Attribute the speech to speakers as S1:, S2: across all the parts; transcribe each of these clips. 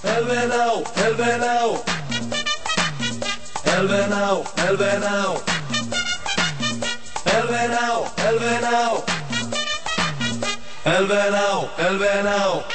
S1: El venao, el venao. El venao, el venao. El venao, el venao. El venao, el venao.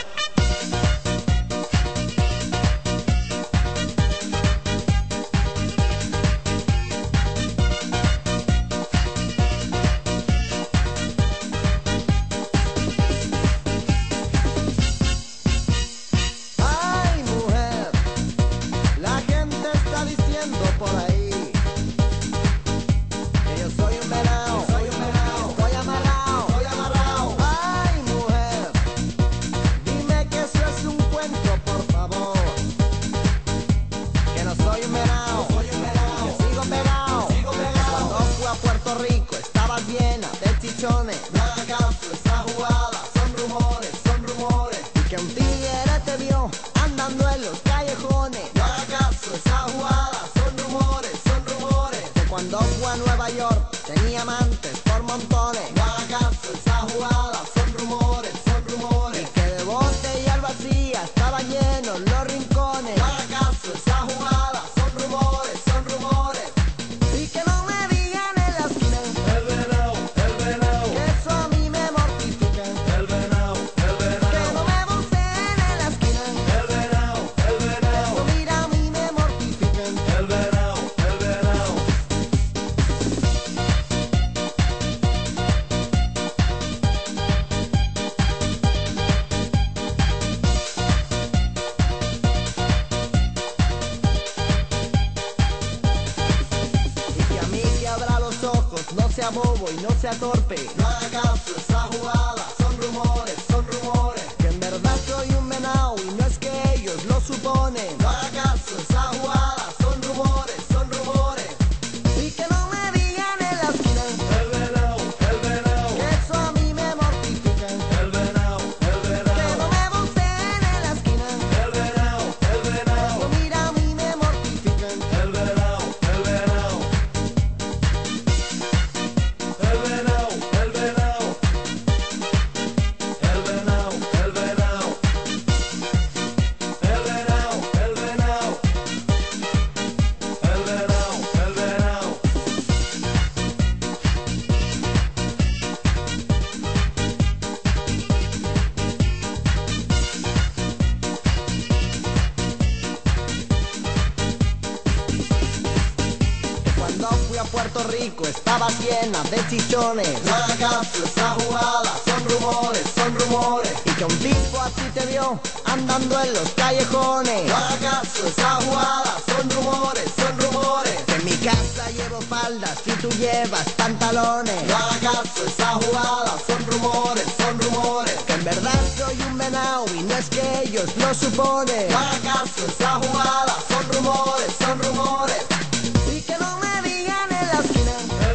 S2: De chichones, no hagas caso, esa jugada son rumores, y que un tipo a ti te vio andando en los callejones, no hagas caso, esa jugada son rumores, que en mi casa llevo faldas y tú llevas pantalones, no hagas caso, esa jugada son rumores, que en verdad soy un venao y no es que ellos lo suponen, no hagas caso, esa jugada son rumores, y que no me digan en la esquina.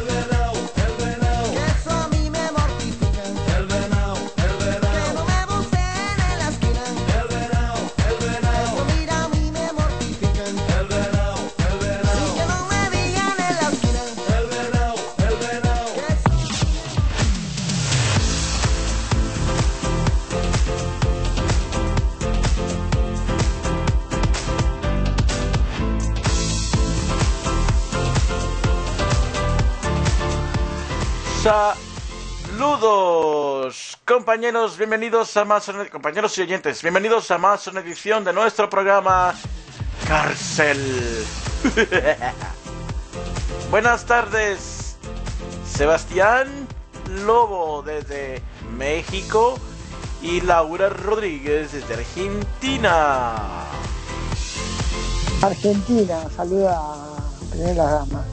S3: Saludos, compañeros, bienvenidos a más compañeros y oyentes, bienvenidos a más una edición de nuestro programa Cárcel. Buenas tardes, Sebastián Lobo desde México y Laura Rodríguez desde Argentina.
S4: Argentina, saluda a primera dama.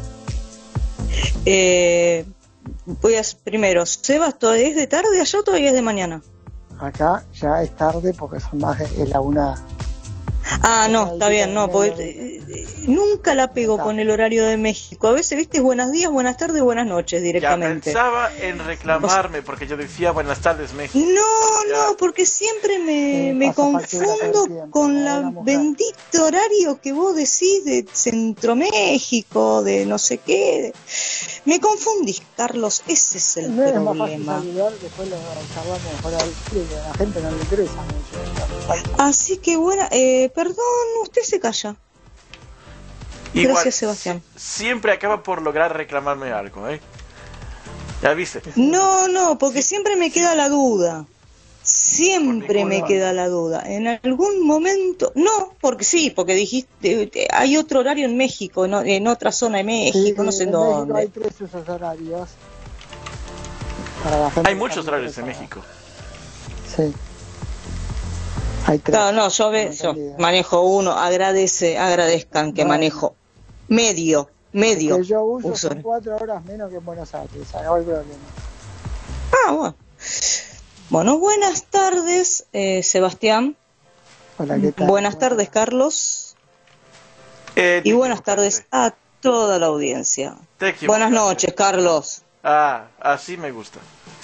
S5: Voy a primero, Sebas, ¿todavía es de tarde allá o todavía es de mañana?
S4: Acá ya es tarde porque son más de la una.
S5: Ah, no, está bien, no, porque nunca la pego con el horario de México. A veces, viste, buenos días, buenas tardes, buenas noches directamente.
S3: Ya pensaba en reclamarme porque yo decía buenas tardes México.
S5: No, porque siempre me confundo con la bendito horario que vos decís de Centro México, de no sé qué. Me confundís, Carlos, ese es el problema.
S4: Es más fácil saludar, después lo charlamos fuera del frío, a la gente no le interesa mucho.
S5: Así que bueno, perdón, usted se calla.
S3: Igual,
S5: Gracias, Sebastián.
S3: Siempre acaba por lograr reclamarme algo, ¿eh? ¿Ya viste?
S5: No, porque siempre me queda la duda. Siempre me queda la duda. En algún momento, no, porque sí, porque dijiste, hay otro horario en México, en otra zona de México,
S4: Sí,
S5: no sé en
S4: en México
S5: dónde.
S4: hay 3 usos horarios. Para la gente
S3: Hay
S4: que
S3: muchos
S4: está
S3: horarios en
S4: interesada.
S3: México.
S4: Sí. Hay 3.
S5: No, yo manejo uno, agradezcan que
S4: Bueno.
S5: manejo medio
S4: El que yo uso
S5: uso.
S4: son 4 horas menos que en Buenos Aires. Ahí va el problema.
S5: Bueno. Bueno, buenas tardes, Sebastián.
S4: Hola, ¿qué tal?
S5: Buenas tardes, Carlos. Y buenas tardes a toda la audiencia. Buenas noches, Carlos.
S3: Así me gusta.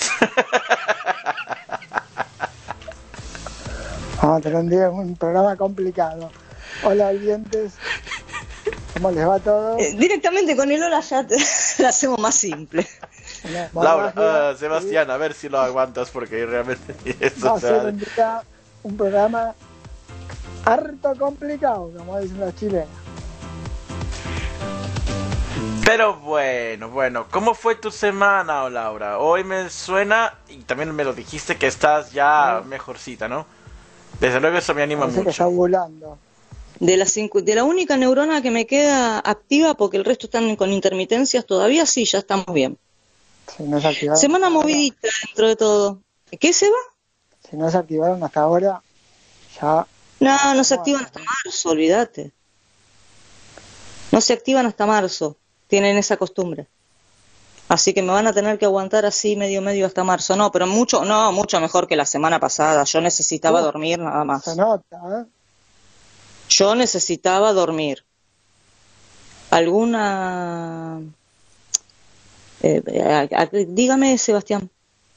S4: Vamos a tener un programa complicado. Hola, oyentes. ¿Cómo les va a todos?
S5: Directamente con el hola ya la hacemos más simple.
S3: Laura, Sebastián, a ver si lo aguantas porque realmente esto
S4: va a ser un programa harto complicado, como dicen los chilenos.
S3: Pero bueno, ¿cómo fue tu semana, Laura? Hoy me suena, y también me lo dijiste, que estás ya mejorcita, ¿no? Desde luego eso me anima mucho.
S4: Que está volando.
S5: De la única neurona que me queda activa, porque el resto están con intermitencias todavía, sí, ya estamos bien.
S4: Si no se activaron
S5: semana movidita dentro de todo. ¿Qué se va?
S4: Si no se activaron hasta ahora, ya...
S5: No se activan hasta marzo, olvídate. No se activan hasta marzo. Tienen esa costumbre. Así que me van a tener que aguantar así medio hasta marzo. No, pero mucho mejor que la semana pasada. Yo necesitaba dormir nada más.
S4: Se nota, ¿eh?
S5: Yo necesitaba dormir. ¿Alguna...? Dígame, Sebastián.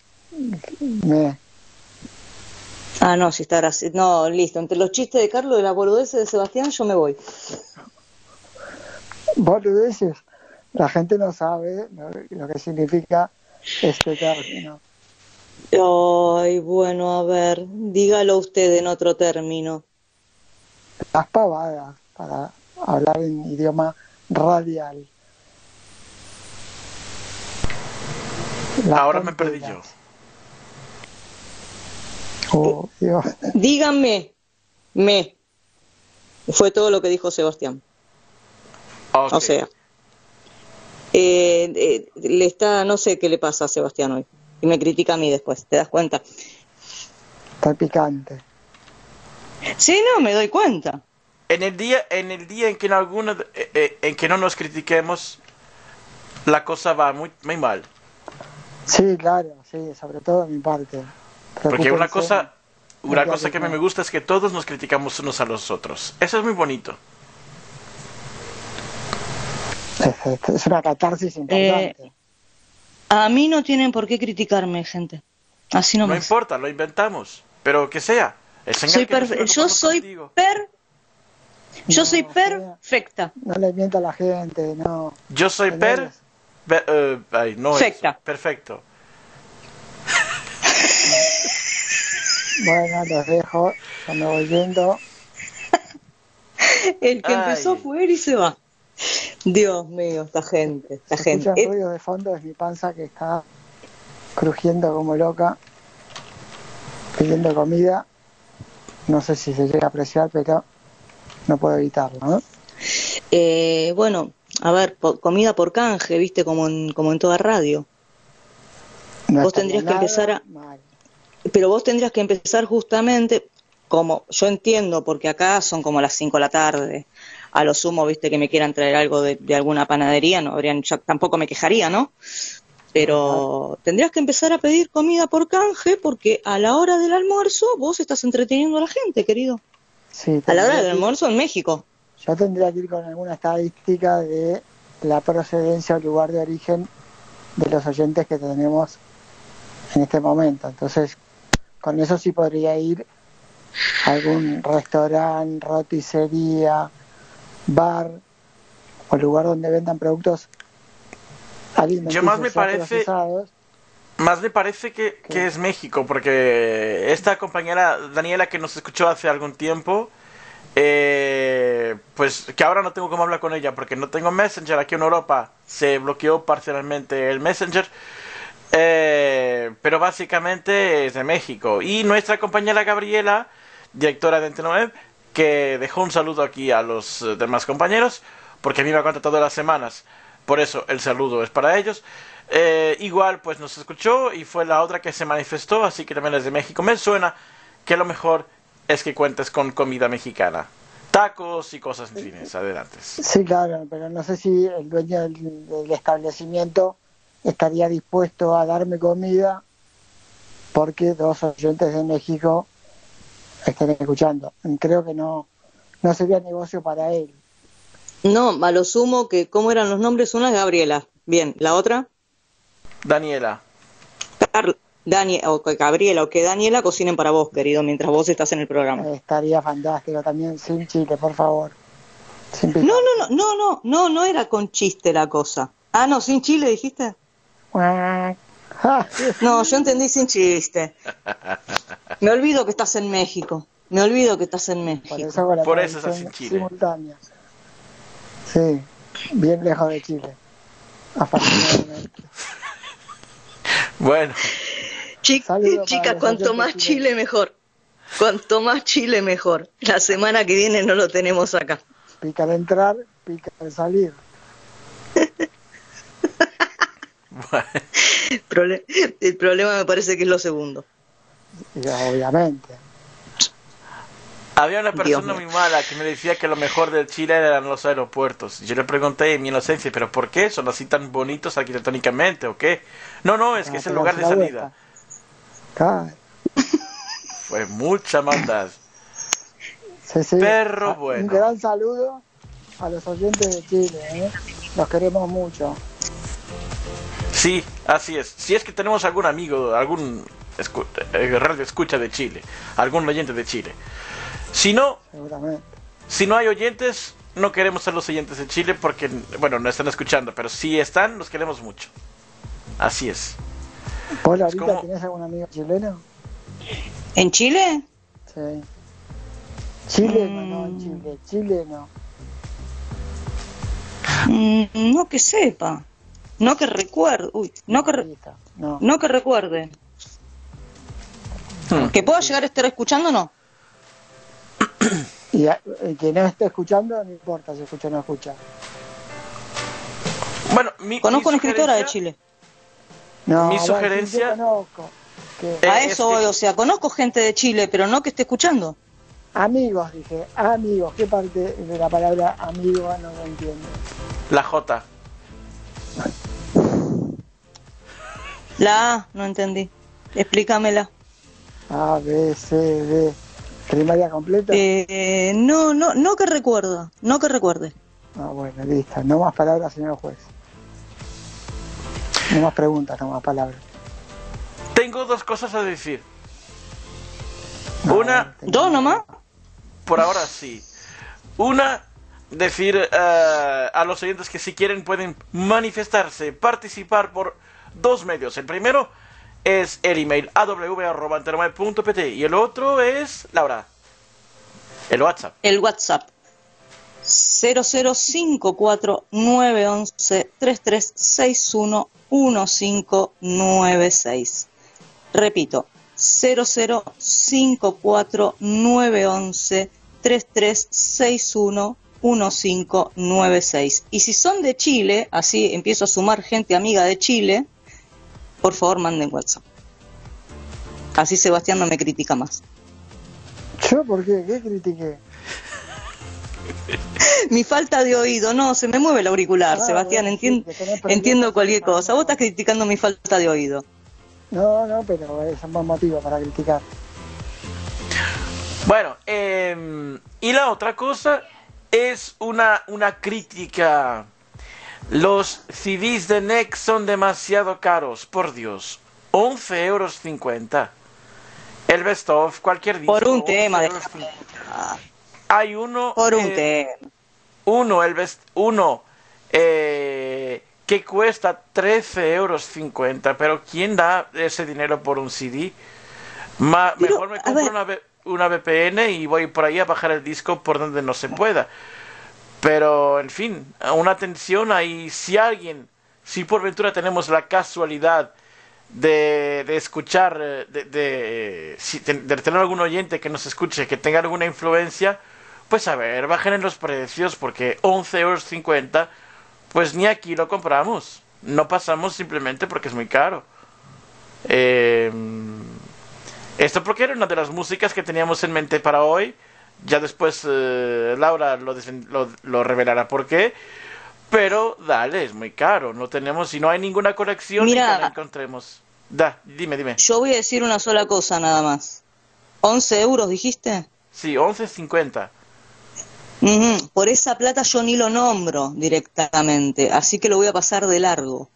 S5: No, si estará así. No, listo. Entre los chistes de Carlos y las boludeces de Sebastián, yo me voy.
S4: Boludeces. La gente no sabe lo que significa este término.
S5: Ay, bueno, a ver, dígalo usted en otro término.
S4: Las pavadas, para hablar en idioma radial.
S3: Ahora me perdí yo.
S4: Oh, Dios.
S5: Díganme. Fue todo lo que dijo Sebastián.
S3: Okay.
S5: O sea, le está, no sé qué le pasa a Sebastián hoy. Y me critica a mí después, ¿te das cuenta?
S4: Está picante.
S5: Sí, no, me doy cuenta.
S3: En el día en que en que no nos critiquemos, la cosa va muy mal.
S4: Sí, claro, sí, sobre todo de mi parte.
S3: Porque una cosa que a mí me gusta es que todos nos criticamos unos a los otros. Eso es muy bonito.
S4: Es una catarsis importante.
S5: A mí no tienen por qué criticarme, gente. Así nomás.
S3: No importa, lo inventamos. Pero que sea.
S5: Yo soy perfecta.
S4: No le mienta a la gente, no.
S3: Yo soy perfecta. Perfecto.
S4: Bueno, los dejo. Ya me voy yendo.
S5: El que empezó fue él y se va. Dios mío, esta gente.
S4: Escuchan ruidos de fondo, es mi panza que está crujiendo como loca, pidiendo comida. No sé si se llega a apreciar, pero no puedo evitarlo, ¿no?
S5: Bueno, a ver, comida por canje, viste, como en toda radio.
S4: No
S5: vos tendrías que empezar pero vos tendrías que empezar justamente, como yo entiendo, porque acá son como las 5 de la tarde. A lo sumo, viste, que me quieran traer algo de alguna panadería, tampoco me quejaría, ¿no? Pero tendrías que empezar a pedir comida por canje, porque a la hora del almuerzo vos estás entreteniendo a la gente, querido.
S4: Sí,
S5: a la hora del almuerzo en México.
S4: Yo tendría que ir con alguna estadística de la procedencia o lugar de origen de los oyentes que tenemos en este momento. Entonces, con eso sí podría ir a algún restaurante, roticería, bar o lugar donde vendan productos alimenticios.
S3: Yo más me parece Más me parece que es México, porque esta compañera Daniela que nos escuchó hace algún tiempo, pues que ahora no tengo cómo hablar con ella porque no tengo Messenger aquí en Europa, se bloqueó parcialmente el Messenger, pero básicamente es de México. Y nuestra compañera Gabriela, directora de Antena, que dejó un saludo aquí a los demás compañeros, porque a mí me cuenta todas las semanas, por eso el saludo es para ellos. Igual pues nos escuchó y fue la otra que se manifestó, así que también es de México. Me suena que lo mejor es que cuentes con comida mexicana, tacos y cosas fines. Adelante.
S4: Sí, claro, pero no sé si el dueño del establecimiento estaría dispuesto a darme comida porque 2 oyentes de México estén escuchando. Creo que no sería negocio para él.
S5: No, a lo sumo que, ¿cómo eran los nombres? Una es Gabriela. Bien, ¿la otra?
S3: Daniela.
S5: O que Gabriela o que Daniela cocinen para vos, querido, mientras vos estás en el programa.
S4: Estaría fantástico también, sin chile, por favor. Sin
S5: No era con chiste la cosa. Ah, no, sin chile dijiste. No, yo entendí sin chiste. Me olvido que estás en México.
S3: Por eso estás sin Chile.
S4: Simultánea. Sí, bien lejos de Chile. Afortunadamente.
S3: Bueno.
S5: Chicas, cuanto más Chile mejor. Cuanto más Chile mejor. La semana que viene no lo tenemos acá.
S4: Pica al entrar, pica al salir.
S3: Bueno.
S5: El problema me parece que es lo segundo.
S4: Y obviamente.
S3: Había una persona muy mala que me decía que lo mejor del Chile eran los aeropuertos. Yo le pregunté en mi inocencia, ¿pero por qué? ¿Son así tan bonitos arquitectónicamente o qué? No, es que es el lugar de salida. Fue mucha maldad.
S4: Sí.
S3: Perro bueno.
S4: Un gran saludo a los oyentes de Chile, Los queremos mucho.
S3: Sí, así es. Si es que tenemos algún amigo, algún radio escucha de Chile, algún oyente de Chile. Si no hay oyentes, no queremos ser los oyentes de Chile porque, bueno, no están escuchando, pero si están, los queremos mucho. Así es.
S4: Paula, ¿ahorita tenés algún amigo chileno?
S5: ¿En Chile?
S4: Sí. Chileno, no en Chile. Chileno.
S5: No que sepa. No que recuerde. No que recuerde. ¿Que puedo llegar a estar escuchando o no?
S4: Y que no esté escuchando, no importa si escucha o no escucha.
S3: Bueno,
S5: conozco una escritora de Chile.
S3: Mi sugerencia...
S5: A eso voy, o sea, conozco gente de Chile, pero no que esté escuchando.
S4: Amigos, dije, amigos. ¿Qué parte de la palabra amigo no lo entiendo?
S3: La J.
S5: La A, no entendí. Explícamela.
S4: A, B, C, D. ¿Primaria completa?
S5: No que recuerda. No que recuerde.
S4: Ah, bueno, listo. No más palabras, señor juez. No más preguntas, no más palabras.
S3: Tengo 2 cosas a decir.
S5: ¿Dos nomás?
S3: Por ahora sí. Una, decir a los oyentes que si quieren pueden manifestarse, participar por 2 medios. El primero es el email aw@antenomed.pt y el otro es, Laura, el WhatsApp.
S5: El WhatsApp 00549113361596. Repito, 00549113361596. Y si son de Chile, así empiezo a sumar gente amiga de Chile, por favor manden WhatsApp. Así Sebastián no me critica más.
S4: ¿Yo por qué? ¿Qué critiqué?
S5: Mi falta de oído, no, se me mueve el auricular, Sebastián, entiendo cualquier cosa. Vos estás criticando mi falta de oído.
S4: No, pero es un buen motivo para criticar.
S3: Bueno, y la otra cosa es una crítica. Los CDs de NEC son demasiado caros, por Dios. 11,50 €. El best of, cualquier disco.
S5: Por un tema.
S3: Hay uno.
S5: Por un tema.
S3: Uno, el best. Uno. Que que cuesta 13,50 €, pero ¿quién da ese dinero por un CD? Mejor me compro una VPN y voy por ahí a bajar el disco por donde no se pueda. Pero, en fin, una atención ahí, si por ventura tenemos la casualidad de escuchar, de tener algún oyente que nos escuche, que tenga alguna influencia, pues a ver, bajen en los precios, porque 11,50 €, pues ni aquí lo compramos. No pasamos simplemente porque es muy caro. Esto porque era una de las músicas que teníamos en mente para hoy. Ya después Laura lo revelará por qué. Pero dale, es muy caro. No tenemos, y no hay ninguna colección que la encontremos. Dime.
S5: Yo voy a decir una sola cosa nada más. ¿11 € dijiste?
S3: Sí, 11,50.
S5: Por esa plata yo ni lo nombro directamente, así que lo voy a pasar de largo.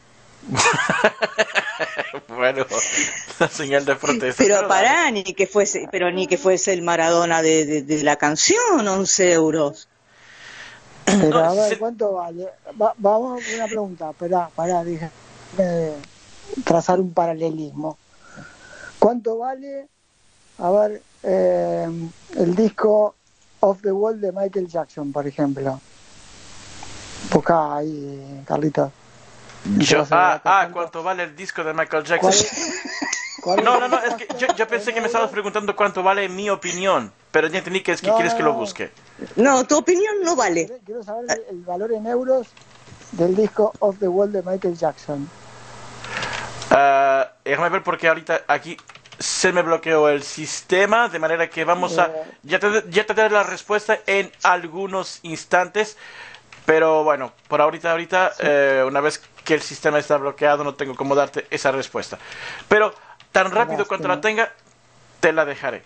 S3: Bueno, la señal de protesta.
S5: Pero pará, ni que fuese el Maradona de la canción, 11 €.
S4: Pero a ver, ¿cuánto vale? Vamos a una pregunta, pará, dije trazar un paralelismo. ¿Cuánto vale, a ver, el disco Off the Wall de Michael Jackson, por ejemplo? Buscá ahí, Carlitos.
S3: ¿Cuánto vale el disco de Michael Jackson? No, es que yo pensé que me estabas preguntando cuánto vale mi opinión, pero ya entendí que es que quieres que lo busque.
S5: No, tu opinión no vale.
S4: Quiero saber el valor en euros del disco Off the Wall de Michael Jackson.
S3: Déjame ver, porque ahorita aquí se me bloqueó el sistema, de manera que vamos a... Ya te daré la respuesta en algunos instantes, pero bueno, por ahorita sí. Una vez que el sistema está bloqueado, no tengo cómo darte esa respuesta. Pero tan rápido cuanto la tenga, te la dejaré.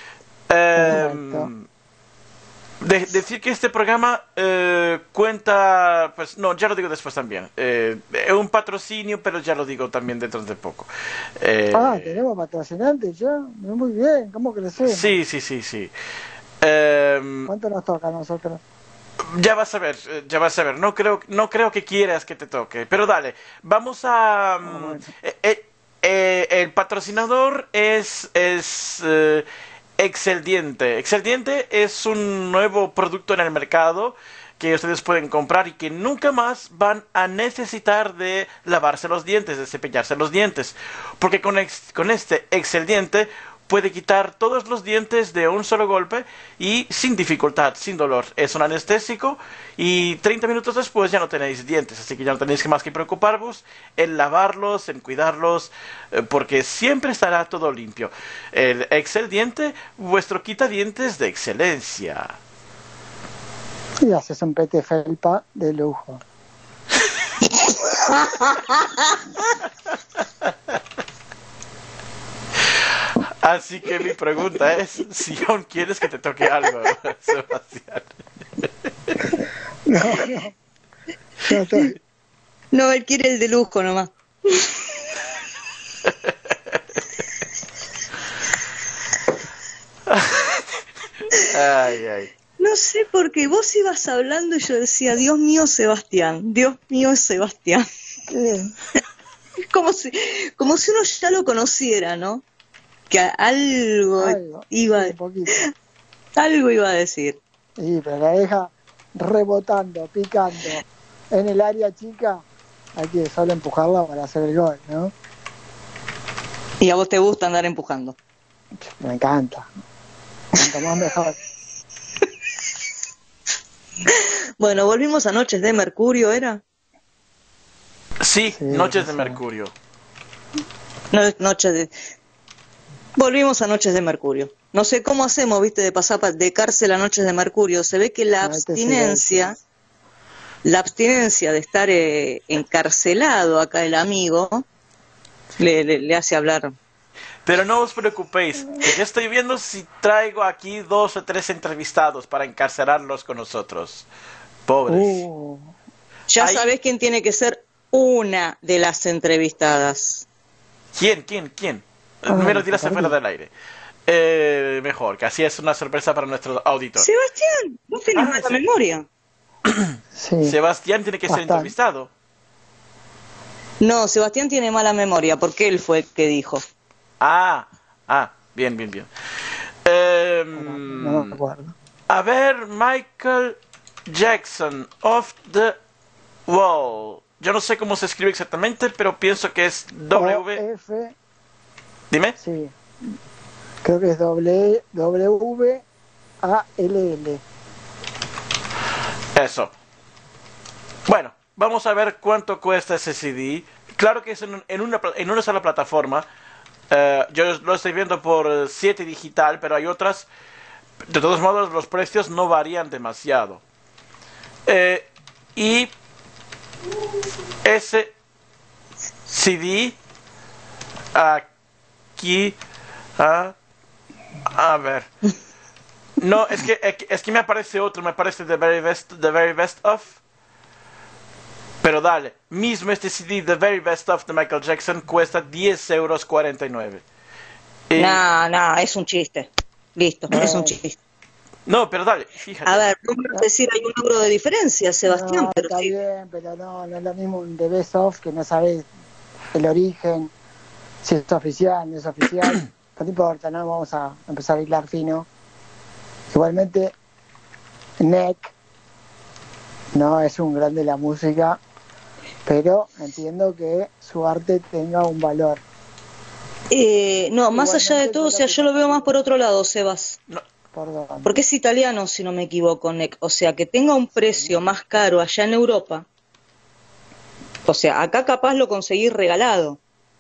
S3: Decir que este programa cuenta, pues no, ya lo digo después también. Es un patrocinio, pero ya lo digo también dentro de poco.
S4: Tenemos patrocinantes ya. Muy bien, ¿cómo crecemos?
S3: Sí.
S4: ¿Cuánto nos toca a nosotros?
S3: Ya vas a ver. No creo que quieras que te toque, pero dale. Vamos a... el patrocinador es Exceldiente. Exceldiente es un nuevo producto en el mercado que ustedes pueden comprar y que nunca más van a necesitar de lavarse los dientes, de cepillarse los dientes. Porque con este Exceldiente puede quitar todos los dientes de un solo golpe y sin dificultad, sin dolor. Es un anestésico y 30 minutos después ya no tenéis dientes, así que ya no tenéis más que preocuparos en lavarlos, en cuidarlos, porque siempre estará todo limpio. El Exceldiente, vuestro quitadientes de excelencia.
S4: Y haces un pete felpa de lujo.
S3: Así que mi pregunta es si aún quieres que te toque algo, Sebastián.
S5: No, él quiere el de lujo nomás.
S3: Ay.
S5: No sé, porque vos ibas hablando y yo decía, Dios mío, Sebastián. Es como si uno ya lo conociera, ¿no? Que algo iba a decir.
S4: Sí, pero la deja rebotando, picando en el área chica. Hay que solo empujarla para hacer el gol, ¿no?
S5: ¿Y a vos te gusta andar empujando?
S4: Me encanta. Cuanto más mejor.
S5: Bueno, volvimos a Noches de Mercurio, ¿era?
S3: Sí, Noches de Mercurio.
S5: Volvimos a Noches de Mercurio. No sé cómo hacemos, viste, de pasar de cárcel a Noches de Mercurio. Se ve que la abstinencia de estar encarcelado acá el amigo le hace hablar.
S3: Pero no os preocupéis, que yo estoy viendo si traigo aquí 2 o 3 entrevistados para encarcelarlos con nosotros. Pobres.
S5: Ya sabés quién tiene que ser una de las entrevistadas.
S3: ¿Quién? Me lo dirás afuera del aire. Mejor, que así es una sorpresa para nuestro auditor.
S5: Sebastián, vos tenés mala memoria.
S4: Sí.
S3: Sebastián tiene que ser entrevistado.
S5: No, Sebastián tiene mala memoria, porque él fue el que dijo.
S3: Bien, bien, bien.
S4: No me acuerdo.
S3: A ver, Michael Jackson, Off the Wall. Yo no sé cómo se escribe exactamente, pero pienso que es W.
S4: F.
S3: Dime.
S4: Sí. Creo que es W A L L.
S3: Eso. Bueno, vamos a ver cuánto cuesta ese CD. Claro que es en una sola plataforma. Yo lo estoy viendo por 7 digital, pero hay otras. De todos modos, los precios no varían demasiado. Y ese CD aquí, a ver, no, es que me aparece otro, me aparece The Very Best Of, pero dale, mismo este CD The Very Best Of de Michael Jackson cuesta 10,49 €.
S5: No, es un chiste. Listo, es un chiste.
S3: No, pero dale, fíjate.
S5: A ver, vamos a decir, hay un euro de diferencia, Sebastián,
S4: No,
S5: pero
S4: está
S5: sí.
S4: bien, pero no es lo mismo un The Best Of, que no sabes el origen, si es oficial, no es oficial. No importa, no vamos a empezar a hilar fino. Igualmente, Neck no es un grande de la música, pero entiendo que su arte tenga un valor.
S5: No, más allá de todo, o sea, yo lo veo más por otro lado, Sebas.
S4: ¿Por dónde?
S5: Porque es italiano, si no me equivoco, Neck. O sea, que tenga un precio más caro allá en Europa. O sea, acá capaz lo conseguí regalado.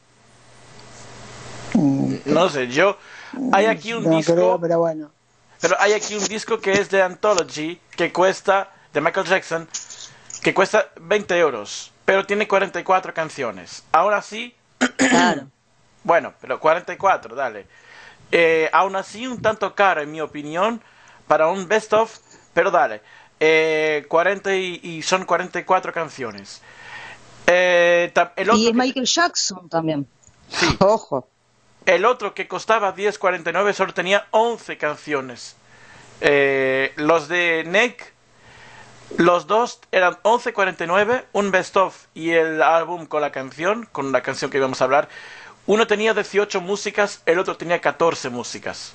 S3: No sé, hay aquí un
S4: no
S3: disco,
S4: creo, pero bueno.
S3: pero hay aquí un disco que es de Anthology, que cuesta, de Michael Jackson, que cuesta 20 €, pero tiene 44 canciones. Aún así,
S5: Claro.
S3: bueno, pero 44, dale. Aún así, un tanto caro, en mi opinión, para un best of, pero dale. 40 y son 44 canciones. El otro
S5: Y es Michael Jackson también.
S3: Sí.
S5: Ojo.
S3: El otro que costaba 10,49 solo tenía 11 canciones. Los de Neck, los dos eran 11,49, un best of y el álbum con la canción que íbamos a hablar. Uno tenía 18 músicas, el otro tenía 14 músicas.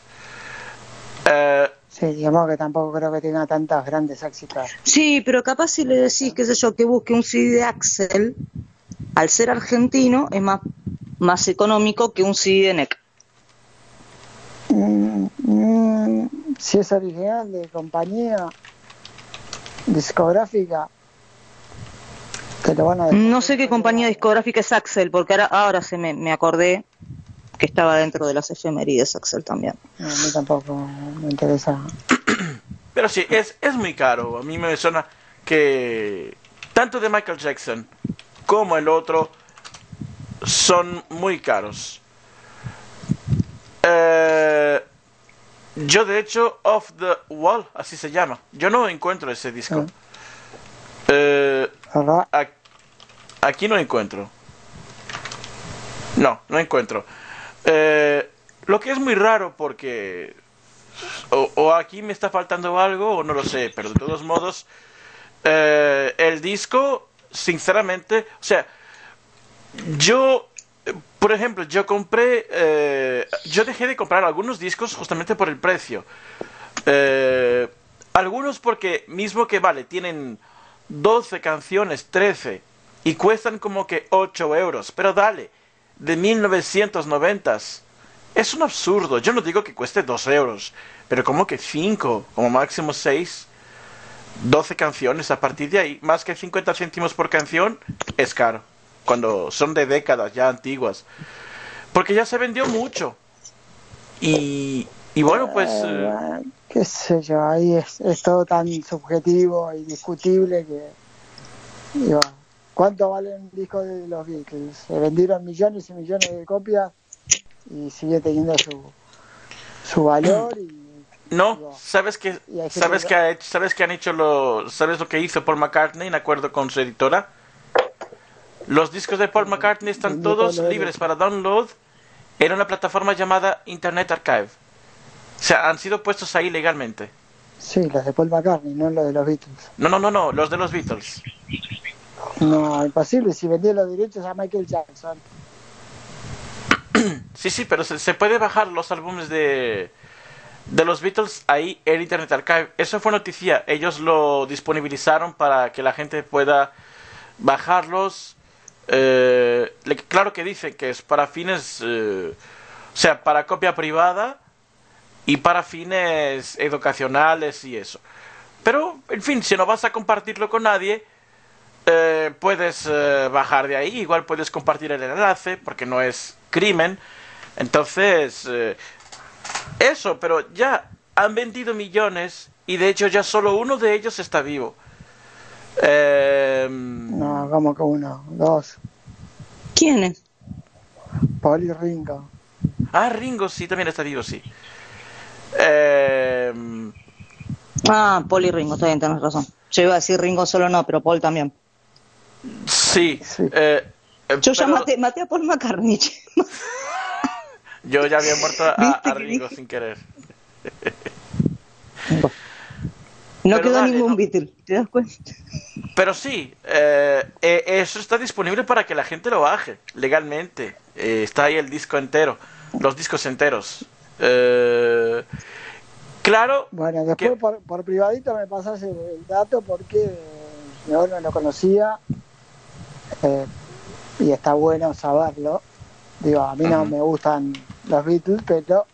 S4: Sí, digamos que tampoco creo que tenga tantas grandes éxitos.
S5: Sí, pero capaz si le decís, qué sé yo, que busque un CD de Axel, al ser argentino, es más económico que un CD de Neck.
S4: Si es original de compañía discográfica, te lo van a
S5: No sé qué compañía discográfica es Axel, porque ahora me acordé que estaba dentro de las efemérides Axel también.
S4: No, a mí tampoco me interesa.
S3: Pero sí, es muy caro. A mí me suena que tanto de Michael Jackson como el otro son muy caros. Yo de hecho, Off the Wall, así se llama. Yo no encuentro ese disco. Aquí no encuentro. No encuentro. Lo que es muy raro porque o aquí me está faltando algo o no lo sé, pero de todos modos el disco, sinceramente, o sea, por ejemplo, yo dejé de comprar algunos discos justamente por el precio. Algunos porque mismo que vale, tienen 12 canciones, 13 y cuestan como que 8 €, pero dale, de 1990 es un absurdo. Yo no digo que cueste 2 €, pero como que 5, como máximo 6, 12 canciones. A partir de ahí, más que 50 céntimos por canción es caro, cuando son de décadas ya antiguas, porque ya se vendió mucho. Y bueno, pues
S4: qué sé yo, ahí es todo tan subjetivo y discutible que digo, ¿cuánto vale un disco de los Beatles? Se vendieron millones y millones de copias y sigue teniendo su valor.
S3: no,
S4: digo,
S3: sabes que han hecho sabes lo que hizo Paul McCartney en acuerdo con su editora. Los discos de Paul McCartney están todos libres para download en una plataforma llamada Internet Archive. O sea, han sido puestos ahí legalmente.
S4: Sí, los de Paul McCartney, no los de los Beatles.
S3: No, los de los Beatles.
S4: No, imposible, si vendía los derechos a Michael Jackson.
S3: Sí, pero se puede bajar los álbumes de los Beatles ahí en Internet Archive. Eso fue noticia. Ellos lo disponibilizaron para que la gente pueda bajarlos. Claro que dice que es para fines, o sea, para copia privada y para fines educacionales y eso. Pero, en fin, si no vas a compartirlo con nadie, puedes bajar de ahí. Igual puedes compartir el enlace porque no es crimen. Entonces, eso, pero ya han vendido millones y de hecho ya solo uno de ellos está vivo.
S4: No, como que uno, dos.
S5: ¿Quién es?
S4: Paul y Ringo.
S3: Ah, Ringo sí, también está vivo, sí.
S5: Paul y Ringo, está bien, tenés razón. Yo iba a decir Ringo solo no, pero Paul también.
S3: Sí.
S5: Yo ya maté a Paul McCartney.
S3: Yo ya había muerto a Ringo sin querer.
S5: No quedó ningún Beatle, ¿te das cuenta?
S3: Pero sí, eso está disponible para que la gente lo baje legalmente. Está ahí el disco entero, los discos enteros. Claro.
S4: Bueno, después que por privadito me pasas el dato porque yo no lo conocía y está bueno saberlo. Digo, a mí no me gustan los Beatles, pero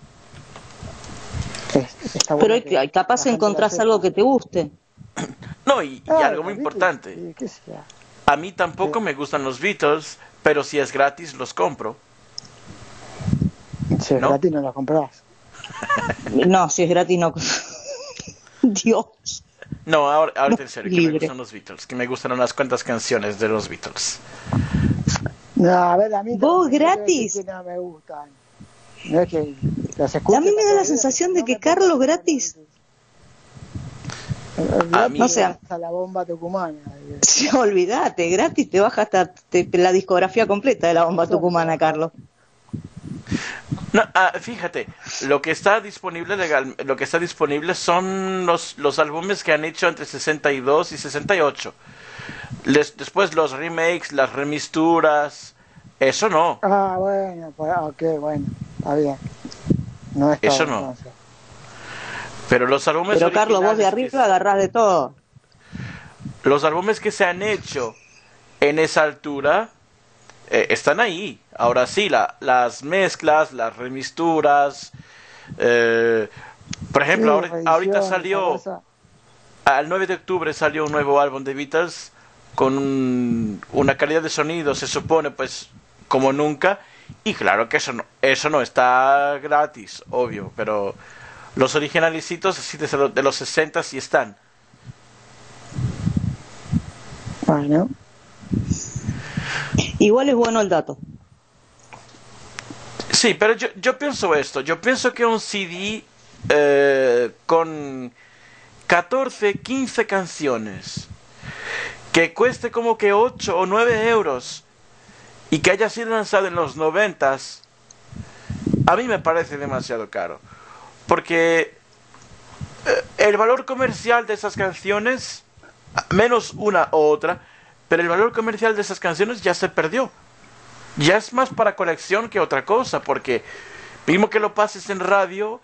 S4: está bueno.
S5: Pero capaz encontrás algo que te guste.
S3: No, y algo muy importante.
S4: Sí, ¿qué sea?
S3: A mí tampoco me gustan los Beatles, pero si es gratis los compro.
S4: Si es gratis no los compras.
S5: No, si es gratis no. Dios.
S3: No, ahora en serio, que me gustan los Beatles, que me gustan unas cuantas canciones de los Beatles.
S4: No, a ver, a mí
S5: ¿vos gratis?
S4: Que no me gustan. No es que las escucho.
S5: A mí me da la sensación de que Carlos gratis.
S4: No sea hasta la bomba tucumana.
S5: Sí, olvídate, gratis te baja hasta la discografía completa de la bomba tucumana, Carlos.
S3: No, fíjate, lo que está disponible son los álbumes que han hecho entre 62 y 68. Después los remakes, las remisturas, eso no.
S4: Bueno, pues, bueno, está bien. No es
S3: eso
S4: todo,
S3: no.
S4: Entonces.
S3: Pero los álbumes
S5: Pero Carlos, vos de arriba agarrás de todo.
S3: Los álbumes que se han hecho en esa altura están ahí. Ahora sí, las mezclas, las remisturas. Por ejemplo, ahorita salió, al 9 de octubre salió un nuevo álbum de Beatles con una calidad de sonido, se supone, pues, como nunca. Y claro que eso no está gratis, obvio, pero los originalicitos así de los 60 sí están.
S4: Bueno.
S5: Igual es bueno el dato.
S3: Sí, pero yo pienso esto. Yo pienso que un CD con 14, 15 canciones, que cueste como que 8 o 9 euros y que haya sido lanzado en los 90s, a mí me parece demasiado caro. Porque el valor comercial de esas canciones, menos una u otra, pero el valor comercial de esas canciones ya se perdió. Ya es más para colección que otra cosa, porque mismo que lo pases en radio,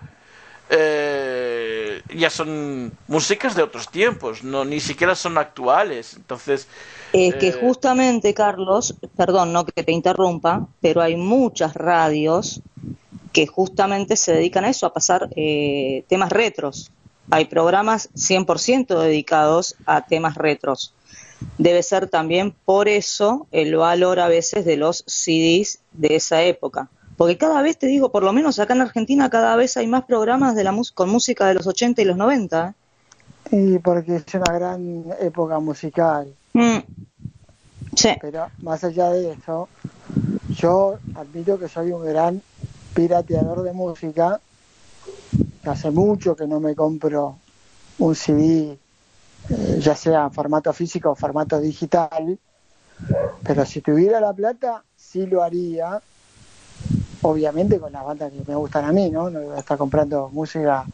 S3: ya son músicas de otros tiempos, ni siquiera son actuales. Entonces
S5: es que justamente, Carlos, perdón, no que te interrumpa, pero hay muchas radios que justamente se dedican a eso, a pasar temas retros. Hay programas 100% dedicados a temas retros. Debe ser también por eso el valor a veces de los CDs de esa época. Porque cada vez, te digo, por lo menos acá en Argentina, cada vez hay más programas de con música de los 80 y los 90.
S4: Y porque es una gran época musical.
S5: Sí.
S4: Pero más allá de eso, yo admito que soy un gran pirateador de música. Hace mucho que no me compro un CD, ya sea en formato físico o formato digital, pero si tuviera la plata sí lo haría, obviamente con las bandas que me gustan a mí, ¿no? No voy a estar comprando música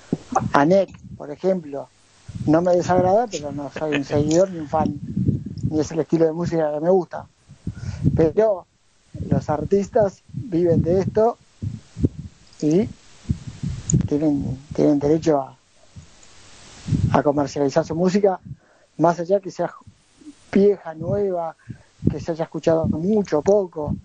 S4: a NEC, por ejemplo. No me desagrada, pero no soy un seguidor ni un fan ni es el estilo de música que me gusta. Pero los artistas viven de esto y tienen derecho a comercializar su música, más allá que sea vieja, nueva, que se haya escuchado mucho, poco.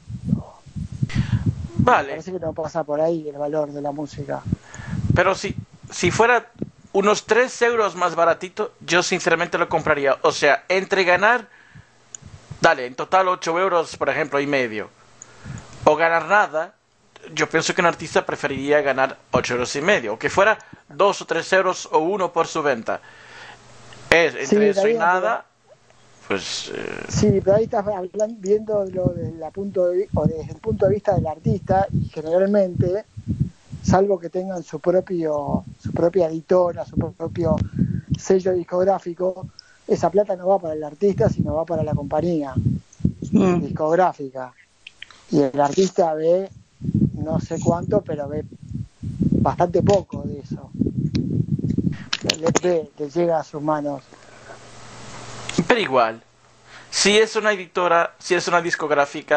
S3: Vale.
S4: Me parece que no pasa por ahí el valor de la música.
S3: Pero si fuera unos 3 euros más baratito, yo sinceramente lo compraría. O sea, entre ganar, dale, en total 8 euros, por ejemplo, y medio, o ganar nada, yo pienso que un artista preferiría ganar 8 euros y medio, o que fuera 2 o 3 euros o 1 por su venta. Entre
S4: Sí,
S3: eso y
S4: bien,
S3: nada, pues...
S4: Sí, pero ahí estás viéndolo desde el punto de vista del artista, y generalmente, salvo que tengan su propia editora, su propio sello discográfico, esa plata no va para el artista, sino va para la compañía discográfica. Y el artista ve no sé cuánto, pero ve bastante poco de eso. Le llega a sus manos.
S3: Pero igual, si es una editora, si es una discográfica,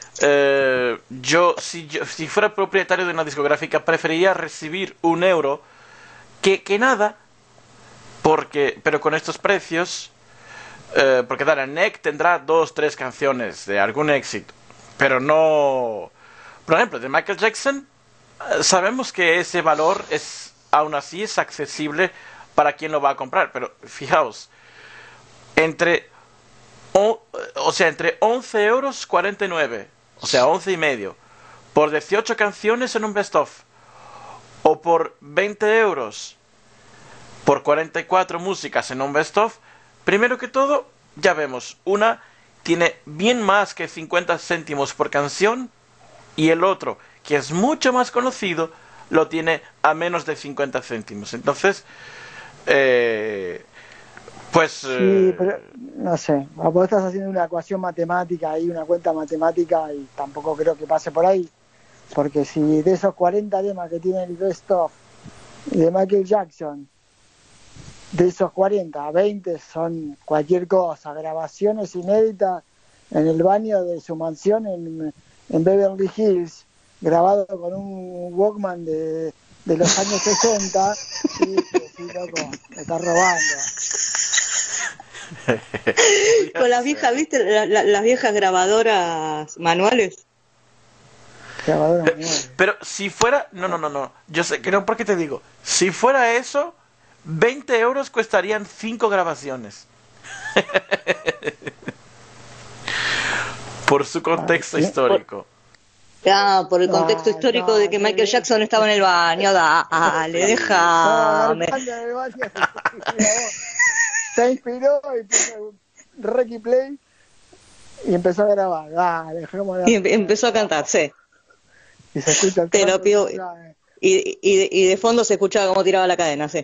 S3: si fuera propietario de una discográfica, preferiría recibir 1 euro que nada, pero con estos precios, porque dale, NEC tendrá 2, 3 canciones de algún éxito, pero no, por ejemplo, de Michael Jackson, sabemos que ese valor aún así es accesible para quien lo va a comprar, pero fijaos, entre 11 euros 49, o sea, 11 y medio, por 18 canciones en un best of, o por 20 euros por 44 músicas en un best of. Primero que todo, ya vemos, una tiene bien más que 50 céntimos por canción, y el otro, que es mucho más conocido, lo tiene a menos de 50 céntimos. Entonces,
S4: Sí, pero no sé, vos estás haciendo una ecuación matemática ahí, una cuenta matemática, y tampoco creo que pase por ahí, porque si de esos 40 temas que tiene el best of de Michael Jackson, de esos 40, 20 son cualquier cosa, grabaciones inéditas en el baño de su mansión en Beverly Hills, grabado con un Walkman de los años 60, sí, loco, me está robando.
S5: Con las viejas, ¿viste? Las viejas grabadoras manuales.
S3: Pero si fuera... No. Yo sé que no, porque te digo. Si fuera eso, 20 euros costarían 5 grabaciones. Por su contexto histórico.
S5: Por el contexto histórico de que Michael Jackson estaba en el baño. Dale, déjame.
S4: Se inspiró y puso Reiki Play y empezó a grabar. Dale,
S5: y empezó a cantar, sí.
S4: Y se escucha el
S5: Te lo pido. Y de fondo se escuchaba cómo tiraba la cadena, sí.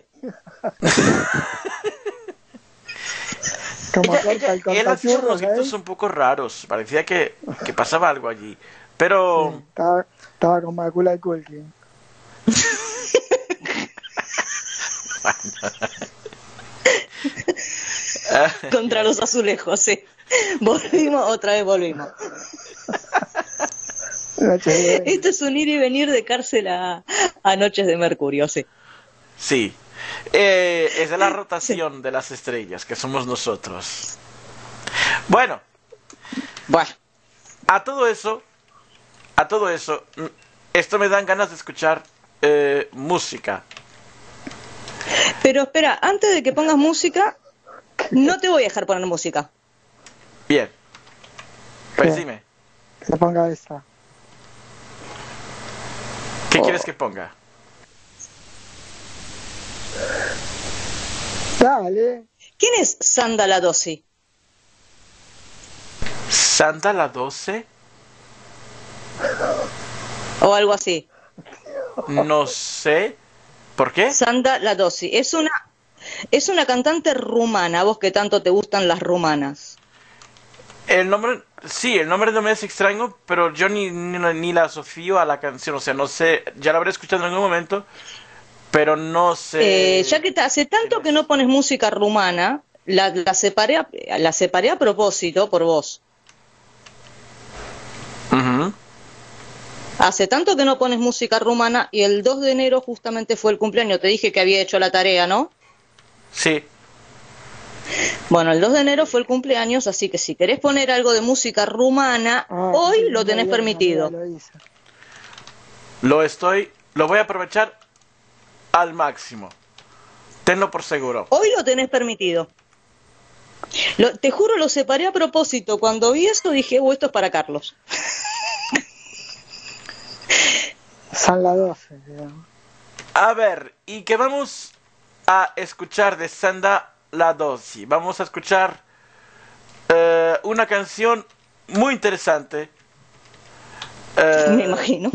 S3: Él hacía unos gritos un poco raros. Parecía que pasaba algo allí. Pero...
S4: Sí, estaba con Macula y Culkin.
S5: Contra los azulejos, sí. Otra vez volvimos. Esto es un ir y venir de cárcel a Noches de Mercurio, sí.
S3: Sí. Es de la rotación de las estrellas, que somos nosotros. Bueno. A todo eso, esto me dan ganas de escuchar música.
S5: Pero espera, antes de que pongas música, no te voy a dejar poner música.
S3: Bien. Pues dime.
S4: Que ponga esta.
S3: ¿Qué quieres que ponga?
S4: Dale.
S5: ¿Quién es Sandala Dossi?
S3: ¿Sandala 12?
S5: O algo así.
S3: No sé. ¿Por qué?
S5: Sandala Dossi. Es una cantante rumana, a vos que tanto te gustan las rumanas.
S3: El nombre no me es extraño, pero yo ni la asocio a la canción, o sea, no sé, ya la habré escuchado en algún momento, pero no sé...
S5: Ya que hace tanto que no pones música rumana, la separé a propósito por vos.
S3: Ujú.
S5: Hace tanto que no pones música rumana y el 2 de enero justamente fue el cumpleaños. Te dije que había hecho la tarea, ¿no?
S3: Sí.
S5: Bueno, el 2 de enero fue el cumpleaños, así que si querés poner algo de música rumana, hoy lo tenés permitido.
S3: Lo voy a aprovechar al máximo. Tenlo por seguro.
S5: Hoy lo tenés permitido. Te juro, lo separé a propósito. Cuando vi eso dije, esto es para Carlos.
S4: Son las 12, digamos.
S3: A ver, y que vamos a escuchar de Sanda La Dosi. Vamos a escuchar una canción muy interesante.
S5: Me imagino.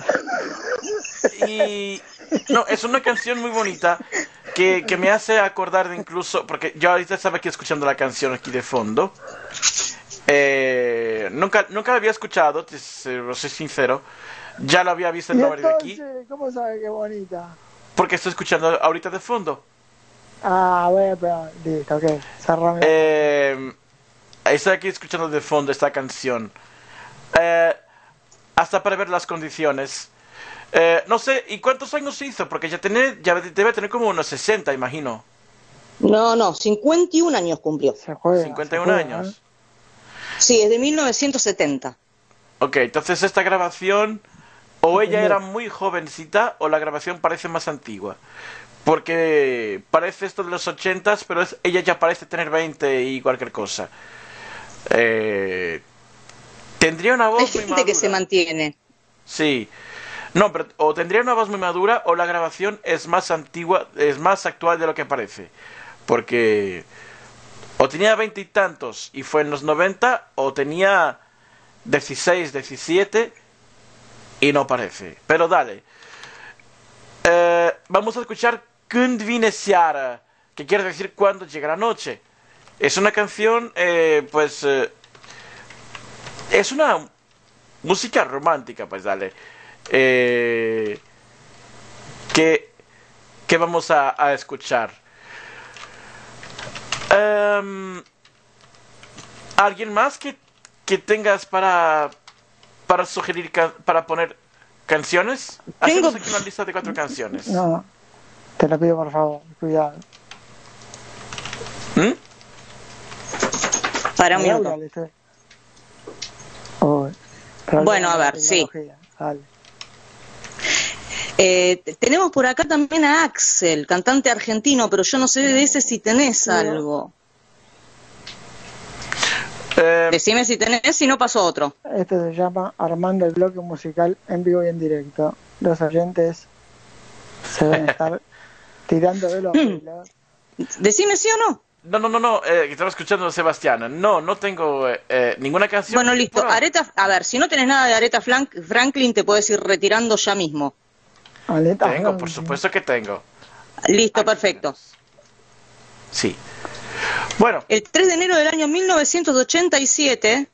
S3: Y no, es una canción muy bonita que me hace acordar de incluso, porque yo ahorita estaba aquí escuchando la canción aquí de fondo. Nunca la había escuchado, soy sincero. Ya lo había visto el nombre de aquí.
S4: ¿Cómo sabe que es bonita?
S3: Porque estoy escuchando ahorita de fondo.
S4: Bueno, pero listo, ok. Cerrame.
S3: Estoy aquí escuchando de fondo esta canción. Hasta para ver las condiciones. No sé, ¿y cuántos años hizo? Porque ya debe tener como unos 60, imagino.
S5: No, 51 años cumplió.
S3: 51 años.
S5: Sí, es de 1970.
S3: Ok, entonces esta grabación, o ella era muy jovencita, o la grabación parece más antigua. Porque parece esto de los 80s, pero ella ya parece tener 20 y cualquier cosa. Tendría una voz
S5: Hay
S3: muy
S5: gente
S3: madura.
S5: que se mantiene.
S3: Sí. No, pero o tendría una voz muy madura, o la grabación es más antigua, es más actual de lo que parece. Porque o tenía 20 y tantos y fue en los 90, o tenía 16, 17 y no parece. Pero dale. Vamos a escuchar Când vine seara, que quiere decir cuando llega la noche. Es una canción, es una música romántica, pues dale. Que vamos a escuchar. ¿Alguien más que tengas para sugerir, para poner canciones? Hacemos aquí una lista de 4 canciones.
S4: No, te lo pido por favor, cuidado.
S5: Para un minuto. Bueno, a ver, sí.
S4: Dale.
S5: Tenemos por acá también a Axel, cantante argentino, pero yo no sé de ese si tenés algo. Decime si tenés, si no paso otro.
S4: Este se llama Armando el bloque musical en vivo y en directo. Los oyentes se deben estar tirando de los pelos.
S5: Decime sí o no.
S3: No, que estaba escuchando a Sebastián. No tengo ninguna canción.
S5: Bueno, listo. A ver, si no tenés nada de Aretha Franklin, te puedes ir retirando ya mismo.
S3: Tengo, por supuesto que tengo.
S5: Listo, perfecto.
S3: Sí. Bueno.
S5: El 3 de enero del año 1987,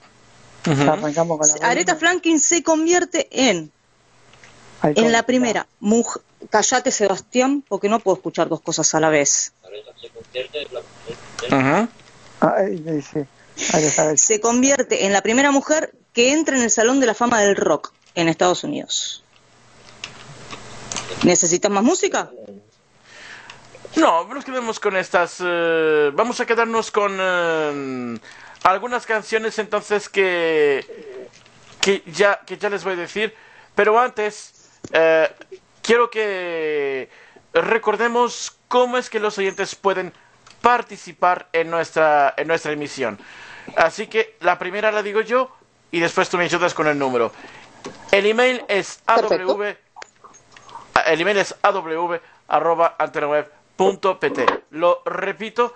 S5: Aretha Franklin se convierte en la primera mujer. Callate, Sebastián, porque no puedo escuchar dos cosas a la vez. Se convierte en la primera mujer que entra en el Salón de la Fama del Rock en Estados Unidos. ¿Necesitas más música?
S3: No, nos quedamos con estas. Vamos a quedarnos con algunas canciones entonces que ya les voy a decir. Pero antes, quiero que recordemos cómo es que los oyentes pueden participar en nuestra emisión. Así que la primera la digo yo y después tú me ayudas con el número. El email es aw@antenaweb.pt. Lo repito,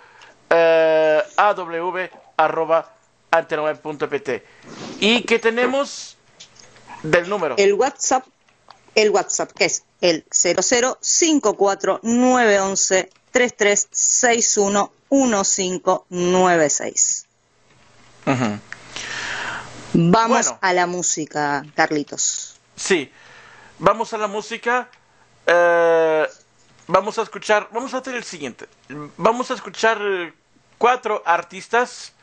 S3: aw@antenaweb.pt. Y que tenemos del número.
S5: El WhatsApp, que es el 00549133611596. Vamos a la música, Carlitos.
S3: Sí, vamos a la música. Vamos a hacer el siguiente. Vamos a escuchar 4 artistas.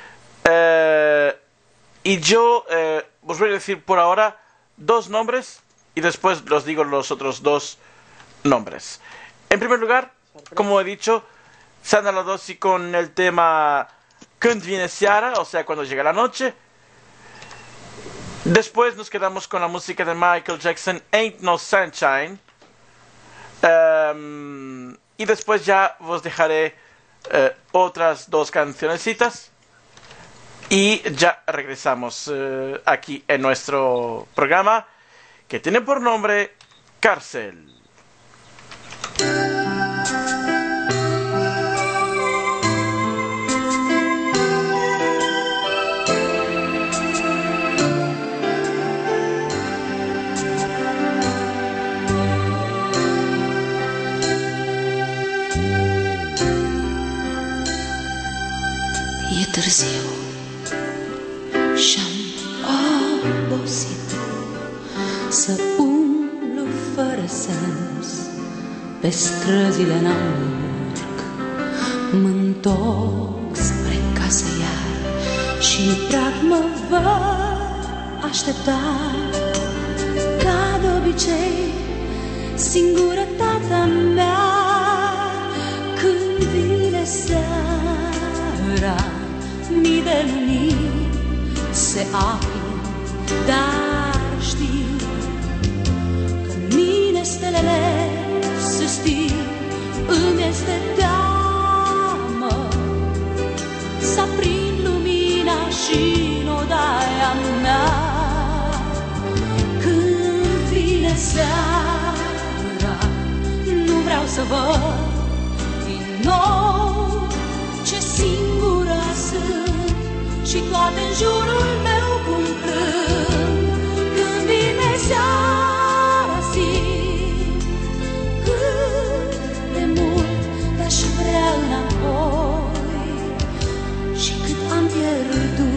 S3: Y yo os voy a decir por ahora 2 nombres y después los digo los otros 2 nombres. En primer lugar, como he dicho, Sandra Ladossi con el tema Când viene Seara, o sea, cuando llega la noche. Después nos quedamos con la música de Michael Jackson, Ain't No Sunshine. Y después ya os dejaré otras 2 cancionecitas. Y ya regresamos aquí en nuestro programa que tiene por nombre Cárcel.
S6: E târziu și-am obosit să umblu fără sens pe străzile n-amurg. Mă-ntorc spre casă iar și prag mă văd așteptat. Ca de obicei, singurătatea mea când vine seara. Mii de lumini se aprind, dar știu că în mine stelele se sting. Îmi este teamă să aprind lumina și în odaia mea. Când vine seara, nu vreau să văd din nou ce singură sunt și toate în jurul meu cum plâng. Când vine seara simt cât de mult te-aș vrea înapoi și cât am pierdut.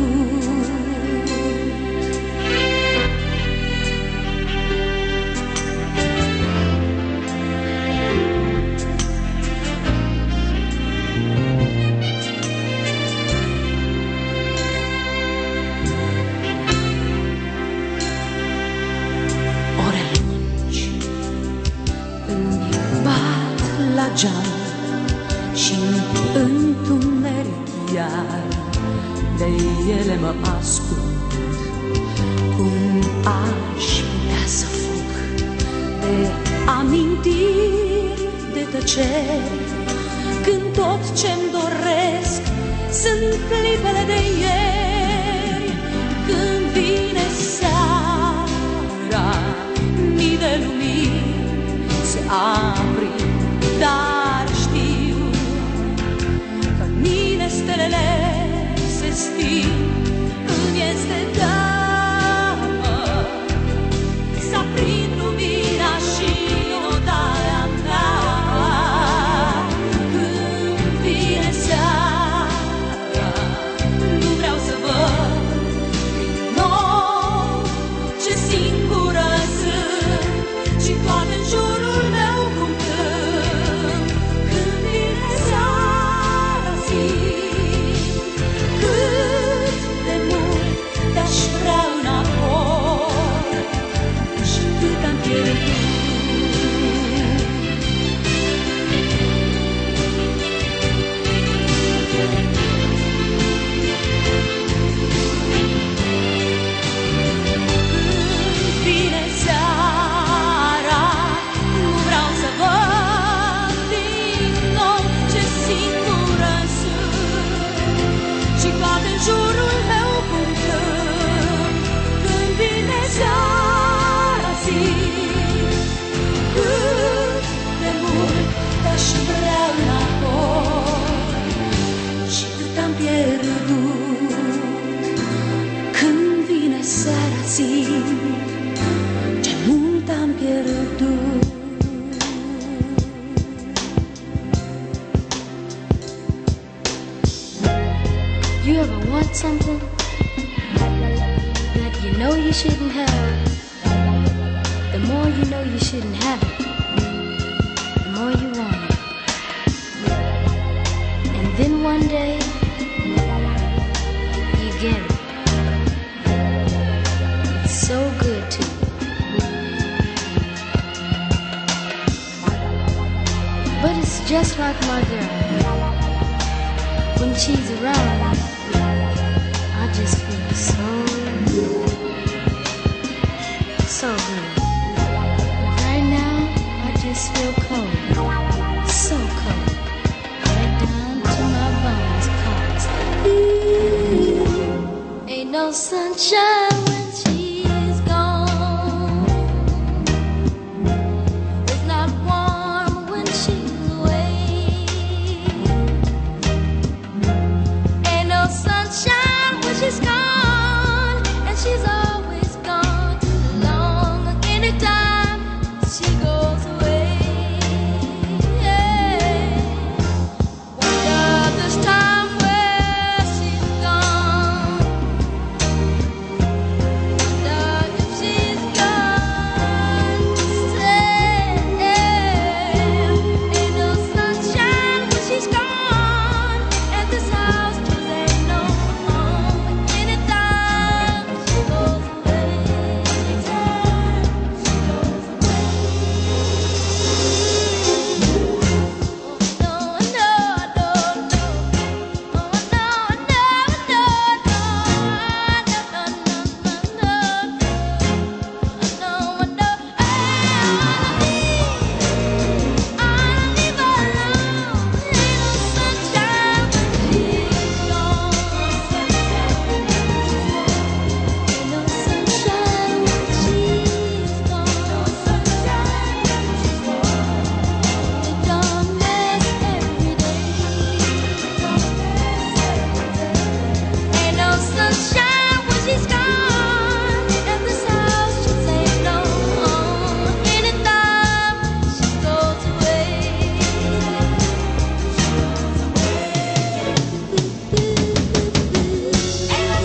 S6: La geam și întuneric iar de ele mă ascund. Cum aș putea să fug de amintiri, de tăceri, când tot ce-mi doresc sunt clipele de ieri. Când vine seara, mii de lumini se aprind, dar știu că în mine stelele se sting. Îmi este teamă să aprind lumina și odaia mea. Când vine seara, nu vreau să văd din nou ce singură sunt și toate în jurul meu cum plâng. Când vine seara simt cât de mult te-aș vrea înapoi și cât am pierdut. Când vine seara, nu vreau să văd din nou ce singură sunt și toate în jurul meu cum plâng. Când vine seara simt cât de mult te-aș vrea înapoi și cât am pierdut. Când vine seara simt ce mult am pierdut.
S7: You ever want something that you know you shouldn't have? The more you know you shouldn't have it, the more you want it. And then one day But it's just like my girl. When she's around, I just feel so good. So good. Right now, I just feel cold. So cold. Right down to my bones. 'Cause ain't no sunshine when she's gone. It's not warm when she's away. Ain't no sunshine when she's gone, and she's always gone too long. Anytime she goes away, wonder this time where she's gone. Wonder if she's gone to stay. Ain't no sunshine when she's gone, and this house just ain't no home. Anytime she goes away, anytime she goes away. Oh no, no, no, no. Oh no, no, no, no. No, no, no, no, no. No, no. I'll leave alone. Ain't no sunshine when she's gone. Ain't no sunshine when she's gone. No sunshine when she's gone. The darkness every day. Ain't no sunshine when she's gone, and this house just ain't no home. Anytime she goes away, ain't no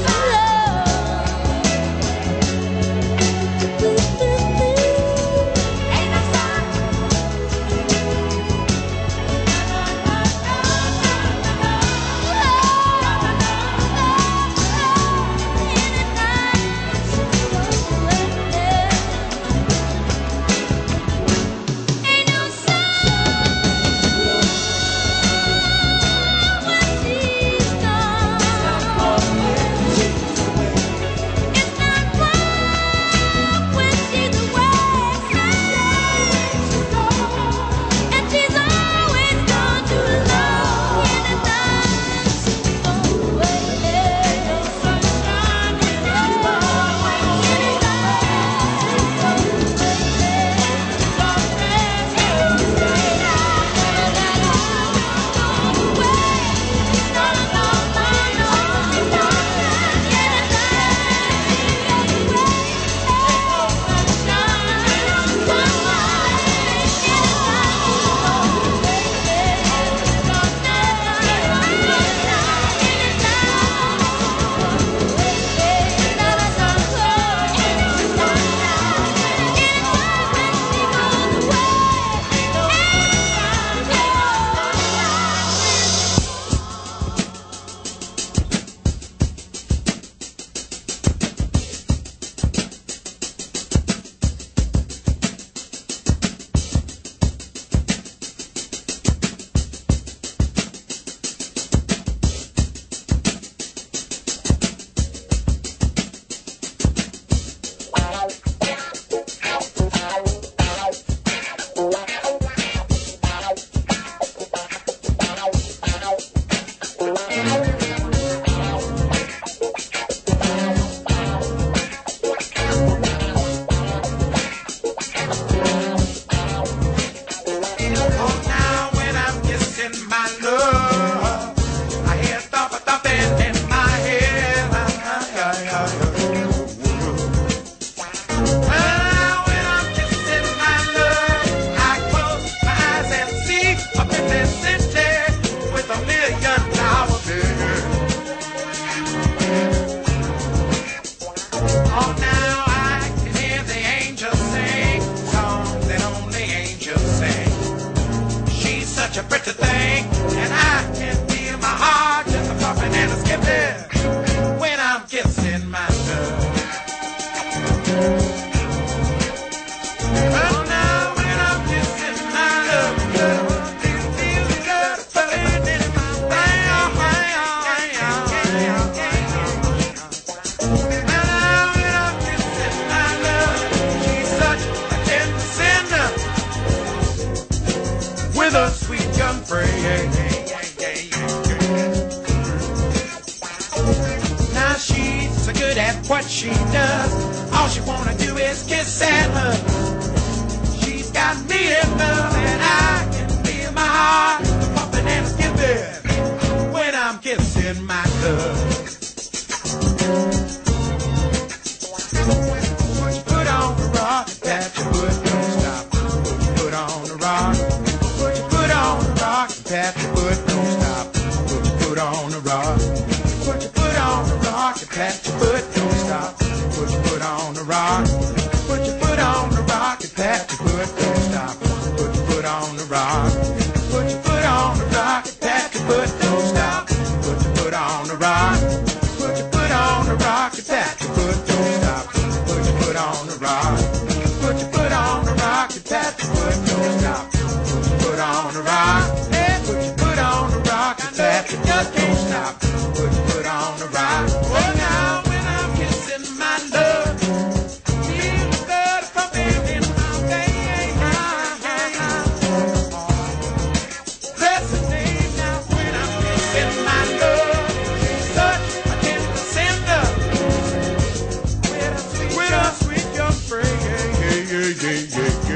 S8: she does. All she wanna do is kiss and hug. She's got me in love, and I can feel my heart pumping and skipping when I'm kissing my love. Put on the rock, that your foot don't stop. Put on the rock. Put on the rock, that your foot don't stop. Put on the rock. Put your foot on the rock, that your foot don't stop. Put your foot on the rock. Put your foot on the rock, that your foot don't stop. Put your foot on the rock. Put your foot on the rock, that your foot don't stop. Put your foot on the rock. Put your foot on the rock, that your foot don't stop. Put your foot on the rock. Put your foot on the rock, that your foot don't stop. Put your foot on the rock. Put your foot on the rock, that you just can't stop. Put your foot on the rock. Oh, now when I'm kissing my love, feel the blood pumping in my veins. Bless the name now when I'm kissing my love. She's such a tender sender. With a sweet young phrase.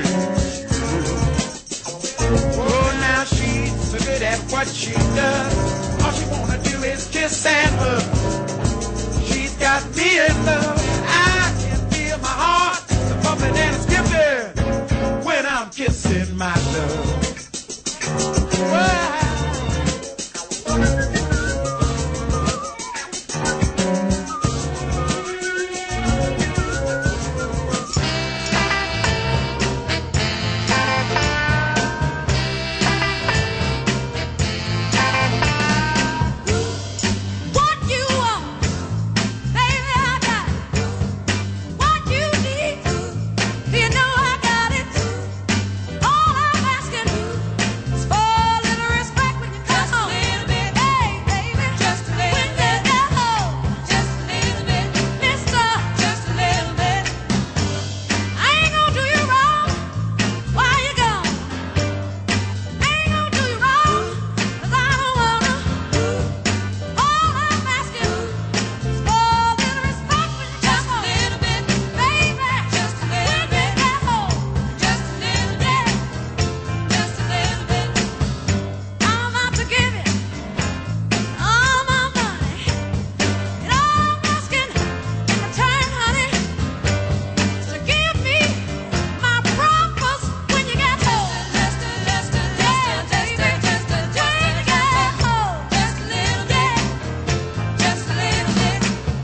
S8: Oh, now she's so good at what she does. All she wanna do is kiss and hug. She's got me in love. I can feel my heart pumping and skipping when I'm kissing my love. Wow.
S6: What you want, baby, I got it. What you need, you know I got it. All I'm asking is for a little respect when you come home. Just a little bit, hey, baby, just a little bit. When you get home, just a little bit, mister, just a little bit. I ain't gonna do you wrong while you're gone. I ain't gonna do you wrong 'cause I don't wanna. All I'm asking is for a little respect when you come home. Just a little bit, baby, just a little bit. When you get home, just a little bit, just a little bit. I'm out to give you all my money, and all I'm asking in return, honey, is to give me my promise when you get home. Just a little, just a little, just a little, just a little, when you get home, just a little bit, just a little bit.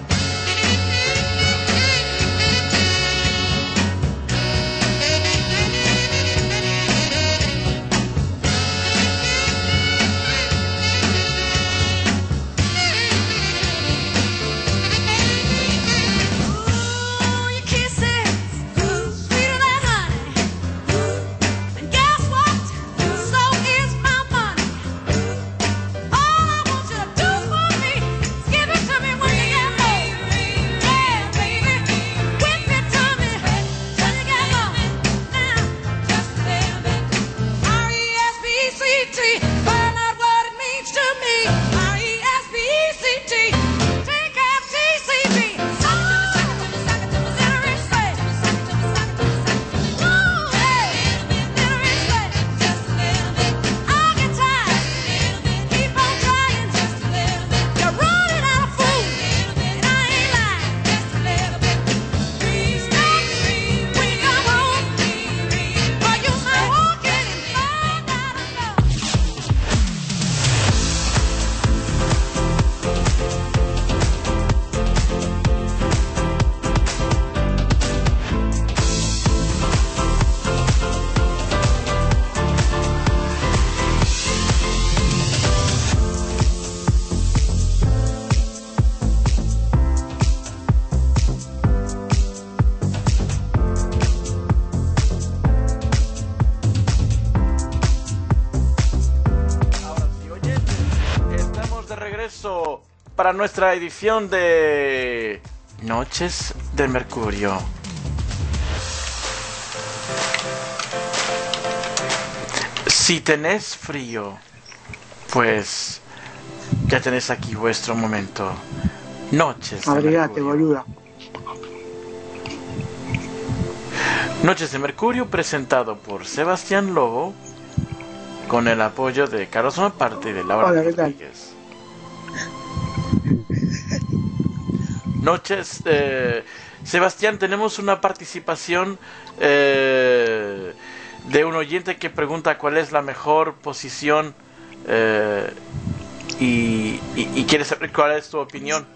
S6: Ooh, your kisses, sweeter than honey. And guess what? So is my money. All I want you to do for me is give it to me when you get home. Yeah, baby, whip it to me when you get home. Now, just a little bit. R-E-S-P-E-C-T, find out what it means to me. R-E-S-P-E-C-T, T-K-T-C-B. Suck it to me, suck it to me, little respect. Ooh, hey, little respect. Just a little bit. I'll get tired. Keep on trying. Just a little bit. You're running out of food, and I ain't lying. Just a little bit. Respect when you come home, or you might walk in and find out alone.
S3: Ahora sí, oyentes, estamos de regreso para nuestra edición de Noches del Mercurio. Si tenés frío, pues ya tenés aquí vuestro momento. Noches del
S4: Abrigate,
S3: Mercurio.
S4: boluda.
S3: Noches de Mercurio, presentado por Sebastián Lobo, con el apoyo de Carlos Bonaparte y de Laura
S4: Hola, ¿qué tal?
S3: Rodríguez. Noches, Sebastián, tenemos una participación de un oyente que pregunta cuál es la mejor posición y quiere saber cuál es tu opinión.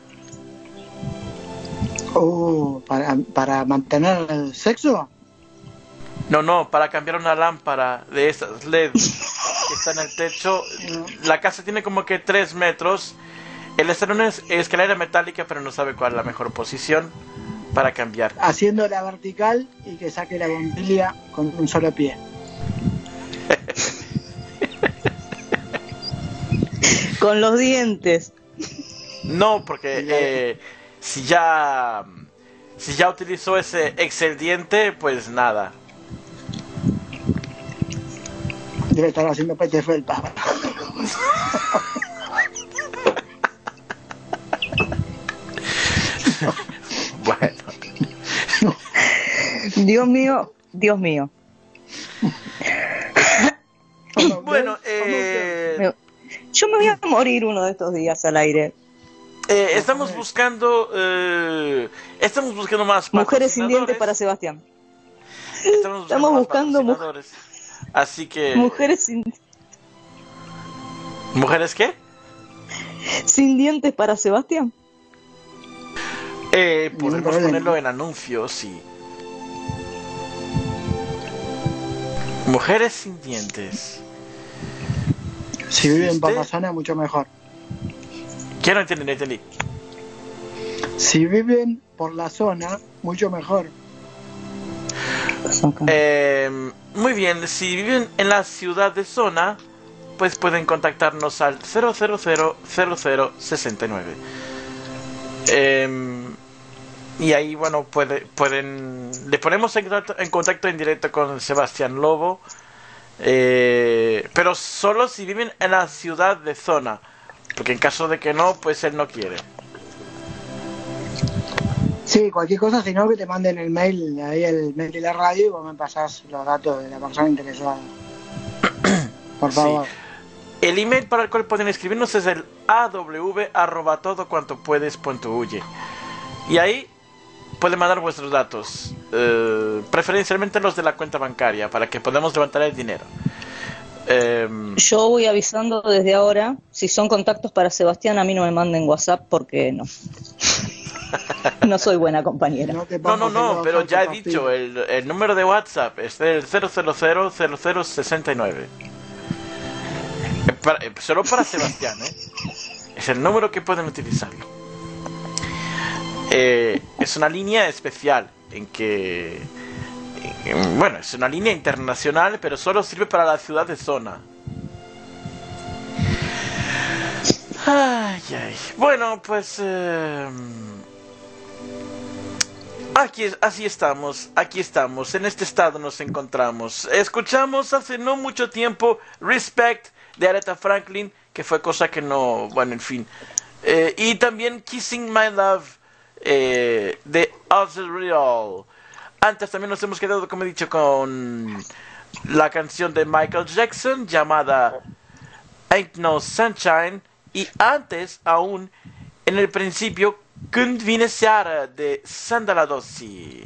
S4: ¿Para mantener el sexo?
S3: No, para cambiar una lámpara de esas LED que está en el techo. La casa tiene como que 3 metros. Él está en una escalera metálica, pero no sabe cuál es la mejor posición para cambiar.
S4: Haciendo la vertical y que saque la bombilla con un solo pie.
S5: Con los dientes.
S3: No, porque si ya utilizó ese Excel diente, pues nada.
S4: Debe estar haciendo pete felpa.
S3: Bueno.
S5: Dios mío, Dios mío.
S3: Bueno,
S5: Yo me voy a morir uno de estos días al aire.
S3: estamos buscando más
S5: Mujeres sin
S3: patrocinadores.
S5: dientes para Sebastián.
S3: Estamos buscando más patrocinadores. Así que
S5: Mujeres
S3: ¿mujeres qué?
S5: sin dientes para Sebastián.
S3: Podemos ponerlo en anuncios y mujeres sin dientes.
S4: Si viven por
S3: ¿Usted?
S4: la zona, mucho mejor.
S3: ¿Qué no entendí?
S4: Si viven por la zona, mucho mejor.
S3: Muy bien, si viven en la ciudad de zona, pues pueden contactarnos al 0000069. Y ahí, bueno, le ponemos en contacto en directo con Sebastián Lobo, pero solo si viven en la ciudad de zona, porque en caso de que no, pues él no quiere.
S4: Sí, cualquier cosa, si no, que te manden el mail, ahí el mail de la radio, y vos me pasás los datos de la persona interesada. Por favor.
S3: Sí. El email para el cual pueden escribirnos es el aw@todocuantopuedes.uy. Y ahí pueden mandar vuestros datos, preferencialmente los de la cuenta bancaria, para que podamos levantar el dinero.
S5: Yo voy avisando desde ahora, si son contactos para Sebastián, a mí no me manden WhatsApp porque no. No soy buena compañera.
S4: No,
S3: pero ya he dicho, el número de WhatsApp es el 0000069. Solo para Sebastián, es el número que pueden utilizarlo. Es una línea especial en que, bueno, es una línea internacional, pero solo sirve para la ciudad de zona. Ay. Bueno, pues aquí estamos, en este estado nos encontramos. Escuchamos hace no mucho tiempo Respect de Aretha Franklin, que fue cosa que no, bueno, en fin. Y también Kissing My Love de Ozzy Real. Antes también nos hemos quedado, como he dicho, con la canción de Michael Jackson llamada Ain't No Sunshine. Y antes aún, en el principio, Kunt Vinesiara de Sandaladossi.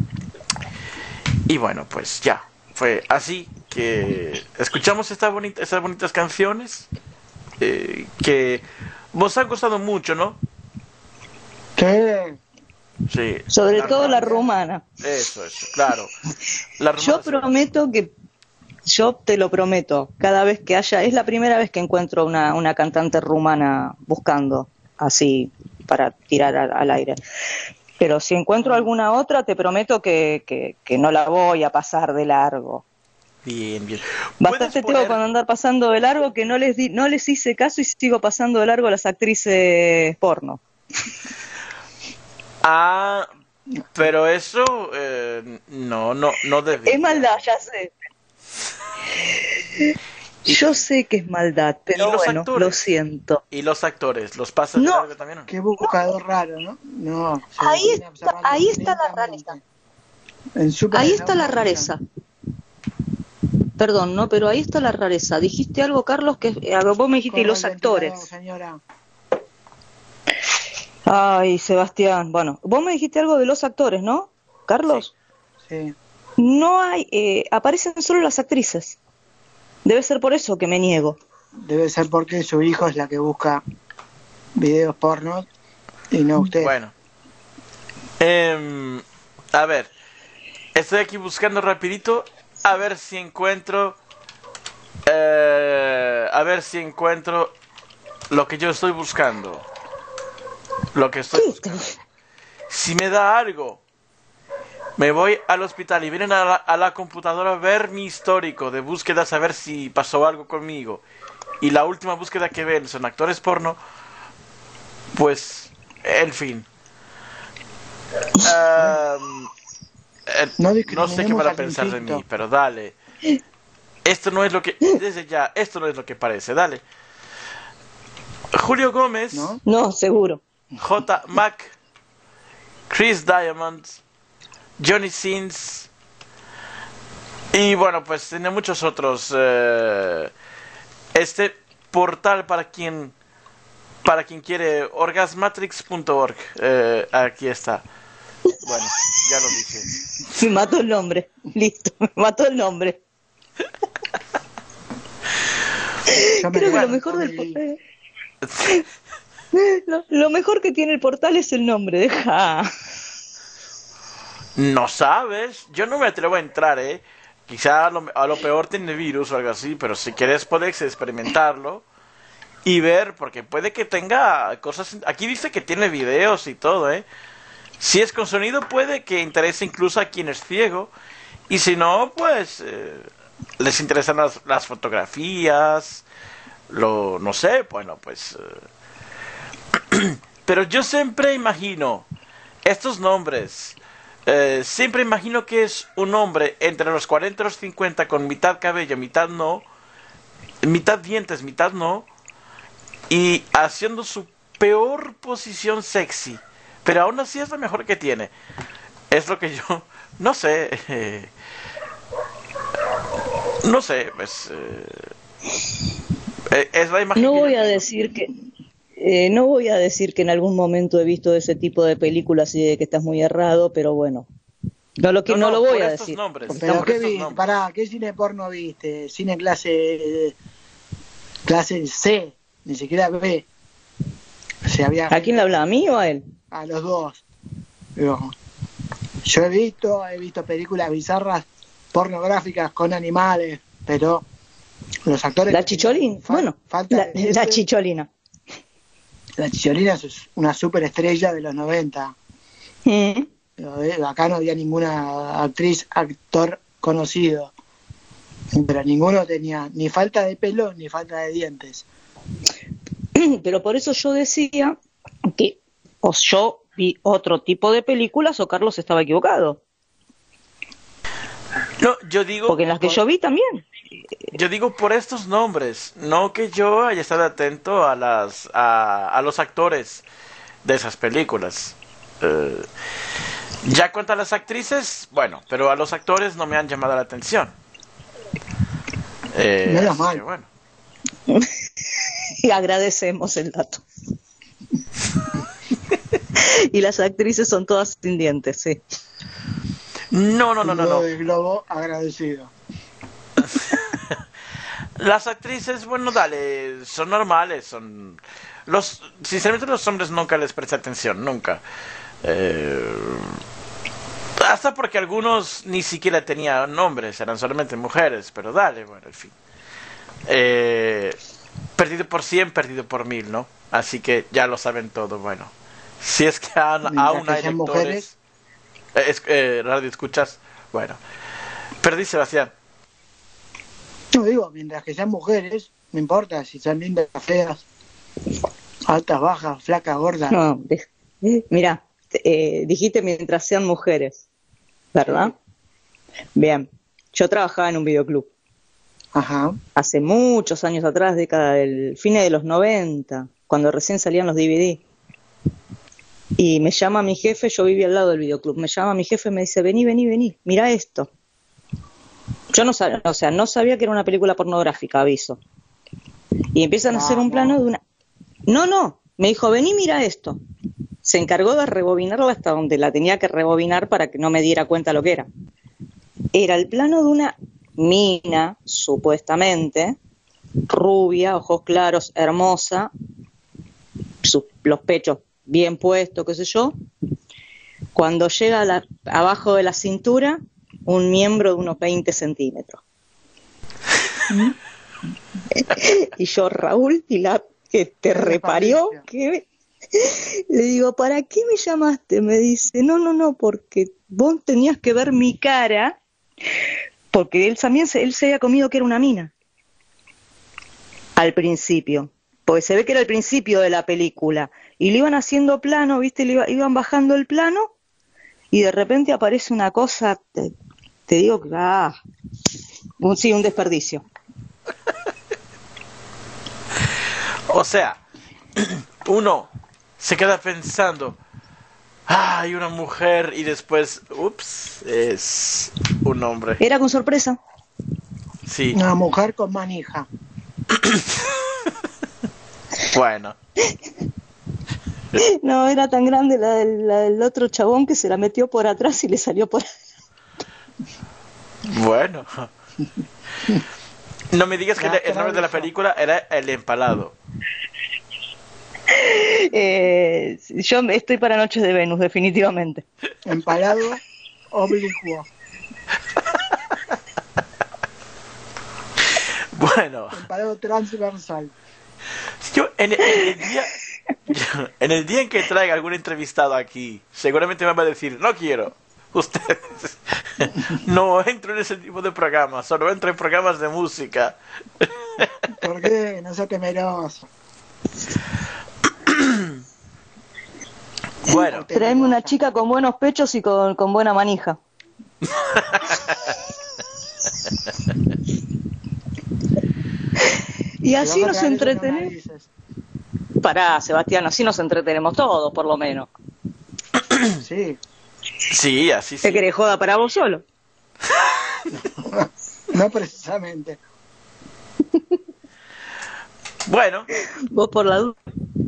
S3: Y bueno, pues ya, fue así que escuchamos esas bonitas canciones que vos han gustado mucho, ¿no?
S4: ¿Qué?
S3: Sí.
S5: Sobre todo la rumana.
S3: Eso, claro. La rumana
S5: Yo te lo prometo, cada vez que haya, es la primera vez que encuentro una cantante rumana buscando, así, para tirar al aire. Pero si encuentro alguna otra, te prometo que no la voy a pasar de largo.
S3: Bien.
S5: Bastante tengo con andar pasando de largo que no les hice caso y sigo pasando de largo a las actrices porno.
S3: Pero eso no debe.
S5: Es maldad, ya sé. Yo sé que es maldad, pero bueno,
S3: actores?
S5: lo siento.
S3: ¿Y los actores? ¿Los pasan de largo también? ¿No?
S4: Qué buscador raro, ¿no? No.
S5: Ahí está la realidad.
S4: En Super
S5: Ahí
S4: es
S5: está la
S4: única
S5: rareza. Perdón, ¿no? Pero ahí está la rareza. Dijiste algo, Carlos, que vos me dijiste y
S4: Corre
S5: los
S4: el ventilador,
S5: actores.
S4: señora.
S5: Ay, Sebastián. Bueno, vos me dijiste algo de los actores, ¿no? Carlos.
S4: Sí.
S5: No hay, aparecen solo las actrices. Debe ser por eso que me niego.
S4: Debe ser porque su hijo es la que busca videos porno y no usted.
S3: Bueno. A ver. Estoy aquí buscando rapidito. A ver si encuentro. A ver si encuentro lo que yo estoy buscando. Lo que estoy buscando. Si me da algo, me voy al hospital y vienen a la computadora a ver mi histórico de búsquedas, a ver si pasó algo conmigo. Y la última búsqueda que ven son actores porno. Pues, en fin.
S4: No
S3: No sé qué
S4: discriminemos
S3: van a
S4: al
S3: pensar de
S4: infinito.
S3: mí, pero dale. Esto no es lo que... Desde ya, esto no es lo que parece, dale. Julio Gómez,
S4: ¿No?
S5: No, seguro.
S3: J. Mac, Chris Diamond, Johnny Sins y bueno, pues tiene muchos otros. Este portal para quien quiere, orgasmatrix.org, aquí está. Bueno, ya lo dije.
S5: Me mató el nombre. Listo, me mató el nombre.
S4: Yo me
S5: Creo que lo
S4: levanto
S5: mejor del
S4: y-
S5: lo mejor que tiene el portal es el nombre. Deja.
S3: No sabes, yo no me atrevo a entrar, quizá a lo peor tiene virus o algo así, pero si quieres puedes experimentarlo y ver, porque puede que tenga cosas. Aquí dice que tiene videos y todo, Si es con sonido puede que interese incluso a quien es ciego, y si no, pues les interesan las fotografías, no sé, bueno, pues. Pero yo siempre imagino estos nombres. Siempre imagino que es un hombre entre los 40 y los 50 con mitad cabello, mitad no, mitad dientes, mitad no, y haciendo su peor posición sexy, pero aún así es la mejor que tiene. Es lo que yo, no sé, no sé, pues es la imagen.
S5: No
S3: que
S5: voy
S3: yo
S5: a
S3: tengo.
S5: decir que no voy a decir que en algún momento he visto ese tipo de películas y de que estás muy errado, pero bueno, no lo voy
S3: por
S5: a
S3: estos
S5: decir.
S3: nombres,
S5: porque
S4: Pero
S3: por
S4: ¿qué
S3: estos
S4: viste?
S3: nombres.
S4: Pará, ¿qué cine porno viste? Cine clase C, ni siquiera B. O sea, había
S5: ¿A quién le habla? ¿A mí o a él?
S4: a los dos. Pero yo he visto películas bizarras pornográficas con animales, pero los actores...
S5: ¿La Chicholina? Bueno,
S4: falta
S5: la
S4: de dientes.
S5: Chicholina.
S4: La Chicholina es una superestrella de los 90.
S5: Mm.
S4: Pero, acá no había ninguna actor conocido. Pero ninguno tenía ni falta de pelo ni falta de dientes.
S5: Pero por eso yo decía que o yo vi otro tipo de películas o Carlos estaba equivocado.
S3: No, yo digo.
S5: Porque en las que yo vi también.
S3: Yo digo por estos nombres, no que yo haya estado atento a los actores de esas películas. Ya cuanto a las actrices, bueno, pero a los actores no me han llamado la atención.
S4: Menos
S3: así
S4: mal.
S3: que bueno.
S5: Y agradecemos el dato. Y las actrices son todas sin dientes, sí.
S3: No.
S4: De globo agradecido.
S3: Las actrices, bueno, dale, son normales, sinceramente los hombres nunca les presté atención, nunca. Hasta porque algunos ni siquiera tenían nombres, eran solamente mujeres, pero dale, bueno, en fin. Perdido por 100, perdido por 1000, ¿no? Así que ya lo saben todo, bueno. Si es que aún
S4: que
S3: hay
S4: sean
S3: lectores, radio escuchas, bueno. Perdí, Sebastián.
S4: No digo, mientras que sean mujeres, no importa si son lindas, feas, altas, bajas, flacas, gordas.
S5: No, mira, dijiste mientras sean mujeres, ¿verdad? Bien, yo trabajaba en un videoclub.
S4: Ajá.
S5: Hace muchos años atrás, década del fines de los 90, cuando recién salían los DVD. Y me llama mi jefe, yo vivía al lado del videoclub, me llama mi jefe y me dice, vení, mira esto. Yo no sabía, o sea, no sabía que era una película pornográfica, aviso. Y empiezan a hacer un plano de una... No, me dijo, vení, mira esto. Se encargó de rebobinarla hasta donde la tenía que rebobinar para que no me diera cuenta lo que era. Era el plano de una mina, supuestamente, rubia, ojos claros, hermosa, los pechos bien puestos, qué sé yo. Cuando llega abajo de la cintura, un miembro de unos 20 centímetros. Y yo, Raúl, y la que te reparió, que le digo, ¿para qué me llamaste? Me dice, no, porque vos tenías que ver mi cara, porque él también él se había comido que era una mina al principio, porque se ve que era el principio de la película, y le iban haciendo plano, viste, iban bajando el plano, y de repente aparece una cosa, te digo que sí, un desperdicio.
S3: O sea, uno se queda pensando, hay una mujer, y después, ups, es un hombre.
S5: Era con sorpresa.
S3: Sí.
S4: Una mujer con manija.
S3: Bueno.
S5: No, era tan grande la del otro chabón que se la metió por atrás y le salió por...
S3: Bueno. No me digas que el nombre de la película era El Empalado.
S5: Yo estoy para Noches de Venus, definitivamente.
S4: Empalado oblicuo.
S3: Bueno.
S4: Empalado transversal.
S3: Yo en el día en que traiga algún entrevistado aquí, seguramente me va a decir, no quiero. Ustedes no entro en ese tipo de programas, solo entro en programas de música.
S4: ¿Por qué? No sea temeroso.
S3: Bueno,
S5: Traeme una chica con buenos pechos y con buena manija. Y así nos entretenemos. Pará, Sebastián, así nos entretenemos todos, por lo menos.
S4: Sí.
S3: Sí, así sí.
S5: ¿Te querés joda para vos solo?
S4: No precisamente.
S3: Bueno.
S5: Vos por la duda.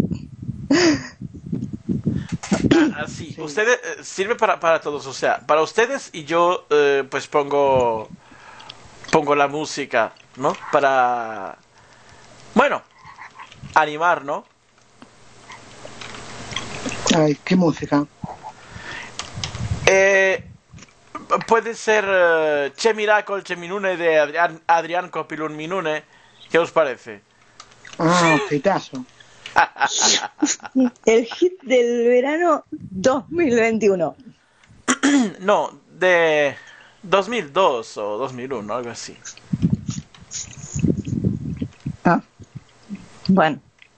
S3: Así, sí. Ustedes sirve para todos, o sea, para ustedes, y yo pues pongo la música, ¿no? Para, bueno, animar, ¿no?
S4: Ay, ¿qué música?
S3: Puede ser Che Miracle, Che Minune de Adrián Copilun Minune. ¿Qué os parece?
S4: Ah, hitazo.
S5: El hit del verano 2021.
S3: No, de 2002 o 2001, algo así.
S5: Ah, bueno.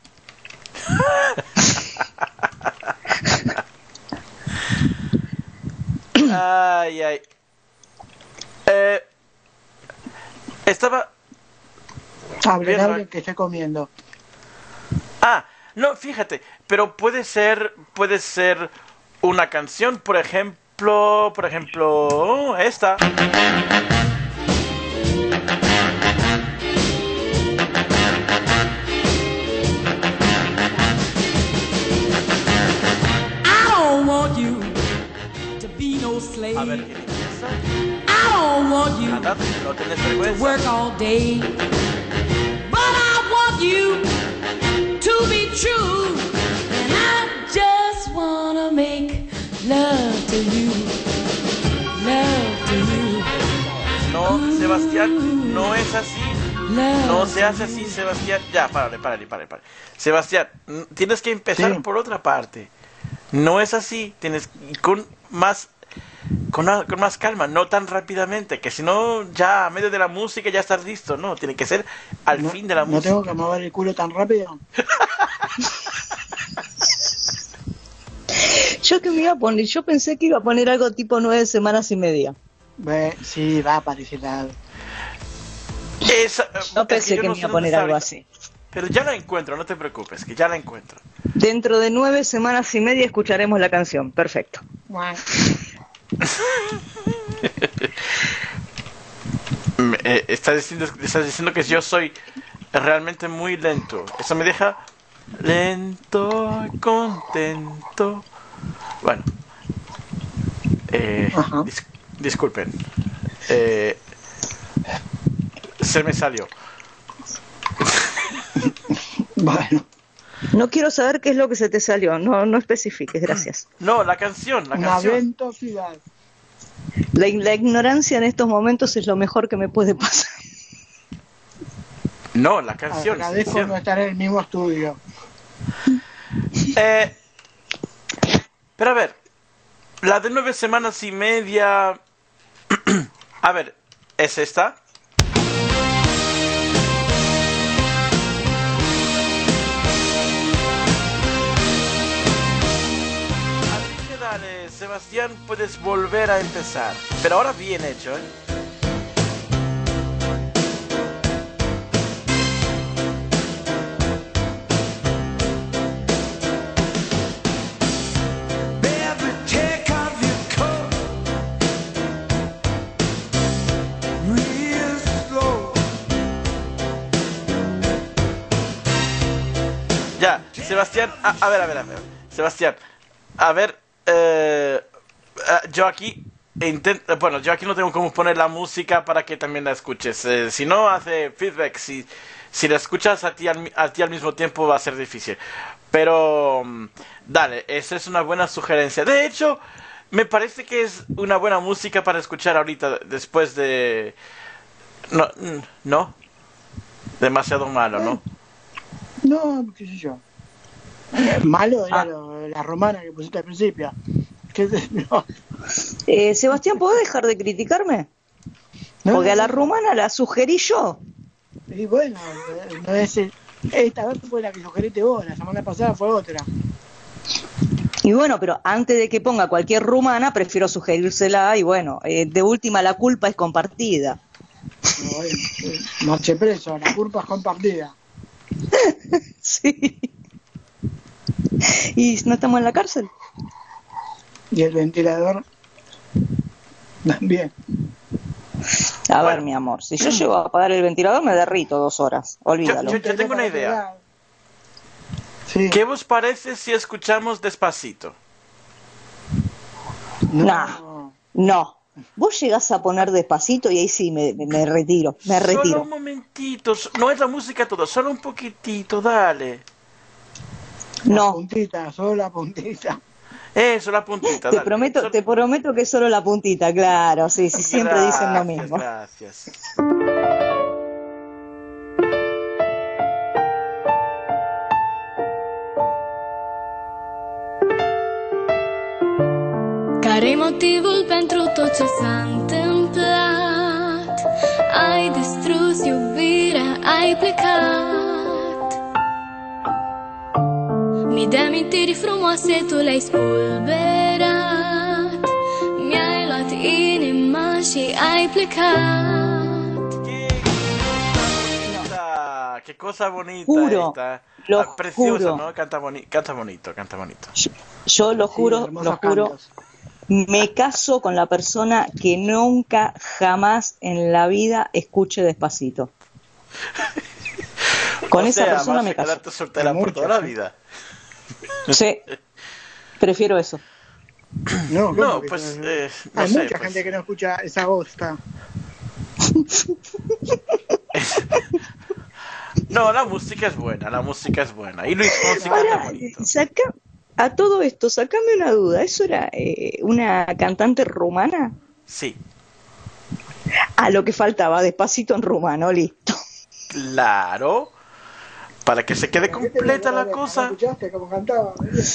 S3: Ay. Estaba...
S4: Hable que esté comiendo.
S3: No, fíjate, pero puede ser una canción, por ejemplo, esta.
S6: I don't want you to be no slave.
S3: A ver, ¿qué dice esa?
S6: I don't want you
S3: Anda, no tenés
S6: to
S3: vergüenza.
S6: work all day. But I want you to be true. And I just wanna make love to you. Love to you.
S3: No, Sebastián, no es así.
S6: Love
S3: No se hace así, Sebastián. Ya, párale. Sebastián, tienes que empezar por otra parte. No es así, tienes con más calma, no tan rápidamente, que si no, ya a medio de la música ya estás listo, no, tiene que ser al fin de la música.
S4: ¿No tengo que mover el culo tan rápido?
S5: Yo pensé que iba a poner algo tipo 9 semanas y media.
S4: Sí, va a parecer algo.
S5: No pensé que me iba a poner algo así.
S3: Pero ya la encuentro, no te preocupes, que ya la encuentro.
S5: Dentro de 9 semanas y media escucharemos la canción. Perfecto.
S3: Estás diciendo que yo soy realmente muy lento. Eso me deja lento y contento. Bueno, disculpen. Se me salió.
S4: Bueno,
S5: No quiero saber qué es lo que se te salió. No especifiques, gracias.
S3: No, la canción.
S4: una ventosidad.
S5: La ignorancia en estos momentos es lo mejor que me puede pasar.
S3: No, la canción.
S4: Agradezco no estar en el mismo estudio.
S3: Pero a ver, la de 9 semanas y media. A ver, ¿es esta? Así que dale, Sebastián, puedes volver a empezar. Pero ahora bien hecho, ¿eh?
S1: Baby, take off your coat real slow.
S3: Ya, Sebastián, a ver. Sebastián, a ver, yo aquí intento, bueno, yo aquí no tengo cómo poner la música para que también la escuches. Si no, hace feedback. Si la escuchas a ti al mismo tiempo va a ser difícil. Pero, dale, esa es una buena sugerencia. De hecho, me parece que es una buena música para escuchar ahorita después de... No, demasiado malo, ¿no?
S4: No, qué sé yo. Malo era la romana que pusiste al principio. ¿Qué sé yo?
S5: Sebastián, ¿podés dejar de criticarme? Porque a la rumana la sugerí yo.
S4: Y bueno, no es esta vez fue la que sugeriste vos, la semana pasada fue otra.
S5: Y bueno, pero antes de que ponga cualquier rumana, prefiero sugerírsela y bueno, de última la culpa es compartida.
S4: Bueno, marche preso, la culpa es compartida.
S5: Sí. ¿Y no estamos en la cárcel?
S4: Y el ventilador también.
S5: A ver, mi amor, si yo llego a apagar el ventilador me derrito 2 horas, olvídalo.
S3: Yo tengo una idea.
S4: Sí.
S3: ¿Qué os parece si escuchamos Despacito?
S5: No. Vos llegás a poner Despacito y ahí sí me retiro,
S3: Solo un momentito, no es la música todo, solo un poquitito, dale.
S4: La puntita, solo la puntita.
S3: Eso, la puntita,
S5: Te
S3: dale.
S5: prometo que es solo la puntita, claro, sí, siempre dicen lo mismo.
S3: Gracias.
S7: Care-i motivul pentru tot ce s-a întâmplat? Ai distrus iubirea, ai plecat. Mii de amintiri frumoase tu le-ai spulberat. Mi-ai luat inima și ai plecat.
S3: Qué cosa bonita
S5: Juro,
S3: esta.
S5: lo
S3: Preciosa,
S5: juro.
S3: ¿no? Canta bonito.
S5: Yo lo juro, me caso con la persona que nunca, jamás en la vida escuche Despacito. Con esa persona me caso.
S3: Quedarte soltera por toda la vida.
S5: Sí, prefiero eso.
S4: No,
S3: pues,
S4: hay
S3: no sé,
S4: mucha gente que no escucha esa bosta.
S3: No, la música es buena. Y Luis Fonsi canta
S5: Ahora,
S3: bonito.
S5: a todo esto, sacame una duda. ¿Eso era una cantante rumana?
S3: Sí,
S5: Lo que faltaba, Despacito en rumano, listo.
S3: claro. Para que se quede completa la cosa.
S4: ¿Escuchaste cómo cantaba?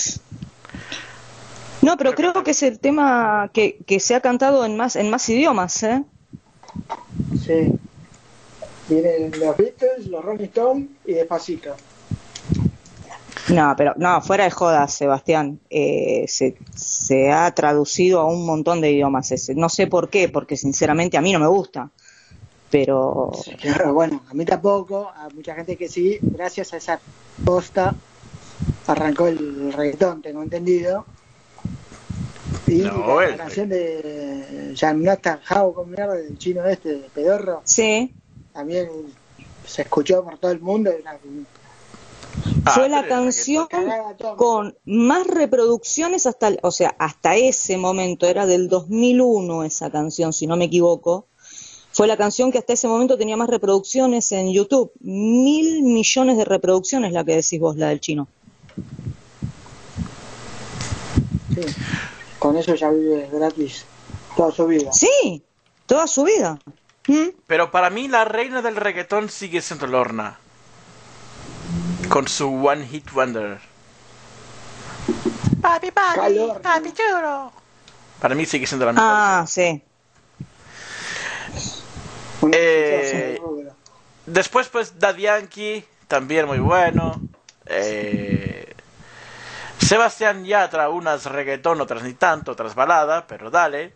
S5: No, pero creo que es el tema que se ha cantado en más idiomas, ¿eh?
S4: Sí. Vienen los Beatles, los Rolling Stones y Despacito.
S5: No, pero no, fuera de jodas, Sebastián. Se ha traducido a un montón de idiomas ese. No sé por qué, porque sinceramente a mí no me gusta. pero
S4: Sí, claro, bueno, a mí tampoco, a mucha gente que sí, gracias a esa posta arrancó el reggaetón, tengo entendido. Y
S3: No,
S4: la canción de Yamnata How, como mierda, del chino este, de pedorro,
S5: sí,
S4: también se escuchó por todo el mundo. Era
S5: fue
S3: pero
S5: la
S3: el
S5: canción
S4: cagada todo.
S5: con más reproducciones hasta ese momento, era del 2001 esa canción, si no me equivoco. Fue la canción que hasta ese momento tenía más reproducciones en YouTube. 1.000 millones de reproducciones, la que decís vos, la del chino.
S4: Sí, con eso ya vive gratis toda su vida.
S5: Sí, toda su vida. ¿Mm?
S3: Pero para mí la reina del reggaetón sigue siendo Lorna. Con su One Hit Wonder. Papi,
S4: Calor.
S3: papi chulo. Para mí sigue siendo la mejor.
S5: Ah, sí.
S4: Una
S3: Eh,
S4: situación rubra.
S3: Después, pues, Daddy Yankee, también muy bueno. Sebastián Yatra, unas reggaetón, otras ni tanto, otras balada, pero dale.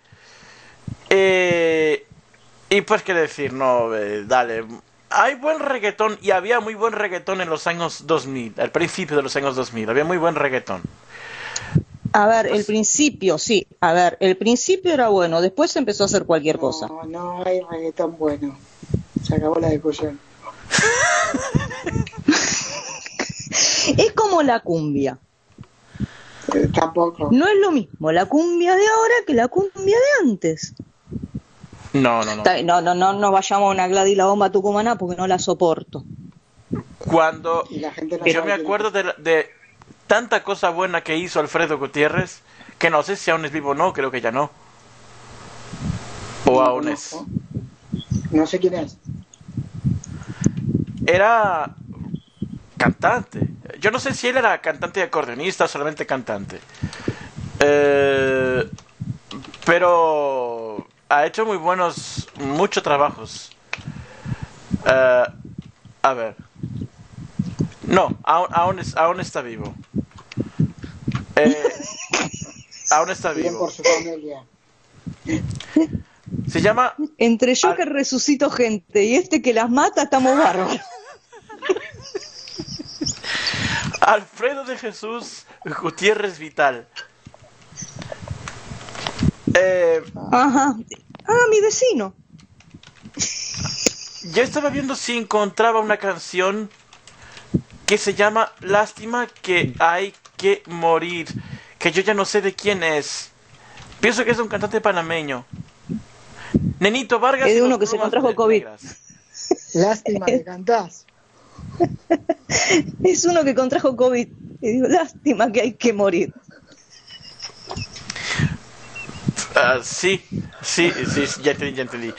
S3: Y pues, qué decir, no, dale. Hay buen reggaetón y había muy buen reggaetón en los años 2000, al principio de los años 2000, había muy buen reggaetón.
S5: A ver, el principio, sí. A ver, el principio era bueno, después empezó a hacer cualquier cosa.
S4: No, no hay reggaetón bueno. Se acabó la discusión.
S5: Es como la cumbia.
S4: Tampoco.
S5: No es lo mismo la cumbia de ahora que la cumbia de antes.
S3: No.
S5: No vayamos a una Gladys la bomba tucumana porque no la soporto.
S3: Cuando
S4: Y la gente no
S3: yo
S4: sabe
S3: me
S4: quién
S3: acuerdo de tanta cosa buena que hizo Alfredo Gutiérrez, que no sé si aún es vivo o no, creo que ya no. O
S4: No
S3: aún
S4: conozco.
S3: es.
S4: No sé quién es.
S3: Era cantante. Yo no sé si él era cantante y acordeonista o solamente cantante. Pero ha hecho muchos trabajos. A ver. No, aún está vivo. Aún está
S4: Bien
S3: vivo.
S4: por su familia.
S3: Se llama
S5: Entre yo que resucito gente y este que las mata, estamos bárbaros.
S3: Alfredo de Jesús Gutiérrez Vital.
S5: Ajá. Ah, mi vecino.
S3: Yo estaba viendo si encontraba una canción que se llama Lástima que hay que morir, que yo ya no sé de quién es. Pienso que es de un cantante panameño. Nenito Vargas.
S5: Es de
S3: y
S5: uno
S3: los
S5: que se
S3: Plumas
S5: contrajo COVID.
S3: Negras.
S4: Lástima que cantás.
S5: Es uno que contrajo COVID. Y digo, lástima que hay que morir.
S3: Sí, ya entendí.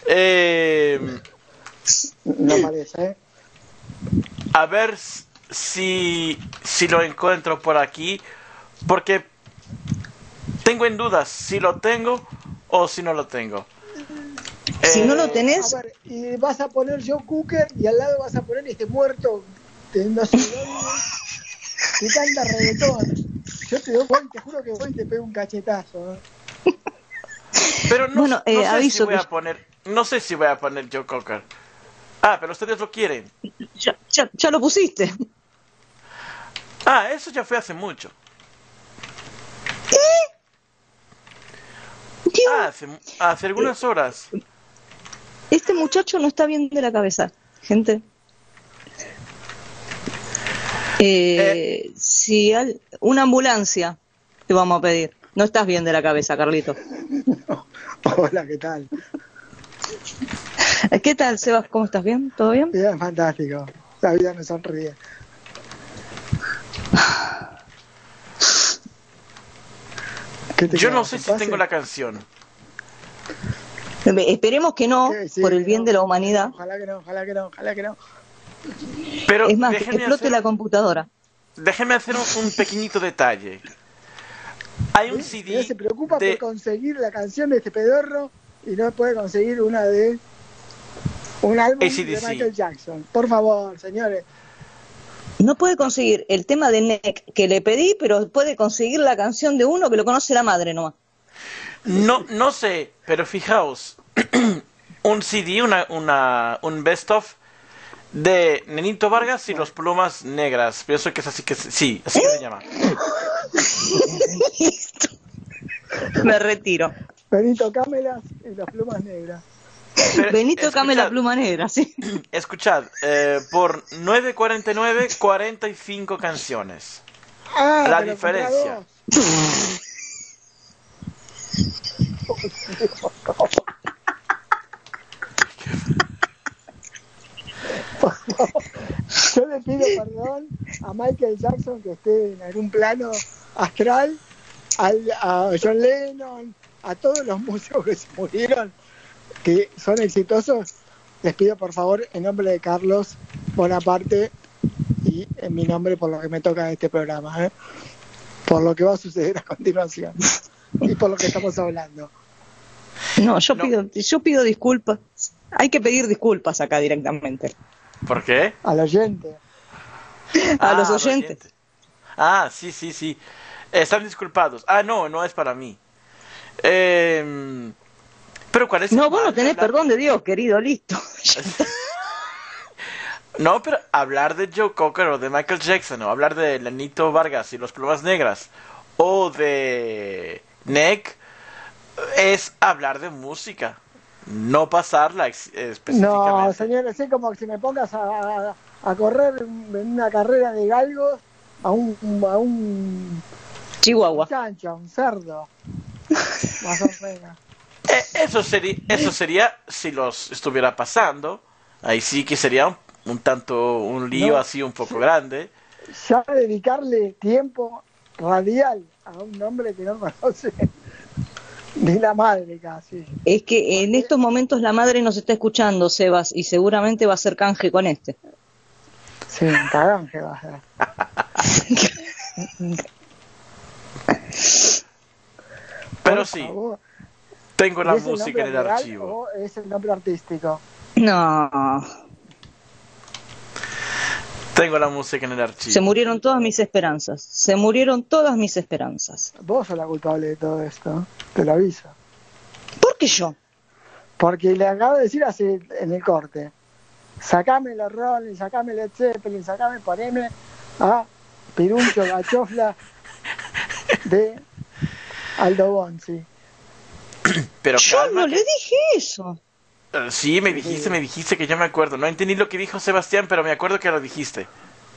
S4: No parece, ¿eh?
S3: A ver si lo encuentro por aquí, porque tengo en dudas si lo tengo o si no lo tengo.
S5: Si no lo tenés,
S4: A ver, y vas a poner Joe Cooker y al lado vas a poner este muerto de no sé dónde que canta reggaetón. Yo te juro que voy y te pego un cachetazo, ¿eh?
S3: Pero no,
S5: Bueno,
S3: no sé si
S5: aviso
S3: voy a
S5: que-
S3: poner, no sé si voy a poner Joe Cocker. Ah, pero ustedes lo quieren.
S5: ya lo pusiste.
S3: Ah, eso ya fue hace mucho.
S5: Tío,
S3: Ah, hace algunas horas.
S5: este muchacho no está bien de la cabeza, gente. Si una ambulancia te vamos a pedir. No estás bien de la cabeza, Carlito.
S4: Hola, ¿qué tal?
S5: ¿Qué tal, Sebas? ¿Cómo estás? ¿Bien? ¿Todo bien?
S4: Bien, fantástico. La vida me sonríe. ¿Qué te
S3: Yo no
S4: queda?
S3: sé si
S4: ¿Pase?
S3: tengo la canción.
S5: Esperemos que no,
S4: ¿Qué? Sí,
S5: por el
S4: que
S5: bien
S4: no.
S5: de la humanidad.
S4: Ojalá que no, ojalá que no, ojalá que no.
S3: Pero
S5: Es más, que
S3: déjenme
S5: explote
S3: hacer,
S5: la computadora.
S3: déjenme hacer un pequeñito detalle. Hay un
S4: ¿Sí?
S3: CD
S4: Ella se preocupa
S3: de...
S4: por conseguir la canción de este pedorro y no puede conseguir una de un álbum de
S3: AC/DC.
S4: Michael Jackson. Por favor, señores.
S5: No puede conseguir el tema de NEC que le pedí, pero puede conseguir la canción de uno que lo conoce la madre nomás.
S3: No sé, pero fijaos, un CD, un best of de Nenito Vargas y los Plumas Negras. Pienso que es así sí, así que se llama.
S5: Listo. Me retiro.
S4: Benito Cámelas y las plumas negras.
S3: Pero,
S5: Benito Came la
S3: escuchad,
S5: pluma negra, sí.
S3: Escuchad, por 9.49, 45 canciones.
S4: Ah,
S3: La
S4: pero
S3: diferencia.
S4: Yo le pido perdón a Michael Jackson que esté en algún plano astral, a John Lennon, a todos los músicos que se murieron, que son exitosos. Les pido por favor en nombre de Carlos Bonaparte y en mi nombre por lo que me toca en este programa, por lo que va a suceder a continuación y por lo que estamos hablando.
S5: No, yo pido disculpas. Hay que pedir disculpas acá directamente.
S3: ¿Por qué?
S4: Al oyente.
S5: A los oyentes.
S3: Ah, sí. Están disculpados. Ah, no es para mí. Pero ¿cuál es el
S5: No, vos
S3: mal
S5: no
S3: de
S5: tenés
S3: hablar-
S5: perdón de Dios, querido, listo.
S3: No, pero hablar de Joe Cocker o de Michael Jackson o hablar de Lenito Vargas y los Plumas Negras o de Nick es hablar de música, no pasarla específicamente.
S4: No, señor, es como si me pongas a correr en una carrera de galgos a un
S5: Chihuahua.
S4: chancho, a un cerdo. Más o menos.
S3: Eso sería si los estuviera pasando, ahí sí que sería un tanto un lío
S4: No,
S3: así un poco grande.
S4: Ya dedicarle tiempo radial a un hombre que no conoce ni la madre casi.
S5: Es que en estos momentos la madre nos está escuchando, Sebas, y seguramente va a hacer canje con este.
S4: Sí, un cagón que va a ser.
S3: Pero
S4: Por
S3: sí,
S4: favor.
S3: tengo la
S4: ¿Y es el
S3: música en el
S4: nombre real
S3: archivo.
S4: o es el nombre artístico?
S5: No,
S3: Tengo la música en el archivo.
S5: se murieron todas mis esperanzas. Se murieron todas mis esperanzas.
S4: Vos sos la culpable de todo esto, te lo aviso.
S5: ¿Por qué yo?
S4: Porque le acabo de decir así en el corte. Sacame los Rolling, sacame Led Zeppelin, poneme a Piruncho Gachofla de Aldo Bonzi.
S3: Pero
S5: Yo
S3: calma
S5: no
S3: que-
S5: le dije eso.
S3: Sí, me dijiste que yo me acuerdo. No entendí lo que dijo Sebastián, pero me acuerdo que lo dijiste.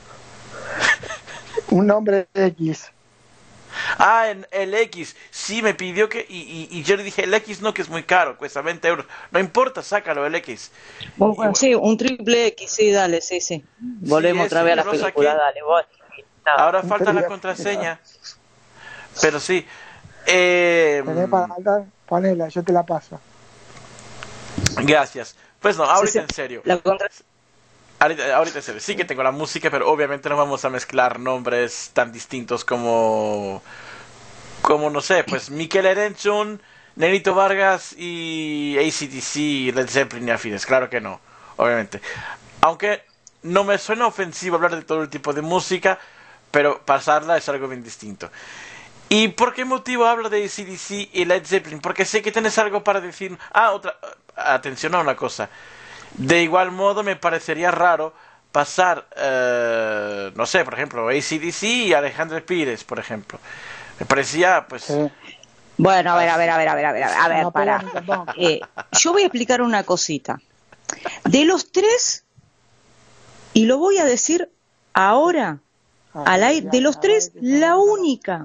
S4: Un nombre X.
S3: Ah, el X. Sí, me pidió que... Y yo le dije, el X no, que es muy caro, cuesta 20 euros. No importa, sácalo, el X.
S5: Bueno, sí, un triple X, sí, dale, sí. Volvemos
S3: ese,
S5: otra vez a la
S3: yo lo saqué.
S5: película, dale, vos.
S3: Ahora falta la
S4: Pero-
S3: contraseña. Pero sí.
S4: Tenés para mandar, ponela, yo te la paso.
S3: Gracias. Pues no, ahorita
S5: Sí,
S3: en serio.
S5: La contra-
S3: Ahorita en serio. Sí que tengo la música, pero obviamente no vamos a mezclar nombres tan distintos como no sé, pues Mikel Erenchun, Nenito Vargas y AC/DC, Led Zeppelin y afines. Claro que no, obviamente. Aunque no me suena ofensivo hablar de todo el tipo de música, pero pasarla es algo bien distinto. ¿Y por qué motivo hablo de AC/DC y Led Zeppelin? Porque sé que tienes algo para decir. Atención a una cosa. De igual modo me parecería raro pasar, no sé, por ejemplo, AC/DC y Alejandro Pires, por ejemplo. Me parecía, pues...
S4: Sí.
S5: Bueno, a ver,
S4: No
S5: pará.
S4: pega ni tampoco.
S5: Yo voy a explicar una cosita. De los tres, y lo voy a decir ahora, al aire, de los tres, la única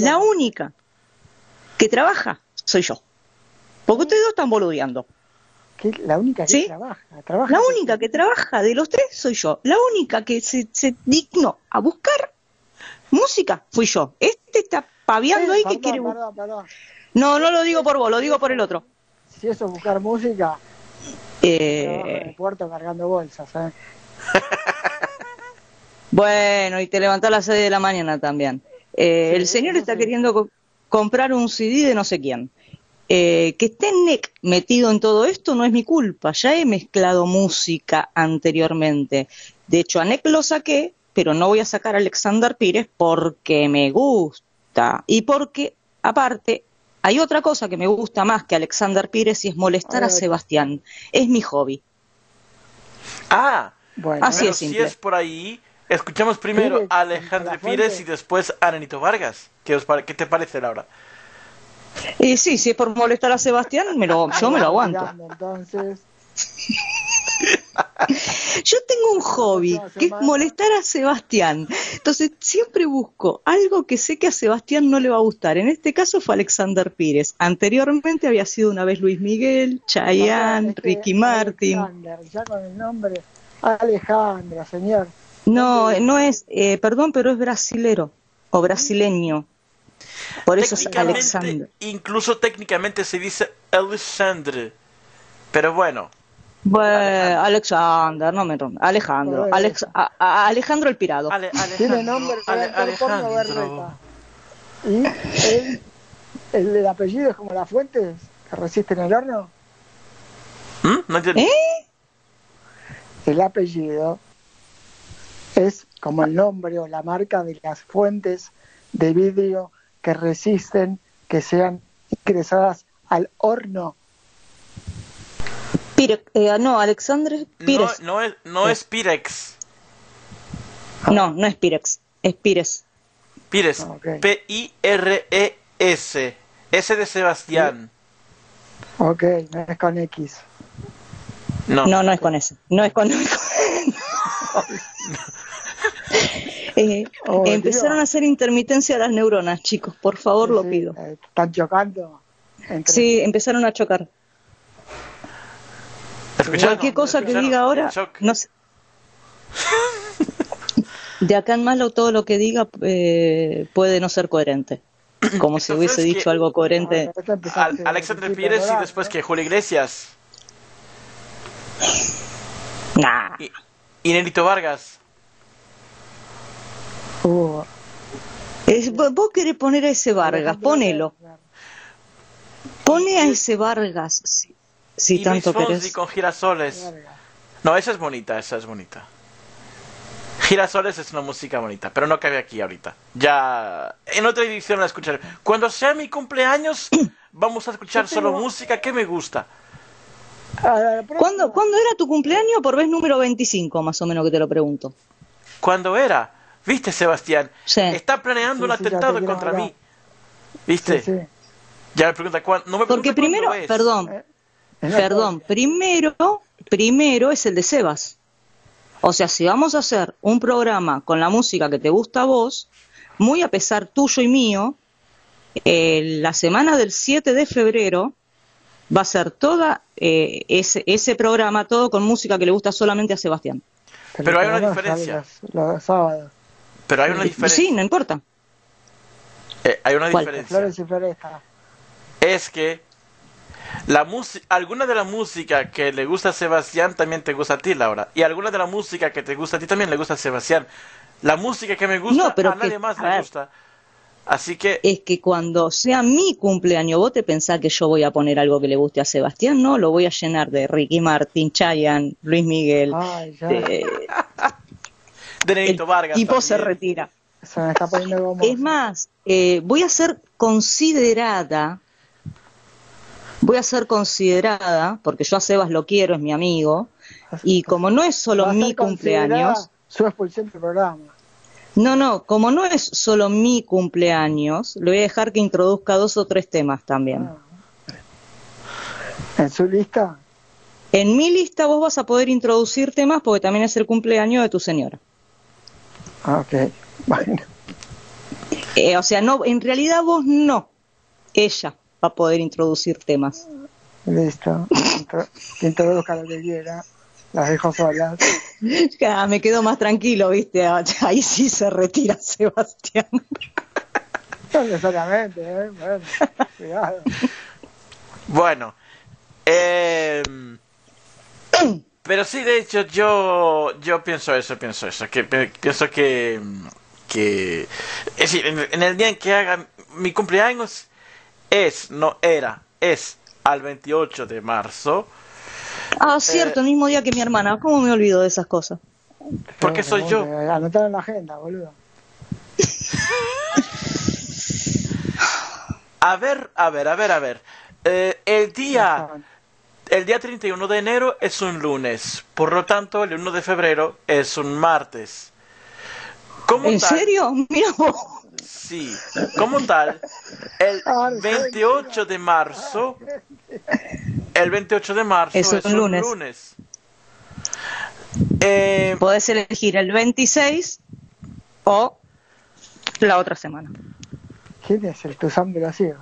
S5: que trabaja soy yo. Porque ustedes dos están boludeando.
S4: ¿Qué? La única que
S5: ¿Sí?
S4: trabaja.
S5: La única que trabaja de los tres soy yo. La única que se dignó a buscar música fui yo. Este está paviando ahí que quiere...
S4: Perdón.
S5: No lo digo por vos, lo digo por el otro.
S4: Si eso es buscar música, trabajo en el
S5: Eh,
S4: puerto cargando bolsas, ¿eh?
S5: bueno, y te levantás a las 6 de la mañana también. El señor está queriendo comprar un CD de no sé quién. Que esté Nick metido en todo esto no es mi culpa. Ya he mezclado música anteriormente. De hecho, a Nick lo saqué, pero no voy a sacar a Alexander Pires porque me gusta. Y porque, aparte, Hay otra cosa que me gusta más que Alexander Pires y es molestar a Sebastián. Es mi hobby.
S3: Ah,
S4: Bueno,
S5: Así
S3: pero
S5: es
S3: si
S5: simple.
S3: es por ahí, escuchamos primero
S4: Pires,
S3: a Alejandro
S4: Nicolás
S3: Pires
S4: Fuentes.
S3: y después a Nenito Vargas. ¿Qué te parece, Laura?
S5: Y sí, si es por molestar a Sebastián, yo me lo aguanto.
S4: mirando, entonces,
S5: Yo tengo un hobby
S4: próxima
S5: que es
S4: semana.
S5: molestar a Sebastián. Entonces siempre busco algo que sé que a Sebastián no le va a gustar. En este caso fue Alexander Pires. Anteriormente había sido una vez Luis Miguel, Chayanne,
S4: Es que
S5: Ricky Martin.
S4: Alexander, ya con el nombre Alejandro, señor.
S5: No, no es, perdón, pero es brasilero o brasileño. Por eso es Alexander.
S3: Incluso técnicamente se dice Alexandre. Pero bueno,
S5: Bueno, Alexander, no me rompa. Alejandro. Alejandro el Pirado.
S4: Tiene nombre de actor porno
S3: Alejandro.
S4: berreta. Y el apellido es como las fuentes que resisten el horno.
S3: No entiendo.
S4: El apellido es como el nombre o la marca de las fuentes de vidrio que resisten que sean ingresadas al horno.
S5: No, Alexander Pires.
S3: No es Pirex.
S5: No es Pirex, es Pires.
S3: Pires.
S4: Ok.
S3: P-I-R-E-S. S de Sebastián.
S4: Ok, no es con X.
S3: No.
S5: No es con ese. No es con.
S4: Oh,
S5: Empezaron
S4: Dios.
S5: a hacer intermitencia las neuronas, chicos. Por favor, lo
S4: Sí,
S5: pido.
S4: están chocando. entre-
S5: Sí, empezaron a chocar.
S3: ¿Escucharon?
S5: Cualquier cosa que
S3: ¿Escucharon?
S5: diga ahora,
S3: Shock.
S5: no sé. De acá en más todo lo que diga puede no ser coherente. Como si
S3: Entonces,
S5: hubiese dicho algo coherente.
S4: Esto empezó desde el
S3: Alexander
S4: principio
S3: Pires
S4: del
S3: y después
S4: programa,
S3: que Julio Iglesias.
S5: Nah.
S3: Y Nenito Vargas.
S4: ¿no?
S5: Vos querés poner a ese Vargas, ponelo. Pone a ese Vargas, si
S3: Y
S5: tanto
S3: Luis Fonsi
S5: querés.
S3: con Girasoles. No, esa es bonita, esa es bonita. Girasoles es una música bonita, pero no cabe aquí ahorita. Ya en otra edición la escucharé. Cuando sea mi cumpleaños, vamos a escuchar solo música que me gusta.
S5: ¿Cuándo era tu cumpleaños? Por vez número 25, más o menos que te lo pregunto.
S3: ¿Cuándo era? ¿Viste, Sebastián?
S5: Sí.
S3: Está planeando un
S4: Sí, ya te
S3: atentado
S4: quiero
S3: contra
S4: hablar.
S3: mí. ¿Viste?
S4: Sí.
S3: Ya me pregunta cuándo. No me
S5: Porque
S3: pregunta
S5: primero,
S3: cuándo es.
S5: perdón, primero es el de Sebas. O sea, si vamos a hacer un programa con la música que te gusta a vos, muy a pesar tuyo y mío, la semana del 7 de febrero va a ser toda ese programa, todo con música que le gusta solamente a Sebastián.
S3: Pero hay una
S4: no,
S3: diferencia.
S4: Los sábados.
S3: Pero hay una diferencia.
S5: Sí, no importa.
S3: Hay una
S5: ¿Cuál?
S3: diferencia.
S4: Flores y Floresta.
S3: Es que alguna de la música que le gusta a Sebastián también te gusta a ti, Laura. Y alguna de la música que te gusta a ti también le gusta a Sebastián. La música que me gusta
S5: No, pero
S3: a nadie
S5: que-
S3: más
S5: a
S3: le
S5: ver.
S3: gusta. Así que
S5: Es que cuando sea mi cumpleaños, vos te pensás que yo voy a poner algo que le guste a Sebastián, no, lo voy a llenar de Ricky Martin, Chayanne, Luis Miguel.
S4: Ay, ya.
S3: de
S5: El
S3: Nenito Vargas.
S5: tipo se
S3: también.
S5: retira.
S4: Se me está poniendo como.
S5: Es más, voy a ser considerada, porque yo a Sebas lo quiero, es mi amigo, y como no es solo
S4: Va a ser
S5: mi cumpleaños,
S4: considerada Su expulsión del programa.
S5: como no es solo mi cumpleaños, le voy a dejar que introduzca 2 o 3 temas también.
S4: En su lista.
S5: En mi lista vos vas a poder introducir temas porque también es el cumpleaños de tu señora.
S4: Ok. Bueno.
S5: O sea, no, en realidad vos no, ella va a poder introducir temas.
S4: Listo. Que introduzca lo que quiera. Las dejo solas.
S5: Ya, me quedo más tranquilo, ¿viste? Ahí sí se retira Sebastián.
S4: No necesariamente, Bueno, cuidado.
S3: Bueno. Pero sí, de hecho, yo pienso eso. Pienso que es decir, en el día en que haga mi cumpleaños es al 28 de marzo.
S5: Ah, cierto, el mismo día que mi hermana. ¿Cómo me olvido de esas cosas?
S3: Porque soy yo.
S4: Anotar en la agenda, boludo.
S3: A ver. El día 31 de enero es un lunes, por lo tanto el 1 de febrero es un martes.
S5: ¿En serio? Mira vos.
S3: Sí, como tal, el 28 de marzo
S5: Es
S3: es
S5: un
S3: un
S5: lunes.
S3: lunes.
S5: Podés elegir el 26 o la otra semana.
S4: ¿Quién es el Tuzán de la Ciega?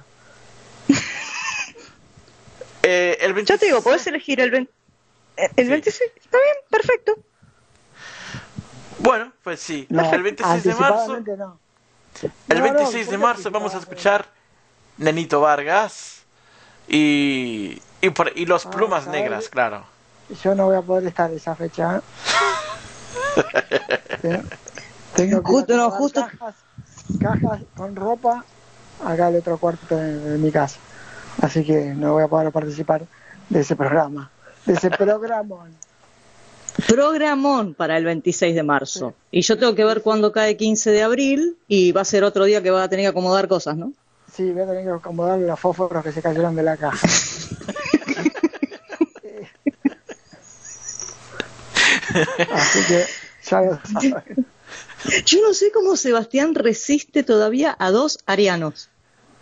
S3: El 26,
S5: Ya te digo, podés elegir el 26. Está bien, perfecto.
S3: Bueno, pues sí,
S4: No,
S3: el 26 de marzo.
S4: anticipadamente no.
S3: El
S4: No,
S3: 26
S4: no,
S3: de
S4: ¿por qué
S3: marzo vamos a
S4: anticipadamente?
S3: escuchar Nenito Vargas y los Plumas
S4: ¿sabes?
S3: Negras, claro.
S4: Yo no voy a poder estar esa fecha. Tengo que
S5: Justo, no,
S4: acomodar
S5: justo.
S4: cajas con ropa acá al otro cuarto de mi casa. Así que no voy a poder participar de ese programa. De ese programón.
S5: Programón para el 26 de marzo. Y yo tengo que ver cuándo cae 15 de abril y va a ser otro día que va a tener que acomodar cosas, ¿no?
S4: Sí, voy a tener que acomodar los fósforos que se cayeron de la caja. Así que ya lo saben.
S5: Yo no sé cómo Sebastián resiste todavía a 2 arianos.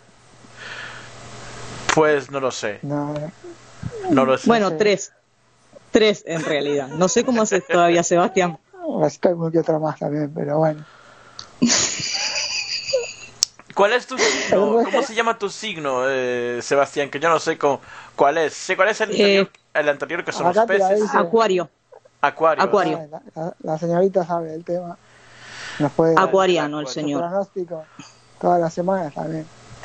S3: Pues no lo sé,
S4: No,
S3: no lo sé.
S5: Bueno,
S4: sé.
S5: 3. 3 en realidad. No sé cómo hace todavía Sebastián.
S4: estoy muy que otro más también, pero bueno.
S3: ¿Cuál es tu signo? ¿Cómo se llama tu signo, Sebastián? Que yo no sé cuál es. Sé cuál es el anterior que son los
S4: Acá te la
S3: peces.
S4: dice.
S5: Acuario.
S3: Acuario.
S5: Acuario.
S4: La señorita sabe el tema. Nos puede dar
S5: Acuariano el
S4: su
S5: señor.
S4: pronóstico todas las semanas también.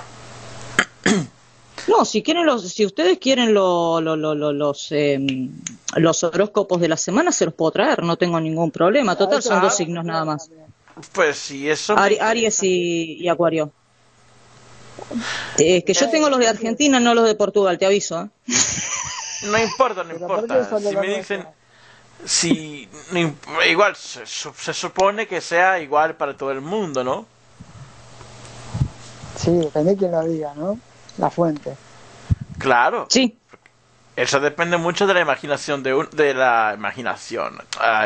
S5: No, si ustedes quieren los horóscopos de la semana, se los puedo traer, no tengo ningún problema. Total, son 2 signos nada más.
S3: Pues sí, eso.
S5: Aries y Acuario. Es que yo tengo los de Argentina, no los de Portugal, te aviso.
S3: No importa, no
S4: Pero ¿por qué
S3: importa.
S4: son de
S3: Si
S4: lo
S3: me dicen,
S4: nuestro?
S3: si igual se supone que sea igual para todo el mundo, ¿no?
S4: Sí, depende de quién lo diga, ¿no? La fuente.
S3: Claro.
S5: Sí,
S3: Eso depende mucho de la imaginación de la imaginación,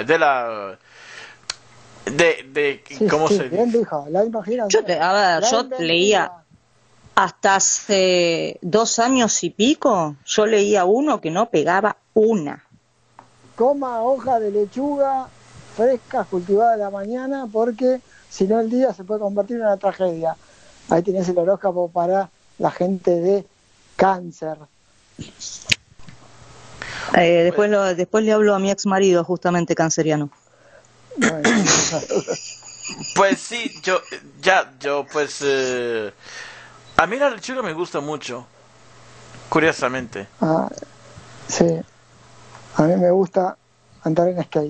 S3: de
S4: Sí,
S3: cómo
S4: sí,
S3: se
S4: bien
S3: dice.
S4: dijo, la imaginación.
S5: yo leía hasta hace 2 años y pico, yo leía uno que no pegaba una.
S4: Coma hoja de lechuga fresca cultivada a la mañana porque si no el día se puede convertir en una tragedia. Ahí tienes el horóscopo para la gente de cáncer.
S5: Después le hablo a mi ex marido, justamente canceriano.
S4: Bueno,
S3: Pues sí, pues a mí la lechuga me gusta mucho, curiosamente.
S4: sí. A mí me gusta andar en skate.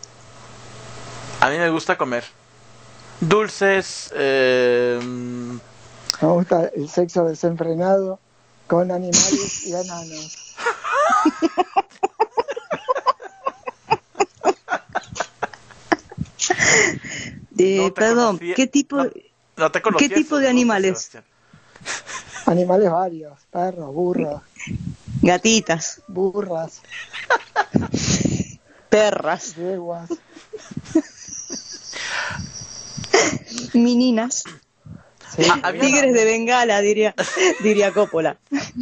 S3: A mí me gusta comer dulces,
S4: Me gusta el sexo desenfrenado con animales y enanos.
S3: no te
S5: Perdón,
S3: conocía-
S5: ¿qué tipo,
S3: no te conocía
S5: ¿qué tipo
S3: esos
S5: de
S3: gustos,
S5: animales?
S3: Sebastián.
S4: Animales varios, perros, burros,
S5: Gatitas,
S4: burras,
S5: perras,
S4: yeguas.
S5: meninas,
S4: Sí,
S3: había
S5: tigres de Bengala, diría Coppola.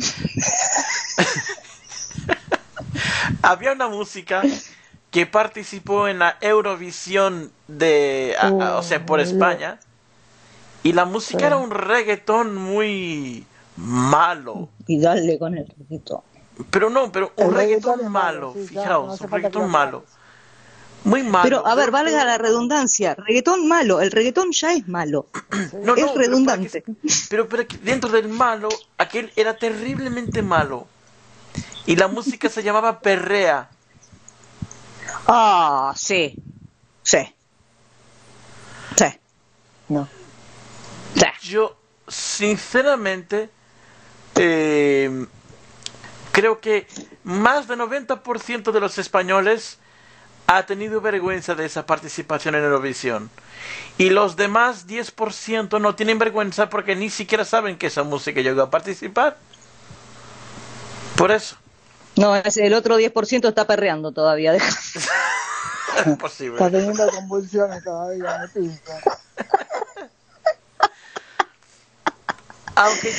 S3: Había una música que participó en la Eurovisión o sea, por España, y la música
S4: Sí.
S3: era un reggaetón muy malo.
S5: Y dale con el reggaetón.
S3: Pero un
S4: El
S3: reggaetón
S4: reggaetón es
S3: malo,
S4: sí, claro,
S3: fijaos,
S4: no hace
S3: un
S4: falta que
S3: reggaetón
S4: lo
S3: malo.
S4: aclares.
S3: Muy malo.
S5: Pero, a ver, valga la redundancia, reggaetón malo, el reggaetón ya es malo.
S3: No,
S5: es
S3: pero
S5: redundante.
S3: pero que dentro del malo, aquel era terriblemente malo. Y la música se llamaba Perrea.
S5: Ah, sí. Sí. Sí.
S4: No.
S5: Sí.
S3: Yo, sinceramente, creo que más del 90% de los españoles ha tenido vergüenza de esa participación en Eurovisión. Y los demás 10% no tienen vergüenza porque ni siquiera saben que esa música llegó a participar. Por eso.
S9: No, el otro 10% está perreando todavía.
S3: Es posible.
S4: Está teniendo convulsiones todavía, me pienso.
S3: Aunque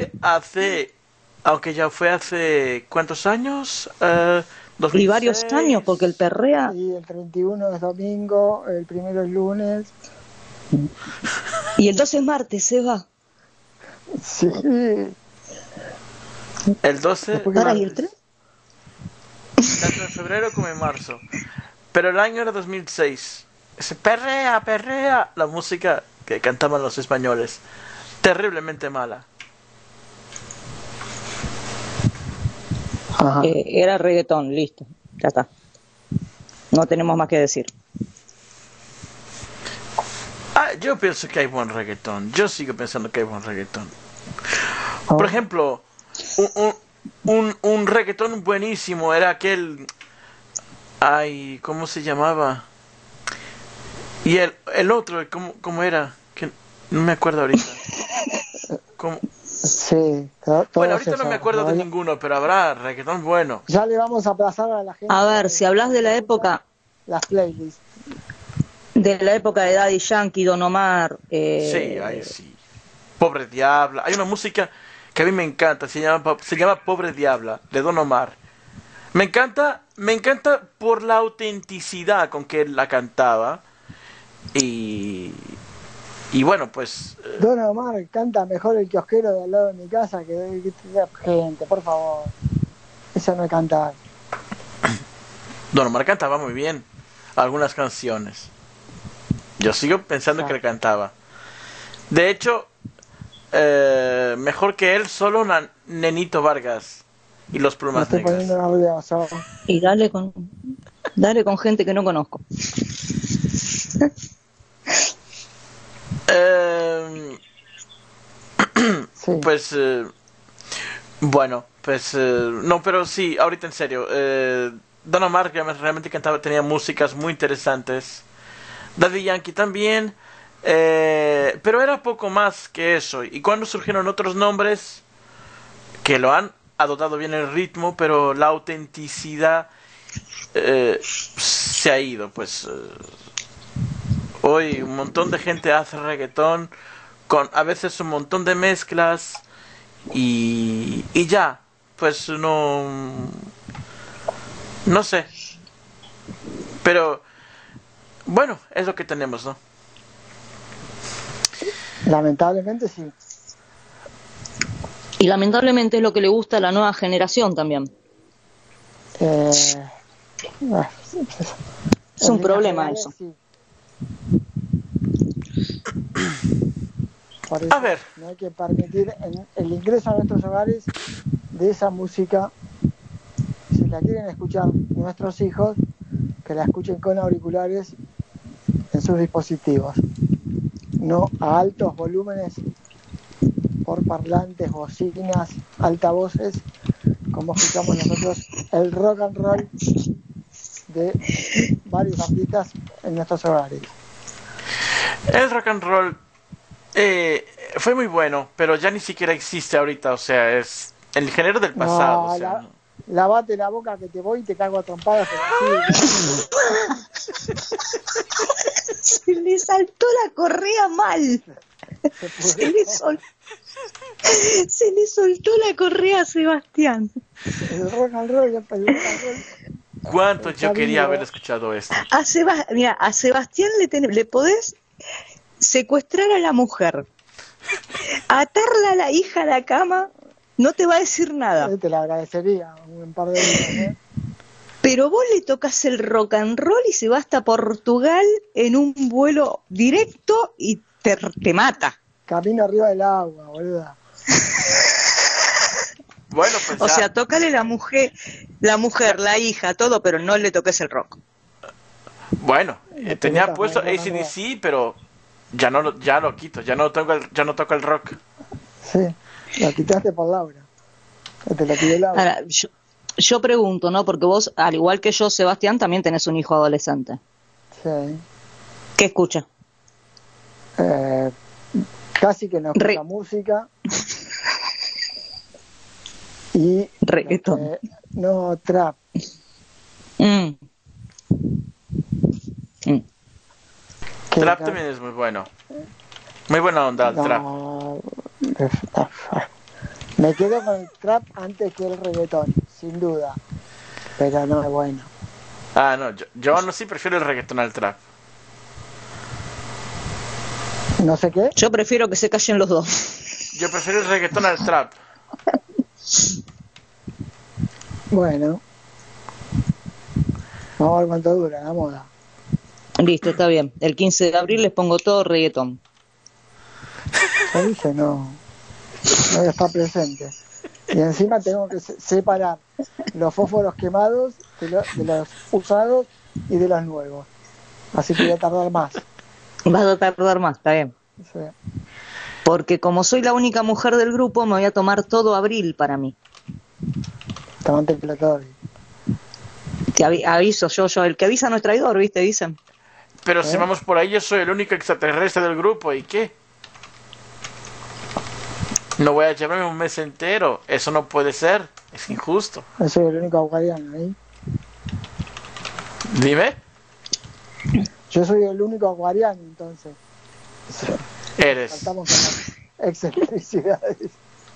S3: ya fue hace ¿cuántos años? 2006.
S9: Y varios años, porque el perrea.
S4: Sí, el 31 es domingo, el primero es lunes.
S9: Y el 12 es martes, se va.
S4: Sí.
S3: El 12
S4: Después que-
S9: Ahora, ¿y el 3?
S3: tanto en febrero como en marzo. Pero el año era 2006. Ese perrea, perrea. La música que cantaban los españoles. Terriblemente mala.
S4: Ajá.
S9: Era reggaetón, listo. Ya está. No tenemos más que decir.
S3: Yo pienso que hay buen reggaetón. Yo sigo pensando que hay buen reggaetón.
S4: Oh.
S3: Por ejemplo, un reggaetón buenísimo era aquel... Ay, ¿cómo se llamaba? Y el otro, ¿cómo era? Que no me acuerdo ahorita. ¿Cómo?
S4: Sí,
S3: Bueno, ahorita no me acuerdo de ninguno, pero habrá reggaetón bueno.
S4: Ya le vamos a aplazar a la gente.
S9: A ver, si hablas de la época
S4: Las playlists.
S9: de Daddy Yankee, Don Omar,
S3: Sí, ay, sí. Pobre Diabla. Hay una música que a mí me encanta, se llama Pobre Diabla, de Don Omar. Me encanta por la autenticidad con que él la cantaba. Y bueno, pues...
S4: Don Omar canta mejor el kiosquero de al lado de mi casa que gente, por favor. Eso no es cantar.
S3: Don Omar cantaba muy bien algunas canciones. Yo sigo pensando que le cantaba. De hecho, mejor que él, solo Nenito Vargas y los
S4: Me
S3: Plumas
S4: estoy
S3: Negras.
S4: poniendo nervioso.
S9: y dale con gente que no conozco.
S4: Sí.
S3: Pues bueno, pues no, pero sí, ahorita en serio, Don Omar realmente cantaba, tenía músicas muy interesantes. Daddy Yankee también, pero era poco más que eso. Y cuando surgieron otros nombres que lo han adoptado bien el ritmo, pero la autenticidad se ha ido, pues hoy un montón de gente hace reggaetón con a veces un montón de mezclas y ya, pues no sé, pero bueno, es lo que tenemos, ¿no?
S4: Lamentablemente sí.
S9: Y lamentablemente es lo que le gusta a la nueva generación también.
S4: Es
S9: Es un problema eso.
S4: Sí. Por eso
S3: A ver.
S4: no hay que permitir el ingreso a nuestros hogares de esa música. Si la quieren escuchar nuestros hijos, que la escuchen con auriculares en sus dispositivos, no a altos volúmenes por parlantes, bocinas, altavoces, como escuchamos nosotros el rock and roll de varios artistas en nuestros hogares.
S3: El rock and roll fue muy bueno, pero ya ni siquiera existe ahorita, o sea, es el género del pasado.
S4: No,
S3: o sea, no.
S4: lavate la boca que te voy y te cago a trompadas. Pero sí,
S5: Se le saltó la correa mal. Se le soltó la correa a Sebastián.
S4: el rock and roll, el rock and roll.
S3: ¿Cuánto
S4: Está
S3: yo quería
S4: vivo.
S3: haber escuchado esto?
S5: Mira, a Sebastián le podés secuestrar a la mujer, atarla a la hija a la cama, no te va a decir nada.
S4: Te lo agradecería un par de días, ¿eh?
S5: Pero vos le tocas el rock and roll y se va hasta Portugal en un vuelo directo y te mata.
S4: Camino arriba del agua, boluda.
S3: Bueno, pues
S5: O
S3: ya,
S5: sea, tócale la mujer, la hija, todo, pero no le toques el rock.
S3: bueno, tenía
S4: Puta,
S3: puesto
S4: no, no, no.
S3: AC/DC, pero ya lo quito, ya no toco el rock.
S4: Sí, lo quitaste por Laura. Te lo pidió Laura.
S5: Ahora,
S9: Yo pregunto, ¿no? Porque vos, al igual que yo, Sebastián, también tenés un hijo adolescente.
S4: Sí.
S9: ¿Qué escucha?
S4: Casi que no escucha música. Y
S9: reggaetón.
S4: No, trap.
S3: Trap también es muy bueno. Muy buena onda el trap.
S4: Me quedo con el trap antes que el reggaetón, sin duda. Pero no es bueno.
S3: Ah, no, yo aún así prefiero el reggaetón al trap.
S4: No sé qué.
S9: Yo prefiero que se callen los dos.
S3: Yo prefiero el reggaetón al trap.
S4: Bueno. Vamos a ver cuánto dura la moda.
S9: Listo, está bien. El 15 de abril les pongo todo reggaetón.
S4: Ya dije, no voy a estar presente. Y encima tengo que separar los fósforos quemados de los usados y de los nuevos. Así que voy a tardar más.
S9: Vas a tardar más, está bien.
S4: Sí.
S9: Porque como soy la única mujer del grupo, me voy a tomar todo abril para mí.
S4: Tomate el plato.
S9: Te aviso, yo, el que avisa no es traidor, ¿viste? Dicen.
S3: Pero si vamos por ahí, yo soy el único extraterrestre del grupo, ¿y qué? No voy a llevarme un mes entero. Eso no puede ser. Es injusto.
S4: Yo soy el único acuariano ahí.
S3: Dime.
S4: Yo soy el único acuariano, entonces.
S3: Eres.
S4: Faltamos con las excentricidades.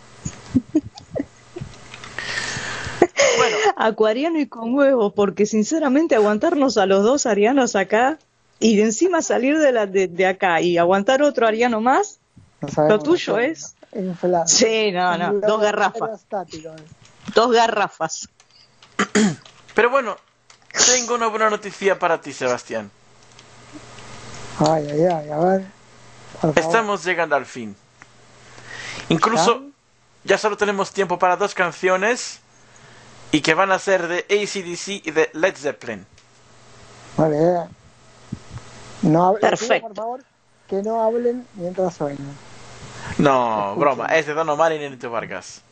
S3: Bueno.
S9: Acuariano y con huevos, porque sinceramente aguantarnos a los dos arianos acá y de encima salir de acá y aguantar otro ariano más, lo tuyo es...
S4: Inflado.
S9: Sí, no, dos garrafas. Dos garrafas.
S3: Pero bueno, tengo una buena noticia para ti, Sebastián.
S4: Ay, a ver.
S3: Estamos llegando al fin. Incluso ya solo tenemos tiempo para 2 canciones y que van a ser de AC/DC y de Led Zeppelin.
S4: Vale. No
S9: perfecto.
S4: Por favor, que no hablen mientras suenan.
S3: No, broma, es de Don Omar y Nenito Vargas.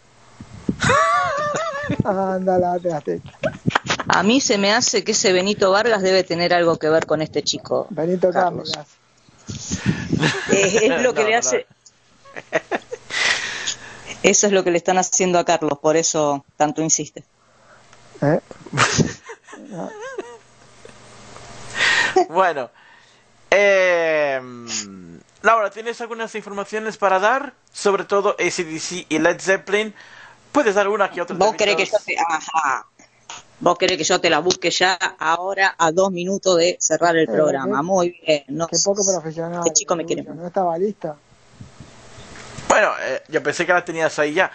S4: Ándala,
S9: a mí se me hace que ese Benito Vargas debe tener algo que ver con este chico.
S4: Benito
S9: Carlos.
S4: Cámeras.
S9: Es lo que le hace. Eso es lo que le están haciendo a Carlos, por eso tanto insiste.
S3: Bueno, Laura, ¿tienes algunas informaciones para dar? Sobre todo AC/DC y Led Zeppelin. ¿Puedes dar una que otra?
S9: ¿Vos querés que yo te... Ajá. ¿Vos querés que yo te la busque ya ahora a 2 minutos de cerrar el programa? Muy bien. No,
S4: qué poco profesional.
S9: Este chico me quiere.
S4: No estaba lista.
S3: Bueno, yo pensé que la tenías ahí ya.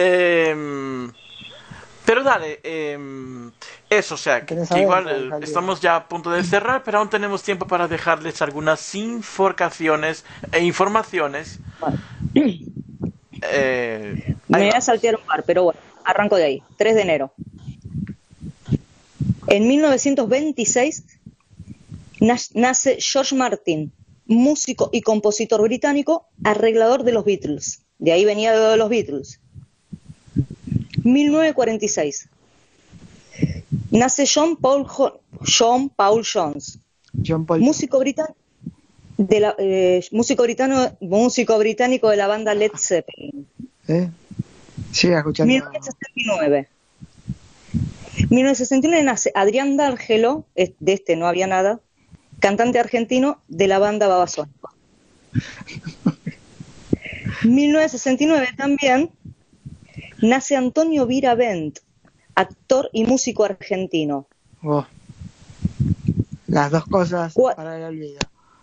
S3: Pero dale, eso, o sea, que igual estamos ya a punto de cerrar, pero aún tenemos tiempo para dejarles algunas informaciones.
S9: Me voy a saltear un par, pero bueno, arranco de ahí. 3 de enero. En 1926 nace George Martin, músico y compositor británico, arreglador de los Beatles. De ahí venía de los Beatles. 1946. Nace John Paul Jones, músico británico de la banda Led Zeppelin.
S4: Siga escuchando.
S9: 1969. 1969 nace Adrián D'Angelo, de este no había nada, cantante argentino de la banda Babasónicos. 1969 también nace Antonio Viravent, actor y músico argentino.
S4: Las dos cosas para el olvido.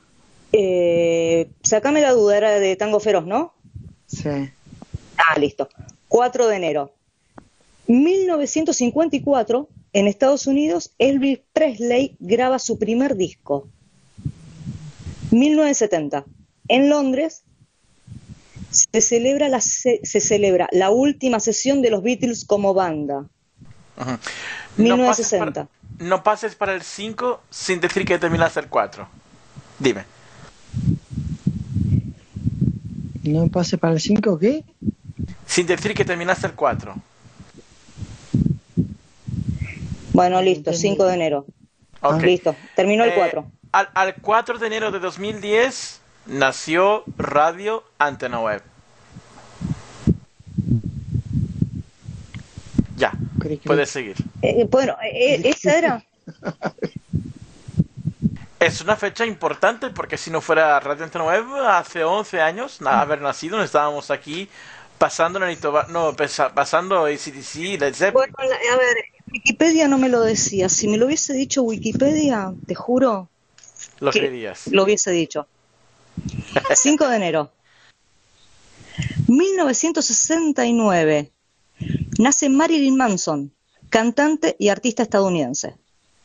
S9: Sacame la duda, era de Tango Feroz, ¿no?
S4: Sí.
S9: Listo. 4 de enero. 1954, en Estados Unidos, Elvis Presley graba su primer disco. 1970, en Londres, se celebra la última sesión de los Beatles como banda. 1960.
S3: No pases para el 5 sin decir que terminaste el 4. Dime.
S4: ¿No pases para el 5 qué?
S3: Sin decir que terminaste el 4.
S9: Bueno, listo, 5 de enero.
S3: Ok.
S9: Listo, terminó el 4.
S3: Al 4 de enero de 2010 nació Radio Antena Web. Ya, puedes seguir.
S9: Bueno, esa era.
S3: Es una fecha importante porque si no fuera Radio Antena Web, hace 11 años, haber nacido, no estábamos aquí pasando pasando AC/DC, Led Zeppelin.
S9: Bueno, a ver, Wikipedia no me lo decía. Si me lo hubiese dicho Wikipedia, te juro
S3: Lo
S9: que
S3: creerías.
S9: lo hubiese dicho. 5 de enero. 1969. Nace Marilyn Manson, cantante y artista estadounidense.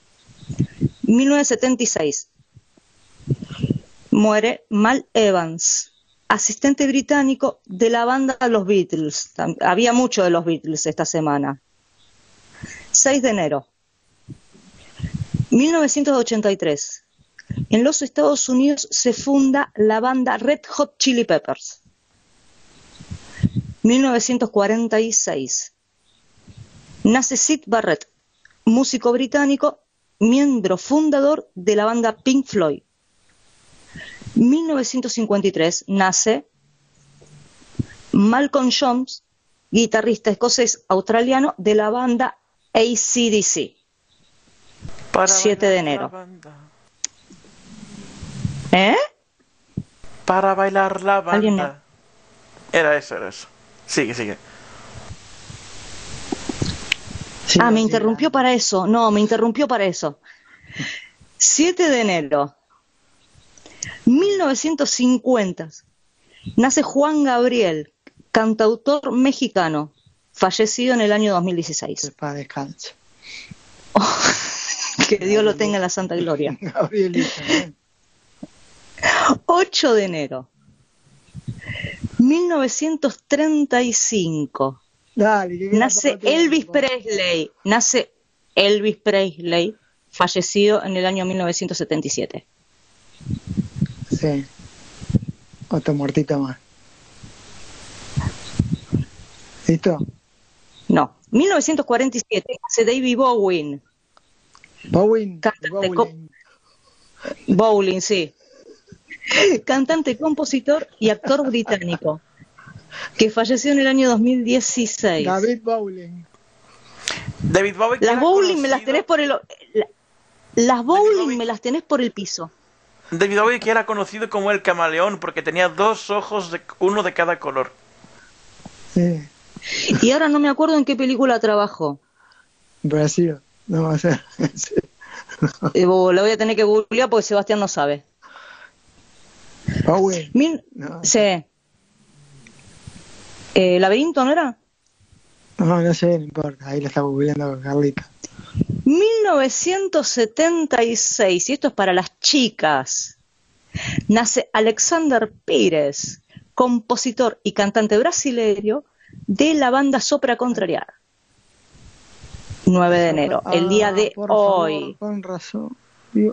S9: 1976. Muere Mal Evans, asistente británico de la banda Los Beatles. Había mucho de los Beatles esta semana. 6 de enero. 1983. En los Estados Unidos se funda la banda Red Hot Chili Peppers. 1946. Nace Syd Barrett, músico británico, miembro fundador de la banda Pink Floyd. 1953 nace Malcolm Jones, guitarrista escocés australiano de la banda AC/DC. 7 de enero.
S3: Para bailar la
S9: ¿Alguien me-
S3: banda. Era eso. Sigue.
S9: Me interrumpió para eso. No, me interrumpió para eso. 7 de enero. 1950. Nace Juan Gabriel, cantautor mexicano, fallecido en el año 2016.
S4: Para descanso.
S9: Que Dios lo tenga en la santa gloria.
S4: Gabrielita,
S9: 8 de enero. 1935.
S4: Dale, que queda
S9: Nace
S4: poco tiempo.
S9: Elvis Presley, fallecido en el año 1977.
S4: Sí. Otro muertito más. ¿Listo?
S9: No, 1947 nace David Bowie,
S4: Bowen.
S9: cantante,
S4: Bowen.
S9: Bowling, sí, cantante, compositor y actor británico, que falleció en el año 2016.
S4: David Bowen.
S3: David Bowie. que
S9: Las
S3: era
S9: Bowling me las
S3: conocido-
S9: tenés por el las Bowling me las tenés por el piso.
S3: David Bowie, que era conocido como el camaleón porque tenía dos ojos, uno de cada color.
S4: Sí.
S9: Y ahora no me acuerdo en qué película trabajó.
S4: Brasil. No va a ser. Sí.
S9: La voy a tener que googlear porque Sebastián no sabe.
S4: Bowen. No.
S9: Sí. ¿Laberinto no era?
S4: No sé, no importa. Ahí la está googleando con Carlita.
S9: 1976, y esto es para las chicas, nace Alexander Pires, compositor y cantante brasileño de la banda Sopra Contrariar. 9 de enero, el día de
S4: por
S9: hoy.
S4: favor, con razón. Digo,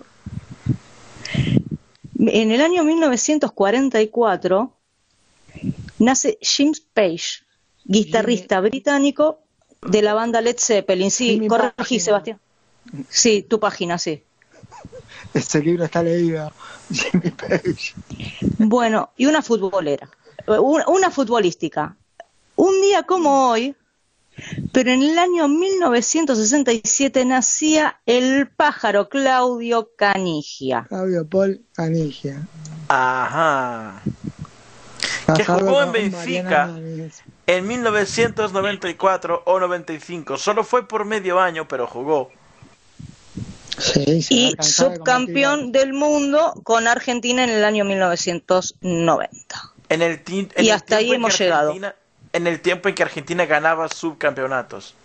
S9: En el año 1944 nace James Page, guitarrista británico de la banda Led Zeppelin. Sí,
S4: Jimmy
S9: corregí,
S4: Page.
S9: Sebastián. Sí, tu página, sí.
S4: ese libro está leído. Jimmy Page.
S9: Bueno, y una futbolera, una futbolística. Un día como hoy, pero en el año 1967 nacía el pájaro Claudio Canigia.
S4: Claudio Paul Canigia.
S3: Ajá. Que
S4: Casado
S3: jugó en
S4: con
S3: Benfica
S4: Mariana Núñez.
S3: en 1994 o 95. Solo fue por medio año, pero jugó.
S4: Sí, se va a
S9: Y
S4: cansar de
S9: subcampeón
S4: competir.
S9: del mundo con Argentina en el año 1990.
S3: En el
S9: Y hasta ahí
S3: tiempo en que
S9: hemos llegado.
S3: Argentina- En el tiempo en que Argentina ganaba subcampeonatos.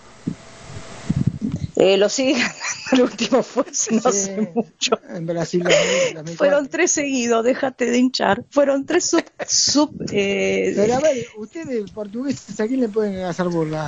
S9: Lo sigue ganando, el último fue hace no
S4: Sí,
S9: sé mucho.
S4: En Brasil 2004.
S9: Fueron 3 seguidos, déjate de hinchar. Fueron 3
S4: Pero a ver, ustedes portugueses, ¿a quién le pueden hacer burla?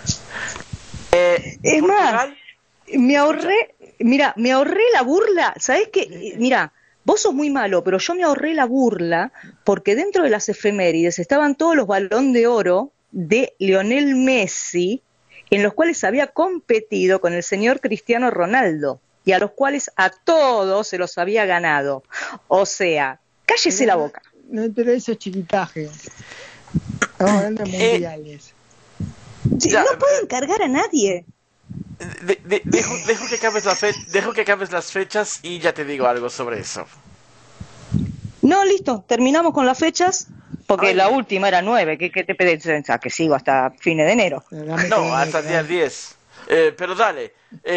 S9: Es más,
S3: Portugal,
S9: me ahorré la burla. ¿Sabés qué? Mira, vos sos muy malo, pero yo me ahorré la burla porque dentro de las efemérides estaban todos los balón de oro de Lionel Messi en los cuales había competido con el señor Cristiano Ronaldo y a los cuales a todos se los había ganado. O sea, cállese la boca.
S4: No, pero eso es chiquitaje. Estamos hablando de mundiales.
S9: Sí,
S3: Ya,
S9: no pueden cargar a nadie.
S3: Dejo que acabes las fechas y ya te digo algo sobre eso.
S9: No, listo, terminamos con las fechas, porque
S3: Ay.
S9: la última era 9, ¿qué te pensás? Que sigo hasta fines de enero.
S3: No, hasta el día 10. Pero dale.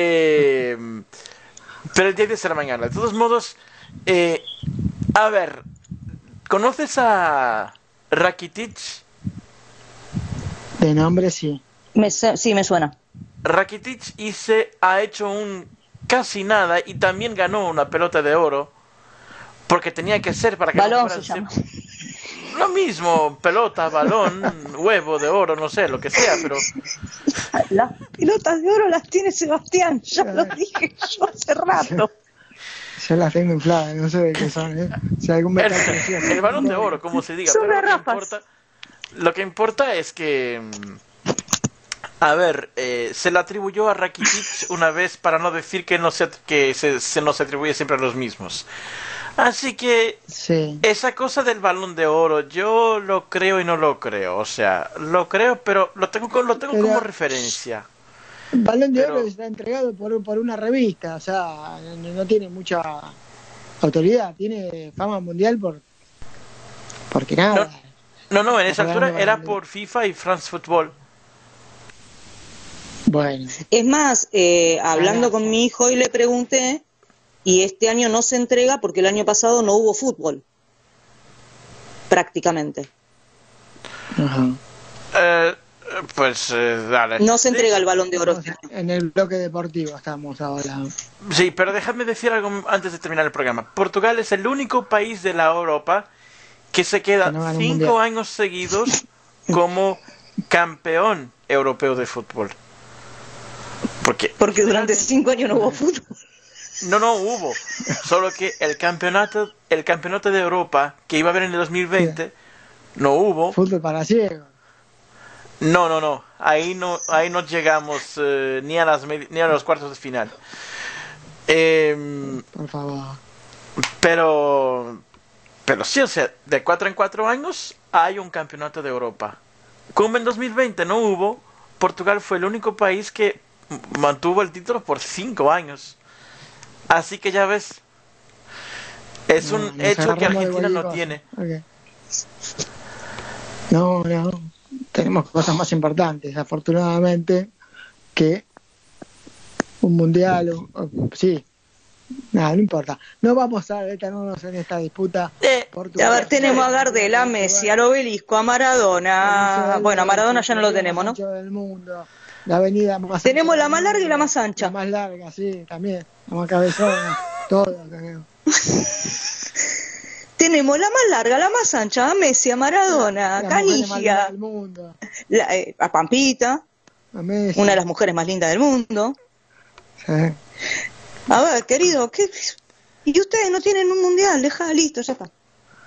S3: Pero el día 10 será mañana. De todos modos, a ver, ¿conoces a Rakitic?
S4: De nombre sí.
S9: Sí, me suena.
S3: Rakitic ha hecho un casi nada y también ganó una pelota de oro porque tenía que ser para que
S9: Balón
S3: no
S9: se
S3: fuera
S9: llama.
S3: lo mismo, pelota, balón, huevo de oro, no sé, lo que sea, pero
S9: Las pelotas de oro las tiene Sebastián, ya lo dije yo hace rato.
S4: Yo las tengo infladas, no sé de qué son. Si algún metal precioso.
S3: el balón de oro, como se diga,
S9: Son
S3: pero
S9: garrafas.
S3: lo que importa es que a ver, se le atribuyó a Rakitic una vez para no decir que se nos atribuye siempre a los mismos. Así que
S4: Sí.
S3: esa cosa del balón de oro, yo lo creo y no lo creo. O sea, lo creo, pero lo tengo
S4: Pero-
S3: como referencia.
S4: El Balón de
S3: Pero-
S4: Oro está entregado por una revista, o sea, no tiene mucha autoridad, tiene fama mundial porque nada.
S3: No, en esa
S4: Ojalá
S3: altura
S4: no
S3: era
S4: gane.
S3: por FIFA y France Football.
S4: Bueno,
S9: Es más, hablando con mi hijo y le pregunté, y este año no se entrega porque el año pasado no hubo fútbol, prácticamente.
S4: ajá.
S3: Dale.
S9: No se entrega el Balón de Oro.
S4: Estamos en el bloque deportivo estamos ahora.
S3: Sí, pero déjame decir algo antes de terminar el programa. Portugal es el único país de la Europa que se queda
S4: Que no gana un
S3: 5
S4: mundial.
S3: años seguidos como campeón europeo de fútbol.
S9: Porque durante 5 años no hubo fútbol.
S3: No hubo. Solo que el campeonato de Europa que iba a haber en el 2020 no hubo.
S4: Fútbol para ciegos.
S3: No. Ahí no llegamos ni a los cuartos de final.
S4: Por favor.
S3: Pero sí, o sea, de 4 en 4 años hay un campeonato de Europa. Como en 2020 no hubo, Portugal fue el único país que mantuvo el título por 5 años. Así que ya ves, es
S4: No,
S3: un
S4: nos
S3: hecho que
S4: agarramos de
S3: Argentina no
S4: cualquier
S3: tiene.
S4: cosa. Ok. No. Tenemos cosas más importantes, afortunadamente, que un mundial. Sí. Nada, no importa. No vamos a detenernos en esta disputa.
S9: A ver, tenemos a Gardel, a Messi, al Obelisco, a Maradona. Bueno, a Maradona ya no lo tenemos, ¿no?
S4: Del mundo, la avenida más
S9: Tenemos
S4: ancha
S9: la
S4: del
S9: más larga y la
S4: mundo,
S9: más ancha.
S4: La más larga, sí, también. La más cabezona, todo tenemos.
S9: Tenemos la más larga, la más ancha, a Messi, a Maradona, a
S4: La mujer más linda
S9: Canigia,
S4: del mundo.
S9: a Pampita,
S4: A Messi.
S9: una de las mujeres más lindas del mundo.
S4: Sí.
S9: A ver, querido, ¿qué? ¿Y ustedes no tienen un mundial? Deja, listo, ya está.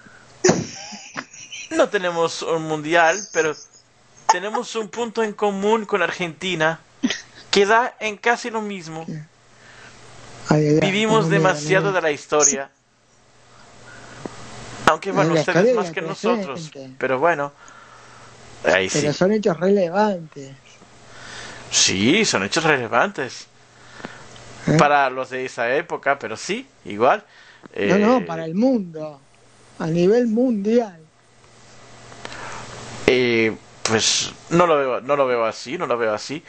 S3: No tenemos un mundial, pero tenemos un punto en común con Argentina que da en casi lo mismo. Vivimos demasiado de la historia. Aunque bueno,
S4: La
S3: ustedes
S4: historia
S3: más que
S4: del
S3: nosotros.
S4: presente.
S3: Pero bueno, ahí sí.
S4: Pero son hechos relevantes.
S3: Sí, son hechos relevantes.
S4: ¿Eh?
S3: Para los de esa época, pero sí, igual.
S4: No, para el mundo. A nivel mundial.
S3: Pues no lo veo así.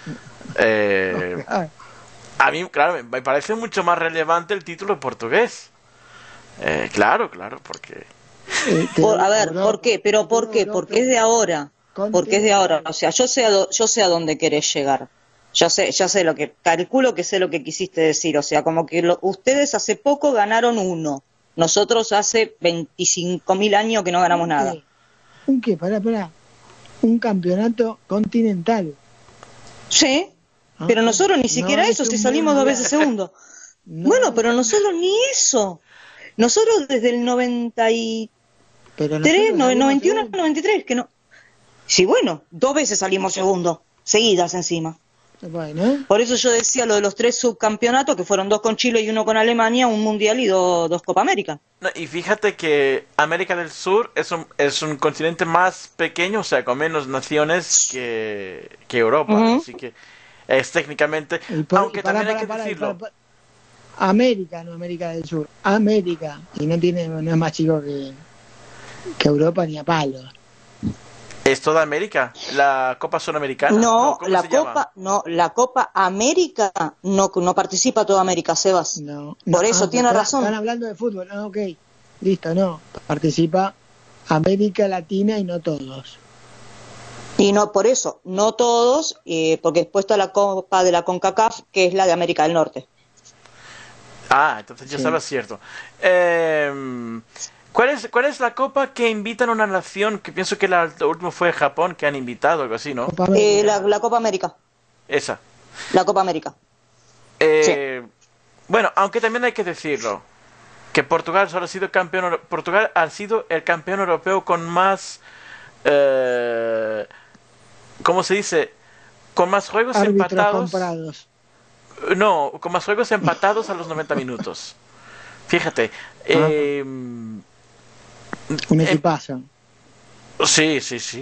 S4: Ah,
S3: A mí, claro, me parece mucho más relevante el título portugués. Claro, porque...
S9: A ver, ¿por qué? ¿Pero por qué? Porque es de ahora. Porque es de ahora. O sea, yo sé a dónde querés llegar. Yo sé lo que... Calculo que sé lo que quisiste decir. O sea, como que ustedes hace poco ganaron uno. Nosotros hace 25.000 años que no ganamos nada.
S4: ¿Un qué? Pará. Un campeonato continental.
S9: Sí, pero nosotros ni siquiera
S4: no
S9: eso,
S4: es
S9: si
S4: un
S9: salimos 2
S4: mundial.
S9: veces segundo.
S4: No,
S9: Bueno, pero nosotros ni eso. Nosotros desde el 93,
S4: pero nosotros salimos
S9: 91,
S4: segundo.
S9: 93, que no. Sí, bueno, 2 veces salimos segundo. seguidas encima.
S4: Bueno,
S9: Por eso yo decía lo de los 3 subcampeonatos, que fueron 2 con Chile y 1 con Alemania, un Mundial y 2 Copa América.
S3: No, y fíjate que América del Sur es un continente más pequeño, o sea, con menos naciones que Europa.
S9: Ujú.
S3: Así que es técnicamente... Aunque también hay que decirlo.
S4: América, no América del Sur. América. Y no es más chico que Europa ni a palo.
S3: ¿Es toda América? ¿La Copa Sudamericana?
S9: No,
S3: ¿Cómo
S9: la
S3: se llama?
S9: Copa, no, la Copa América no participa toda América, Sebas.
S4: No,
S9: Por eso tiene razón.
S4: Están hablando de fútbol. Ah, ok. Listo, no. Participa América Latina y no todos.
S9: Y no, por eso, no todos, porque después está la Copa de la CONCACAF, que es la de América del Norte.
S3: Ah, entonces ya
S4: Sí.
S3: estaba cierto. ¿Cuál es la copa que invitan a una nación? Que pienso que la última fue Japón, que han invitado, algo así, ¿no?
S4: Copa América.
S9: La Copa América,
S3: Esa.
S9: la Copa América.
S3: Bueno, aunque también hay que decirlo, que Portugal solo ha sido campeón, Portugal ha sido el campeón europeo con más, ¿cómo se dice? Con más juegos
S4: Árbitros
S3: empatados.
S4: comprados.
S3: No, con más juegos empatados a los 90 minutos. Fíjate.
S4: Un equipazo.
S3: Sí.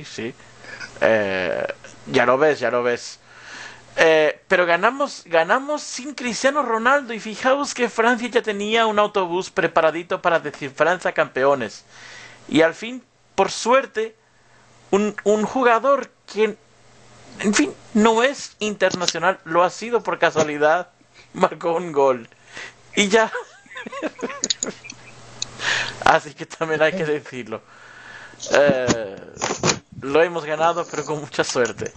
S3: Ya lo ves. Pero ganamos sin Cristiano Ronaldo y fijaos que Francia ya tenía un autobús preparadito para decir Francia campeones. Y al fin, por suerte, un jugador que, en fin, no es internacional, lo ha sido por casualidad, marcó un gol. Y ya. Así que también hay que decirlo. Lo hemos ganado, pero con mucha suerte.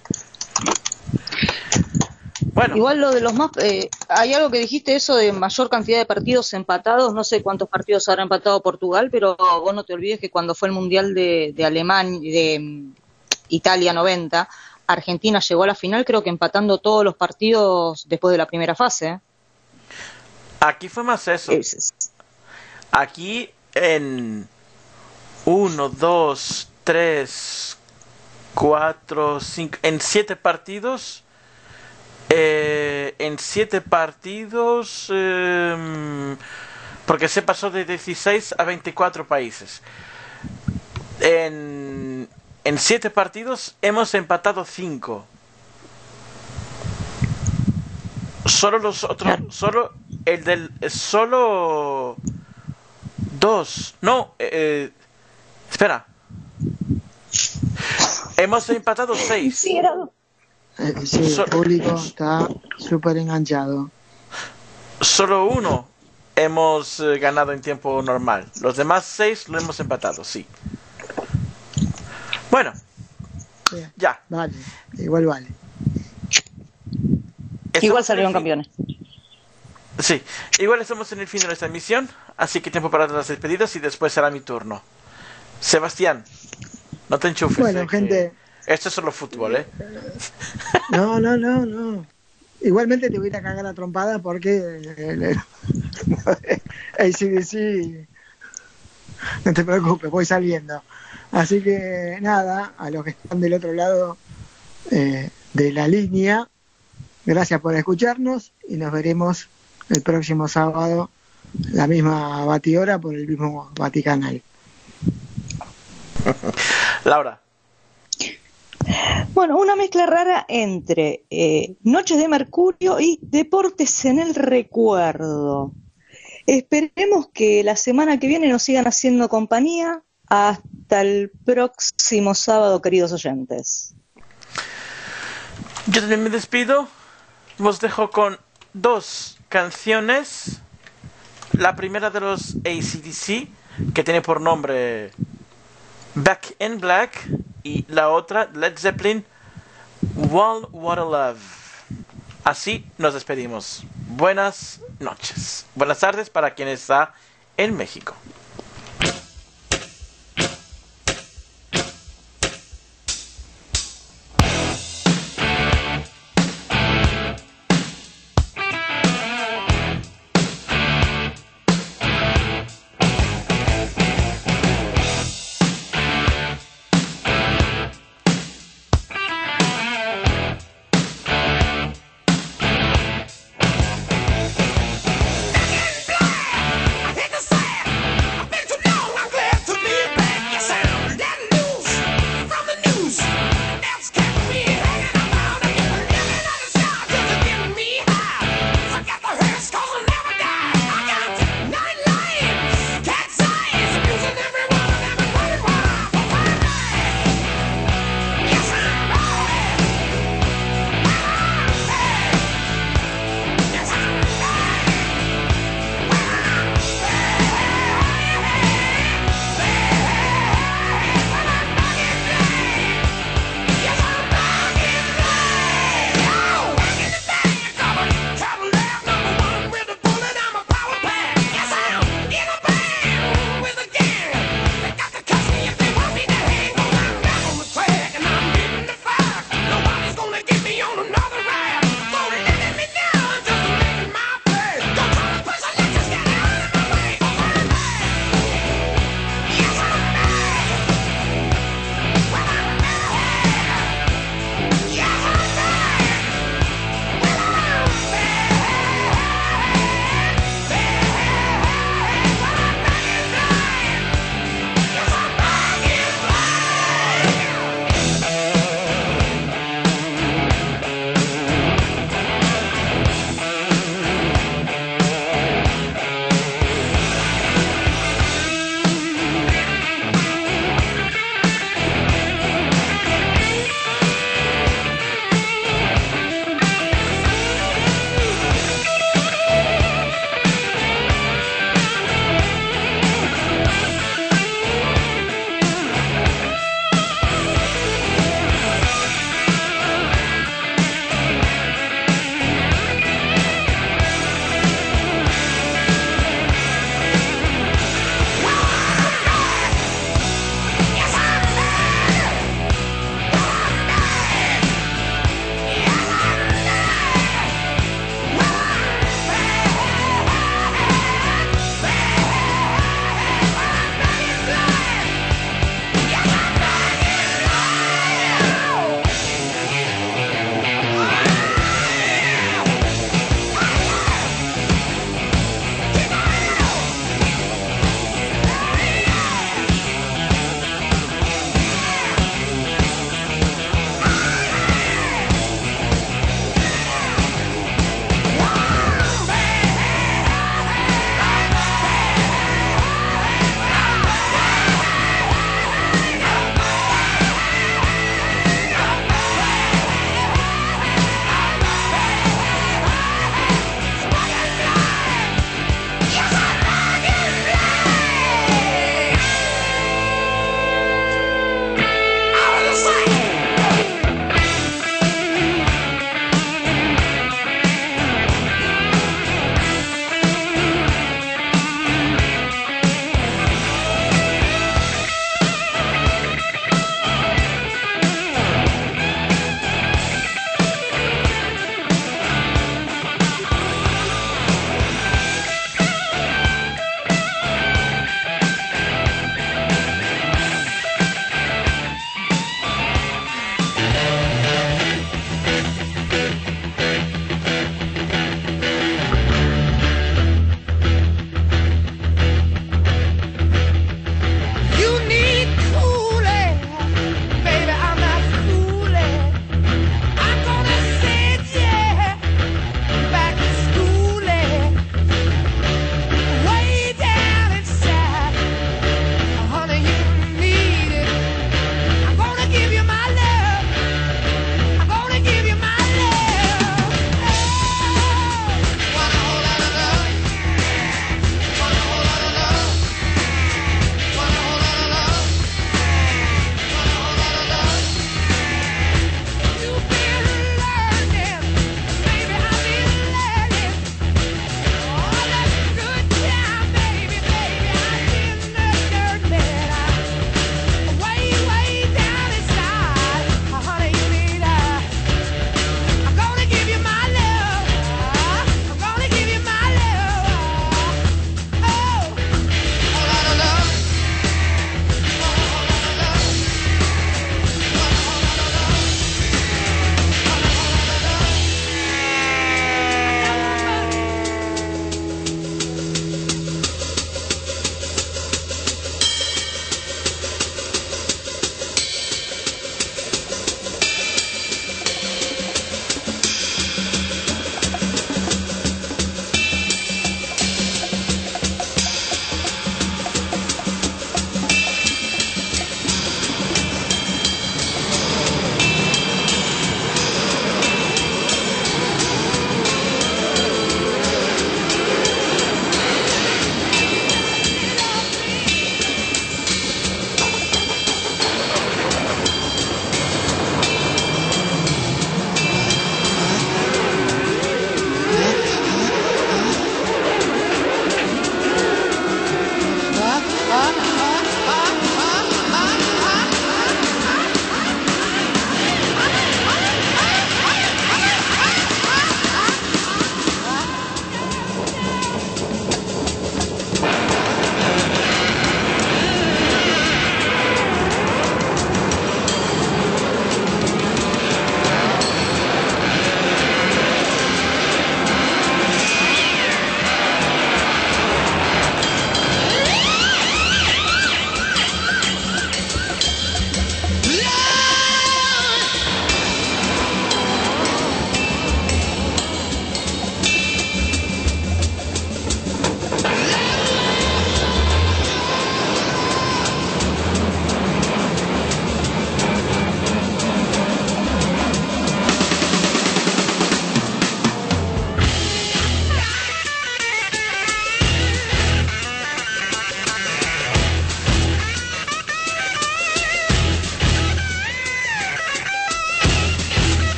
S3: Bueno,
S9: Igual lo de los más... hay algo que dijiste, eso de mayor cantidad de partidos empatados, no sé cuántos partidos habrá empatado Portugal, pero vos no te olvides que cuando fue el Mundial de Alemania, de Italia 90, Argentina llegó a la final creo que empatando todos los partidos después de la primera fase. ¿Eh?
S3: aquí fue más eso. Aquí en 1, 2, 3, 4, 5, en 7 partidos, porque se pasó de 16 a 24 países. En 7 partidos hemos empatado 5. Solo los otros, solo 2. No, espera. Hemos empatado 6.
S9: Sí, era dos.
S4: Sí, el público está súper enganchado.
S3: Solo 1 hemos ganado en tiempo normal. Los demás 6 lo hemos empatado, sí. Bueno,
S4: Bien.
S3: ya.
S4: Vale, igual vale.
S9: Igual
S3: Estamos
S9: salieron
S3: en el fin-
S9: campeones.
S3: Sí, igual estamos en el fin de nuestra emisión, así que tiempo para las despedidas y después será mi turno. Sebastián, no te enchufes.
S4: Bueno, gente.
S3: Esto es solo fútbol, ¿eh?
S4: No. Igualmente te voy a ir a cagar a trompada porque ACDC, no te preocupes, voy saliendo. Así que nada, a los que están del otro lado de la línea, gracias por escucharnos y nos veremos el próximo sábado, la misma batidora por el mismo Vaticanal.
S3: Laura.
S9: Bueno, una mezcla rara entre Noches de Mercurio y Deportes en el Recuerdo. Esperemos que la semana que viene nos sigan haciendo compañía. Hasta el próximo sábado, queridos oyentes.
S3: Yo también me despido. Os dejo con 2 canciones. La primera de los AC/DC, que tiene por nombre Back in Black, y la otra, Led Zeppelin, Wall Water Love. Así nos despedimos. Buenas noches. Buenas tardes para quien está en México.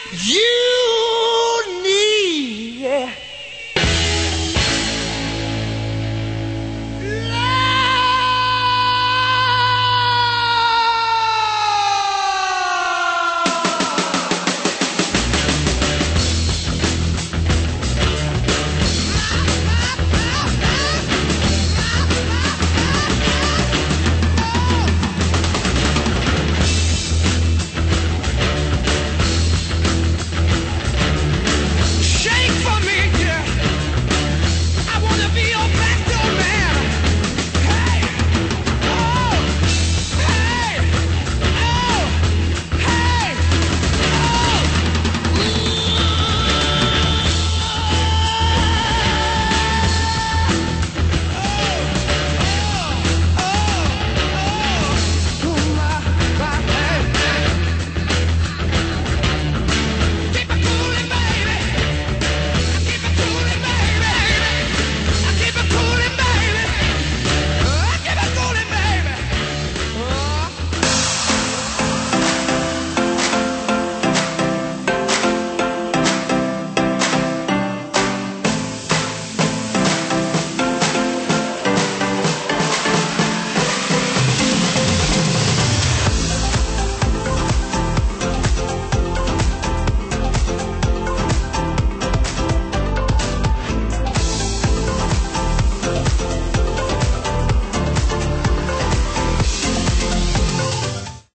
S8: You